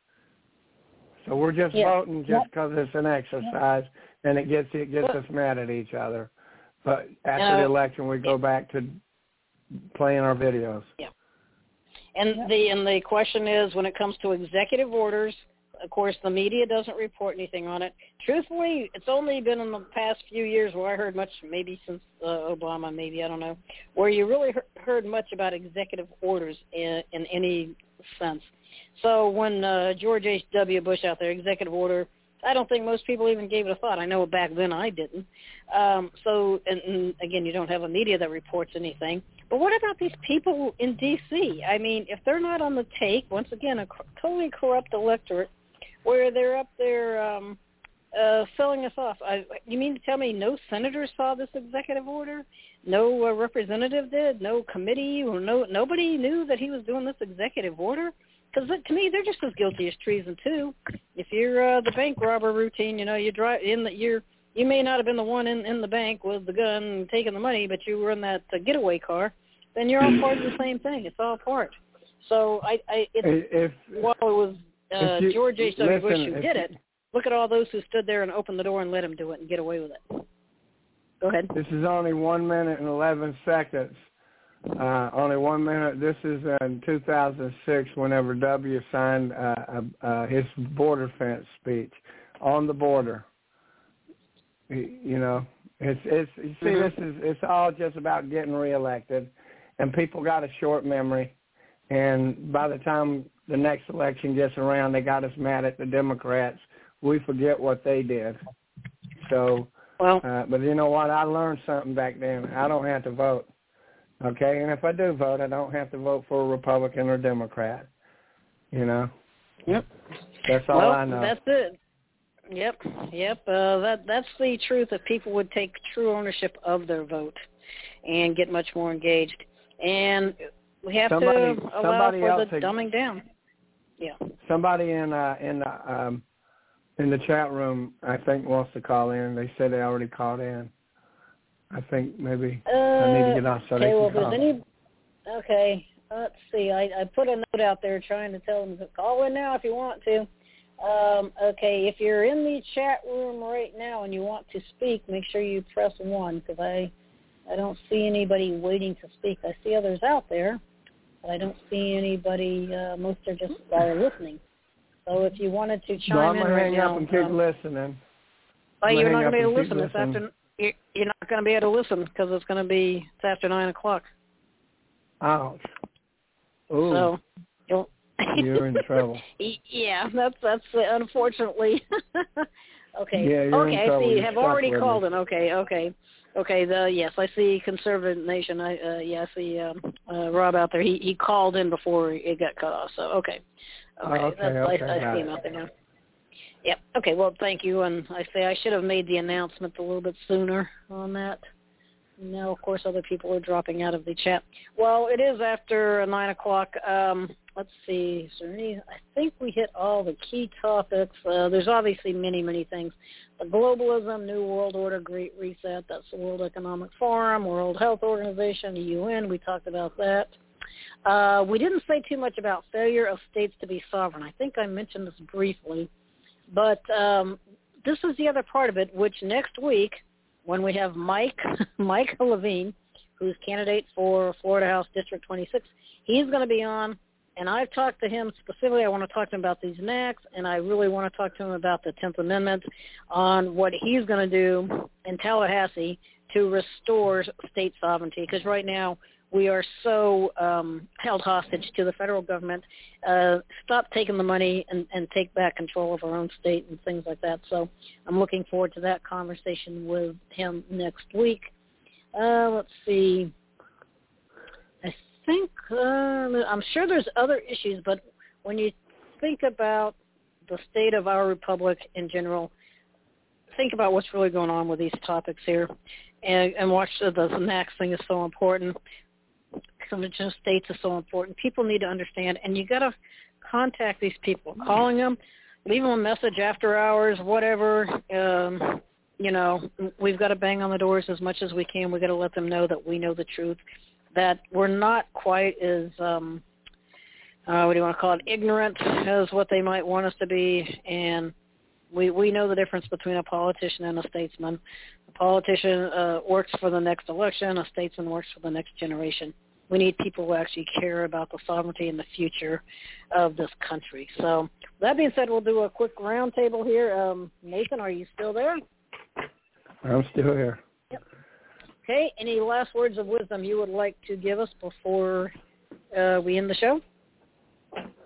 So we're just yeah. voting just because yep. it's an exercise, yep. and it gets it gets us mad at each other. But after uh, the election, we go back to playing our videos. Yeah. And yep. the and the question is, when it comes to executive orders, of course, the media doesn't report anything on it. Truthfully, it's only been in the past few years where I heard much, maybe since uh, Obama, maybe, I don't know, where you really he- heard much about executive orders in, in any sense. So when uh, George H W. Bush out there, executive order, I don't think most people even gave it a thought. I know back then I didn't. Um, so, and, and again, you don't have a media that reports anything. But what about these people in D C? I mean, if they're not on the take, once again, a totally corrupt electorate, where they're up there um, uh, selling us off. I, you mean to tell me no senator saw this executive order? No uh, representative did? No committee? Or no nobody knew that he was doing this executive order? Because to me, they're just as guilty as treason too. If you're uh, the bank robber routine, you know, you drive in the you're you may not have been the one in, in the bank with the gun taking the money, but you were in that uh, getaway car. Then you're all part of the same thing. It's all part. So I, I it's, if, while it was uh, you, George H W. Bush who did you, it, look at all those who stood there and opened the door and let him do it and get away with it. Go ahead. This is only one minute and eleven seconds. Uh, only one minute. This is in two thousand six whenever W signed uh, uh, uh, his border fence speech on the border. You know, it's it's you see, mm-hmm. this is it's all just about getting reelected, and people got a short memory, and by the time the next election gets around, they got us mad at the Democrats. We forget what they did. So, well, uh, but you know what? I learned something back then. I don't have to vote. Okay, and if I do vote, I don't have to vote for a Republican or Democrat. You know. Yep. That's all well, I know. That's it. Yep, yep. Uh, that that's the truth. If people would take true ownership of their vote and get much more engaged, and we have somebody, to allow somebody for the had, dumbing down. Yeah. Somebody in uh, in the um, in the chat room, I think, wants to call in. They said they already called in. I think maybe uh, I need to get off so okay, they can well, call. If there's any, okay, let's see. I, I put a note out there trying to tell them to call in now if you want to. Um, okay, if you're in the chat room right now and you want to speak, make sure you press one because I, I don't see anybody waiting to speak. I see others out there, but I don't see anybody. Uh, most are just are listening. So if you wanted to chime no, I'm in gonna right hang now, up and keep um, listening. oh, you're not going to be able to listen this afternoon. You're, you're not going to be able to listen because it's going to be it's after nine o'clock. Ouch. Ooh. So you'll. You're in trouble. Yeah, that's that's uh, unfortunately. okay. Yeah, you're okay, in trouble. I see. You You're have already stuck with called me. in. Okay, okay, okay. The yes, I see. Conservative Nation. I uh, yeah, I see um, uh, Rob out there. He he called in before it got cut off. So okay, okay. Oh, okay, that's, okay, I, I see it. him out there now. Yep. Okay. Well, thank you. And I say I should have made the announcement a little bit sooner on that. Now, of course, other people are dropping out of the chat. Well, it is after nine o'clock. Um, let's see. Is there any, I think we hit all the key topics. Uh, there's obviously many, many things. The globalism, New World Order, Great Reset. That's the World Economic Forum, World Health Organization, the U N. We talked about that. Uh, we didn't say too much about failure of states to be sovereign. I think I mentioned this briefly. But um, this is the other part of it, which next week, when we have Mike, Mike Levine, who's candidate for Florida House District twenty-six, he's going to be on, and I've talked to him specifically. I want to talk to him about these N A Cs, and I really want to talk to him about the tenth Amendment on what he's going to do in Tallahassee to restore state sovereignty, because right now we are so um, held hostage to the federal government. Uh, stop taking the money and, and take back control of our own state and things like that. So I'm looking forward to that conversation with him next week. Uh, let's see. I think, uh, I'm sure there's other issues, but when you think about the state of our republic in general, think about what's really going on with these topics here, and, and watch the, the N A C thing is so important. Convention of States is so important. People need to understand, and you got to contact these people, calling them, leave them a message after hours, whatever. Um, you know, we've got to bang on the doors as much as we can. We've got to let them know that we know the truth, that we're not quite as, um, uh, what do you want to call it, ignorant as what they might want us to be, and we, we know the difference between a politician and a statesman. A politician uh, works for the next election. A statesman works for the next generation. We need people who actually care about the sovereignty and the future of this country. So that being said, we'll do a quick roundtable here. Um, Nathan, are you still there? I'm still here. Yep. Okay. Any last words of wisdom you would like to give us before uh, we end the show?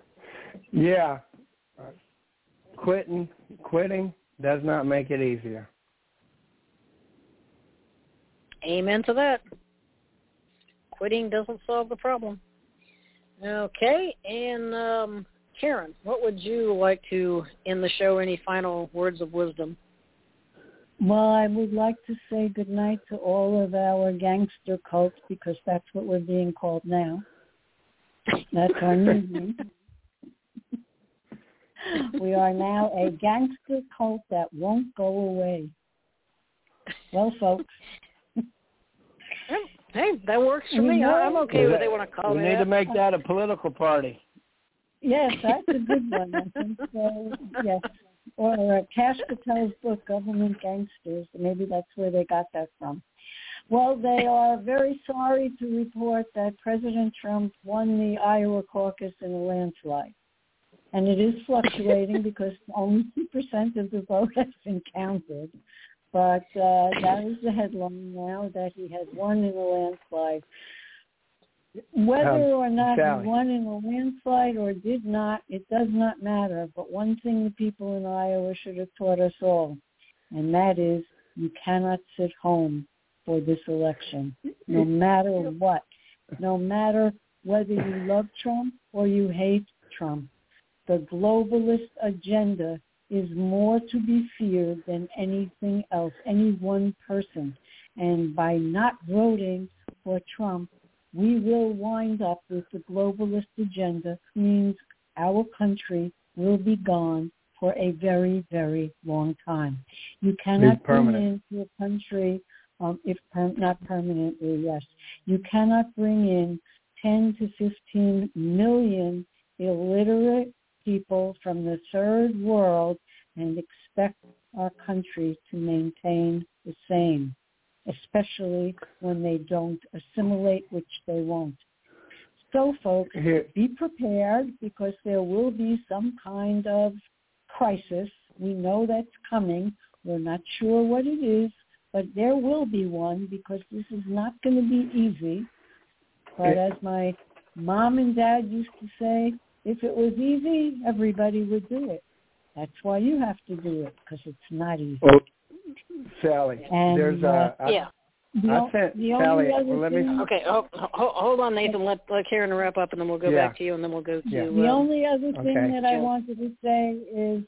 Yeah. Quitting, quitting does not make it easier. Amen to that. Quitting doesn't solve the problem. Okay, and um, Karen, what would you like to end the show? Any final words of wisdom? Well, I would like to say good night to all of our gangster cults, because that's what we're being called now. That's our new name. We are now a gangster cult that won't go away. Well, folks. Hey, that works for You me. know, I'm okay with it. They want to call we me need that. to make that a political party. Yes, that's a good one. I think so. Yes. Or uh, Cash Patel's book, Government Gangsters. Maybe that's where they got that from. Well, they are very sorry to report that President Trump won the Iowa caucus in a landslide. And it is fluctuating because only two percent of the vote has been counted. But uh, that is the headline now, that he has won in a landslide. Whether Um, or not Sally. he won in a landslide or did not, it does not matter. But one thing the people in Iowa should have taught us all, and that is you cannot sit home for this election, no matter what, no matter whether you love Trump or you hate Trump. The globalist agenda is more to be feared than anything else, any one person. And by not voting for Trump, we will wind up with the globalist agenda, means our country will be gone for a very, very long time. You cannot bring into a country, um, if per- not permanently, yes, you cannot bring in ten to fifteen million illiterate people from the third world and expect our country to maintain the same, especially when they don't assimilate, which they won't. So, folks, be prepared, because there will be some kind of crisis. We know that's coming. We're not sure what it is, but there will be one, because this is not going to be easy. But as my mom and dad used to say, if it was easy, everybody would do it. That's why you have to do it, because it's not easy. Well, Sally, and, there's uh, a... I, yeah. The, I sent the Sally... only Well, let thing, me... Okay, oh, ho- hold on, Nathan. Let, let Karen wrap up, and then we'll go Yeah. back to you, and then we'll go to... Yeah. The um, only other thing okay. that I Jill. wanted to say is,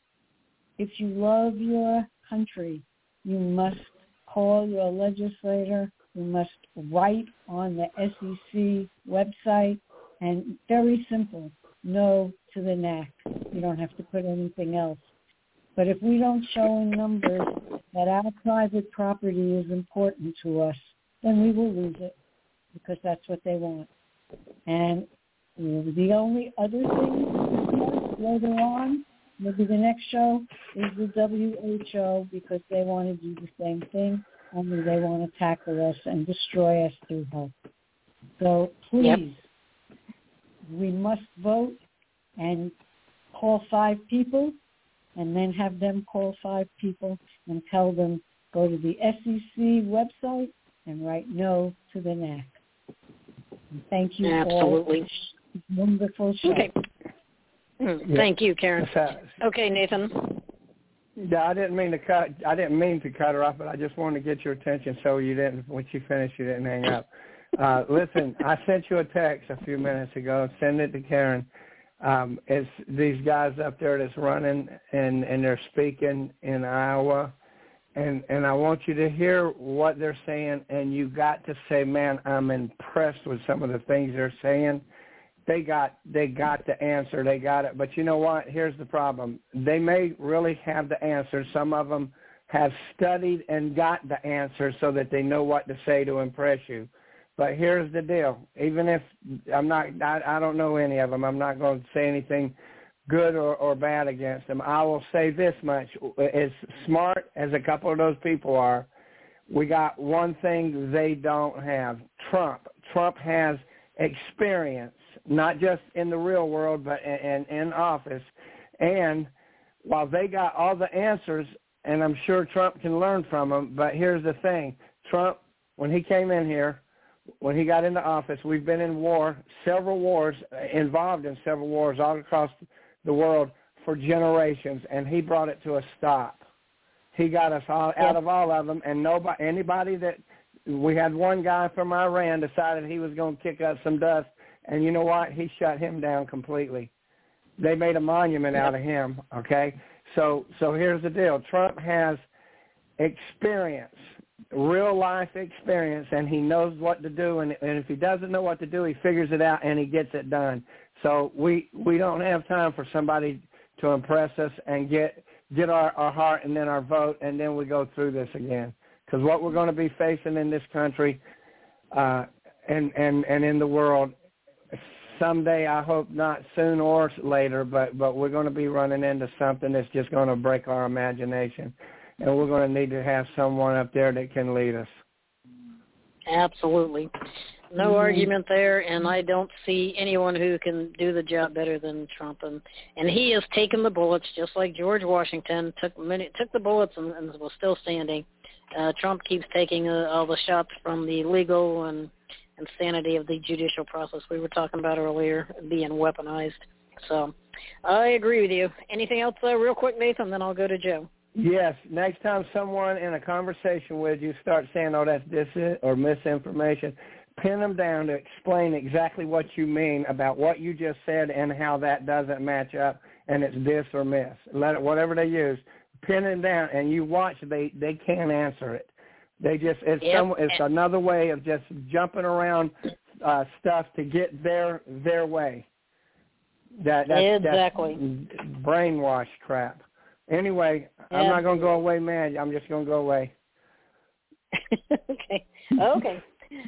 if you love your country, you must call your legislator. You must write on the S E C website, and very simple, no to the N A C. You don't have to put anything else. But if we don't show in numbers that our private property is important to us, then we will lose it, because that's what they want. And the only other thing later on, maybe the next show, is the W H O, because they want to do the same thing, only they want to tackle us and destroy us through health. So please, yep. we must vote and call five people, and then have them call five people and tell them, go to the S E C website and write no to the N A C. And thank you Absolutely. for this wonderful show. Okay. Mm, yeah. Thank you, Karen. Okay, Nathan. Yeah, I didn't mean to cut. I didn't mean to cut her off, but I just wanted to get your attention so you didn't. When she finished, you didn't hang up. Uh, listen, I sent you a text a few minutes ago. Send it to Karen. Um, it's these guys up there that's running, and, and they're speaking in Iowa, and and I want you to hear what they're saying, and you got to say, man, I'm impressed with some of the things they're saying. They got they got the answer, they got it. But you know what? Here's the problem. They may really have the answer. Some of them have studied and got the answer so that they know what to say to impress you. But here's the deal. Even if I'm not, I, I don't know any of them. I'm not going to say anything good or, or bad against them. I will say this much. As smart as a couple of those people are, we got one thing they don't have. Trump. Trump has experience, not just in the real world, but in, in, in office. And while they got all the answers, and I'm sure Trump can learn from them, but here's the thing. Trump, when he came in here, when he got into office. We've been in war, several wars, involved in several wars all across the world for generations, and he brought it to a stop. He got us all out of all of them, and nobody, anybody that we had one guy from Iran decided he was going to kick up some dust, and you know what? He shut him down completely. They made a monument out of him. Okay, so so here's the deal: Trump has experience, real life experience, and he knows what to do. And, and if he doesn't know what to do, he figures it out and he gets it done. So we we don't have time for somebody to impress us and get. get our, our heart and then our vote, and then we go through this again. Because what we're going to be facing in this country uh, and, and, and in the world, someday, I hope not soon or later, but, but we're going to be running into something that's just going to break our imagination. And we're going to need to have someone up there that can lead us. Absolutely. No mm-hmm. argument there, and I don't see anyone who can do the job better than Trump. And, and he has taken the bullets, just like George Washington took many, took the bullets and, and was still standing. Uh, Trump keeps taking uh, all the shots from the legal and insanity of the judicial process we were talking about earlier being weaponized. So I agree with you. Anything else uh, real quick, Nathan, then I'll go to Joe. Yes. Next time someone in a conversation with you starts saying, oh, that's dis- or misinformation, pin them down to explain exactly what you mean about what you just said and how that doesn't match up, and it's this or miss. Let it, whatever they use, pin it down, and you watch. They they can't answer it. They just it's yep. some it's another way of just jumping around uh, stuff to get their their way. That that's, exactly that's brainwash crap. Anyway, yeah. I'm not going to go away mad. I'm just going to go away. okay. Okay.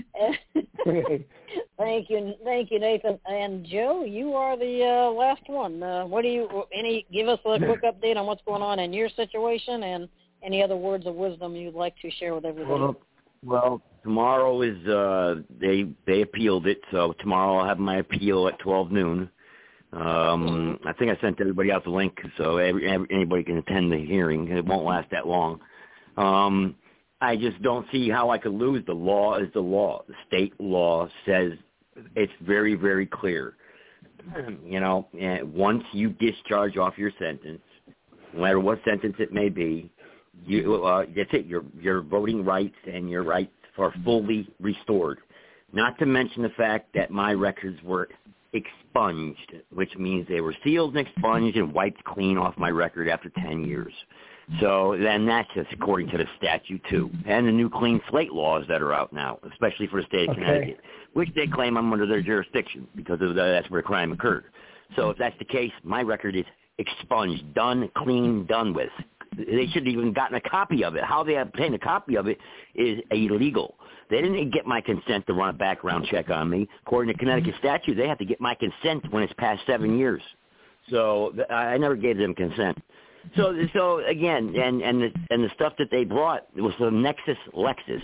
Thank you, thank you, Nathan. And Joe, you are the uh, last one. Uh, what do you? Any? Give us a quick update on what's going on in your situation, and any other words of wisdom you'd like to share with everybody. Well, well tomorrow is uh, they they appealed it, so tomorrow I'll have my appeal at twelve noon. Um, I think I sent everybody out the link, so every, every, anybody can attend the hearing. It won't last that long. Um, I just don't see how I could lose. The law is the law. The state law says it's very, very clear. You know, once you discharge off your sentence, no matter what sentence it may be, you uh, that's it. Your your voting rights and your rights are fully restored. Not to mention the fact that my records were expunged, which means they were sealed and expunged and wiped clean off my record after ten years. So then that's just according to the statute, too, and the new clean slate laws that are out now, especially for the state of okay. Connecticut, which they claim I'm under their jurisdiction because of the, that's where the crime occurred. So if that's the case, my record is expunged, done, clean, done with. They should have even gotten a copy of it. How they obtained a copy of it is illegal. They didn't get my consent to run a background check on me. According to Connecticut statute, they have to get my consent when it's past seven years. So I never gave them consent. So, so again, and and the, and the stuff that they brought was the Nexus Lexus.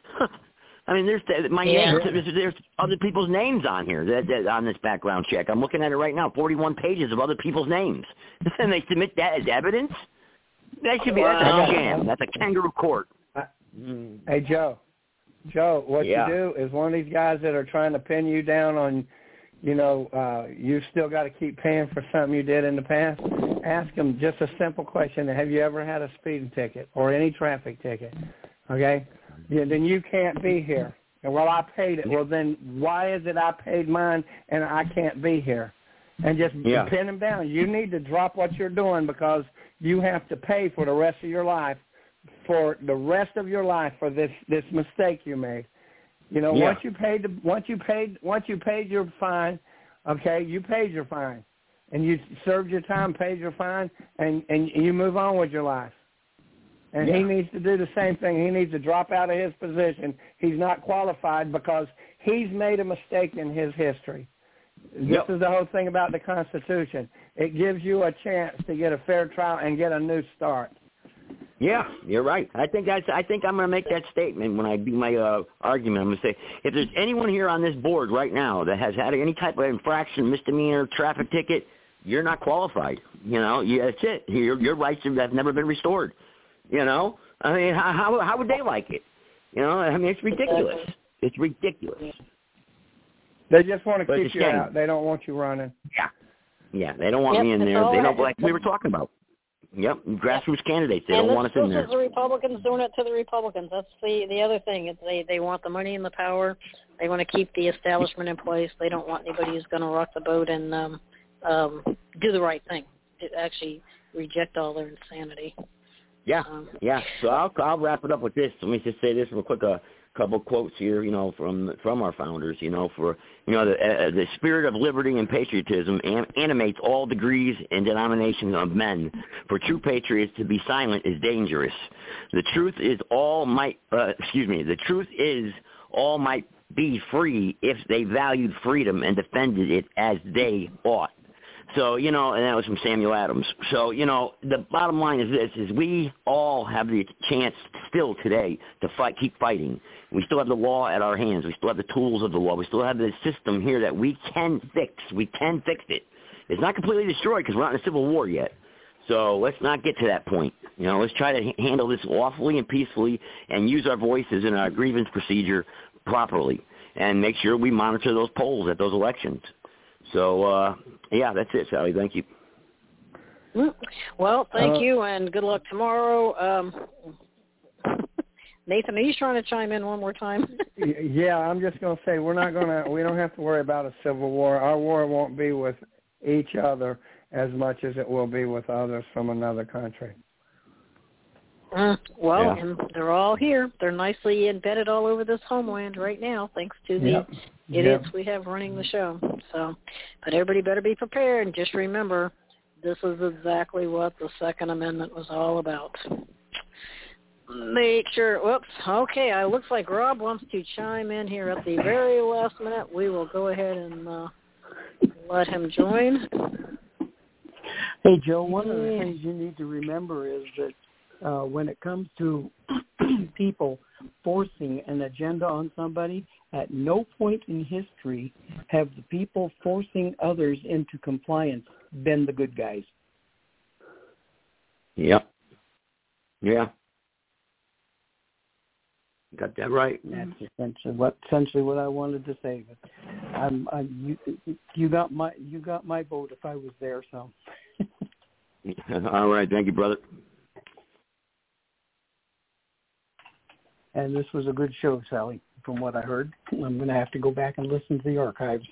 I mean, there's my yeah. name. There's, there's other people's names on here that, that, on this background check. I'm looking at it right now. forty-one pages of other people's names, and they submit that as evidence. That should be that's a scam. That's a kangaroo court. Hey, Joe. Joe, what yeah. you do is one of these guys that are trying to pin you down on, you know, uh, you've still got to keep paying for something you did in the past. Ask them just a simple question. Have you ever had a speeding ticket or any traffic ticket? Okay? Yeah, then you can't be here. And, well, I paid it. Well, then why is it I paid mine and I can't be here? And just yeah. pin them down. You need to drop what you're doing because you have to pay for the rest of your life, for the rest of your life for this, this mistake you made. You know, yeah. once you paid the, once you paid once you paid your fine, okay, you paid your fine. And you served your time, paid your fine, and, and you move on with your life. And yeah. he needs to do the same thing. He needs to drop out of his position. He's not qualified because he's made a mistake in his history. Yep. This is the whole thing about the Constitution. It gives you a chance to get a fair trial and get a new start. Yeah, you're right. I think that's, I think I'm going to make that statement when I do my uh, argument. I'm going to say, if there's anyone here on this board right now that has had any type of infraction, misdemeanor, traffic ticket, you're not qualified. You know, yeah, that's it. Your, your rights have never been restored. You know, I mean, how how would they like it? You know, I mean, it's ridiculous. It's ridiculous. They just want to but keep you out. They don't want you running. Yeah. Yeah, they don't want yep, me in there. They don't like we were talking about. Yep, grassroots yep. candidates. They and don't this, want us in this there. This is the Republicans doing it to the Republicans. That's the, the other thing. It's they, they want the money and the power. They want to keep the establishment in place. They don't want anybody who's going to rock the boat and um, um, do the right thing. It actually reject all their insanity. Yeah, um, yeah. So I'll I'll wrap it up with this. Let me just say this real quick. A couple quotes here, you know, from from our founders. You know, for you know the uh, the spirit of liberty and patriotism an- animates all degrees and denominations of men. For true patriots to be silent is dangerous. The truth is all might. Uh, excuse me. The truth is all might be free if they valued freedom and defended it as they ought. So, you know, and that was from Samuel Adams. So, you know, the bottom line is this, is we all have the chance still today to fight, keep fighting. We still have the law at our hands. We still have the tools of the law. We still have the system here that we can fix. We can fix it. It's not completely destroyed because we're not in a civil war yet. So let's not get to that point. You know, let's try to handle this lawfully and peacefully and use our voices in our grievance procedure properly and make sure we monitor those polls at those elections. So, uh, yeah, that's it, Sally. Thank you. Well, thank uh, you, and good luck tomorrow. Um, Nathan, are you trying to chime in one more time? Yeah, I'm just going to say we're not going to, we don't have to worry about a civil war. Our war won't be with each other as much as it will be with others from another country. Uh, well, yeah. and they're all here. They're nicely embedded all over this homeland right now, thanks to the yep. idiots yep. we have running the show. So, but everybody better be prepared. And just remember, this is exactly what the Second Amendment was all about. Make sure, whoops, okay, it looks like Rob wants to chime in here at the very last minute. We will go ahead and uh, let him join. Hey, Joe, one of the things you need to remember is that Uh, when it comes to people forcing an agenda on somebody, at no point in history have the people forcing others into compliance been the good guys. Yep. Yeah. Got that right. That's essentially what essentially what I wanted to say. But I'm, I'm you, you got my you got my vote if I was there. So. All right. Thank you, brother. And this was a good show, Sally, from what I heard. I'm going to have to go back and listen to the archives.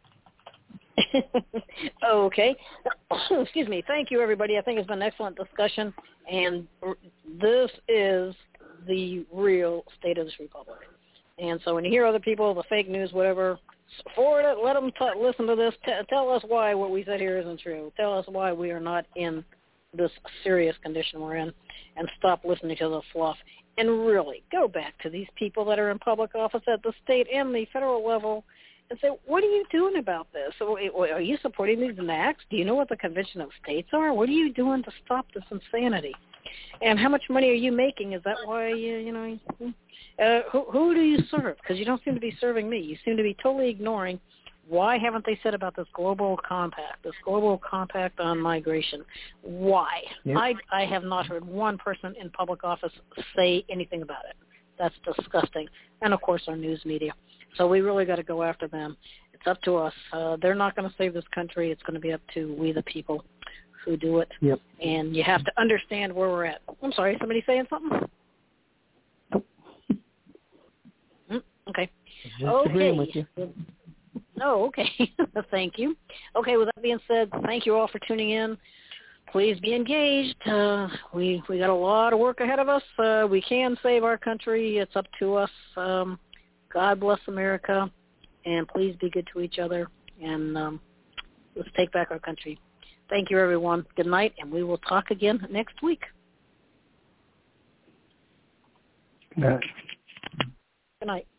Okay. Excuse me. Thank you, everybody. I think it's been an excellent discussion. And this is the real state of this republic. And so when you hear other people, the fake news, whatever, forward it, let them t- listen to this. T- tell us why what we said here isn't true. Tell us why we are not in this serious condition we're in, and stop listening to the fluff. And really go back to these people that are in public office at the state and the federal level and say, what are you doing about this? So, are you supporting these enacts? Do you know what the Convention of States are? What are you doing to stop this insanity? And how much money are you making? Is that why, you, you know, uh, who, who do you serve? Because you don't seem to be serving me. You seem to be totally ignoring why haven't they said about this global compact, this global compact on migration? Why? Yep. I, I have not heard one person in public office say anything about it. That's disgusting. And, of course, our news media. So we really got to go after them. It's up to us. Uh, they're not going to save this country. It's going to be up to we the people who do it. Yep. And you have to understand where we're at. I'm sorry, somebody saying something? Nope. Mm, okay. Just okay. agreeing with you. Oh, okay. Thank you. Okay, with that being said, thank you all for tuning in. Please be engaged. Uh, we we got a lot of work ahead of us. Uh, we can save our country. It's up to us. Um, God bless America, and please be good to each other, and um, let's take back our country. Thank you, everyone. Good night, and we will talk again next week. Good night. Good night.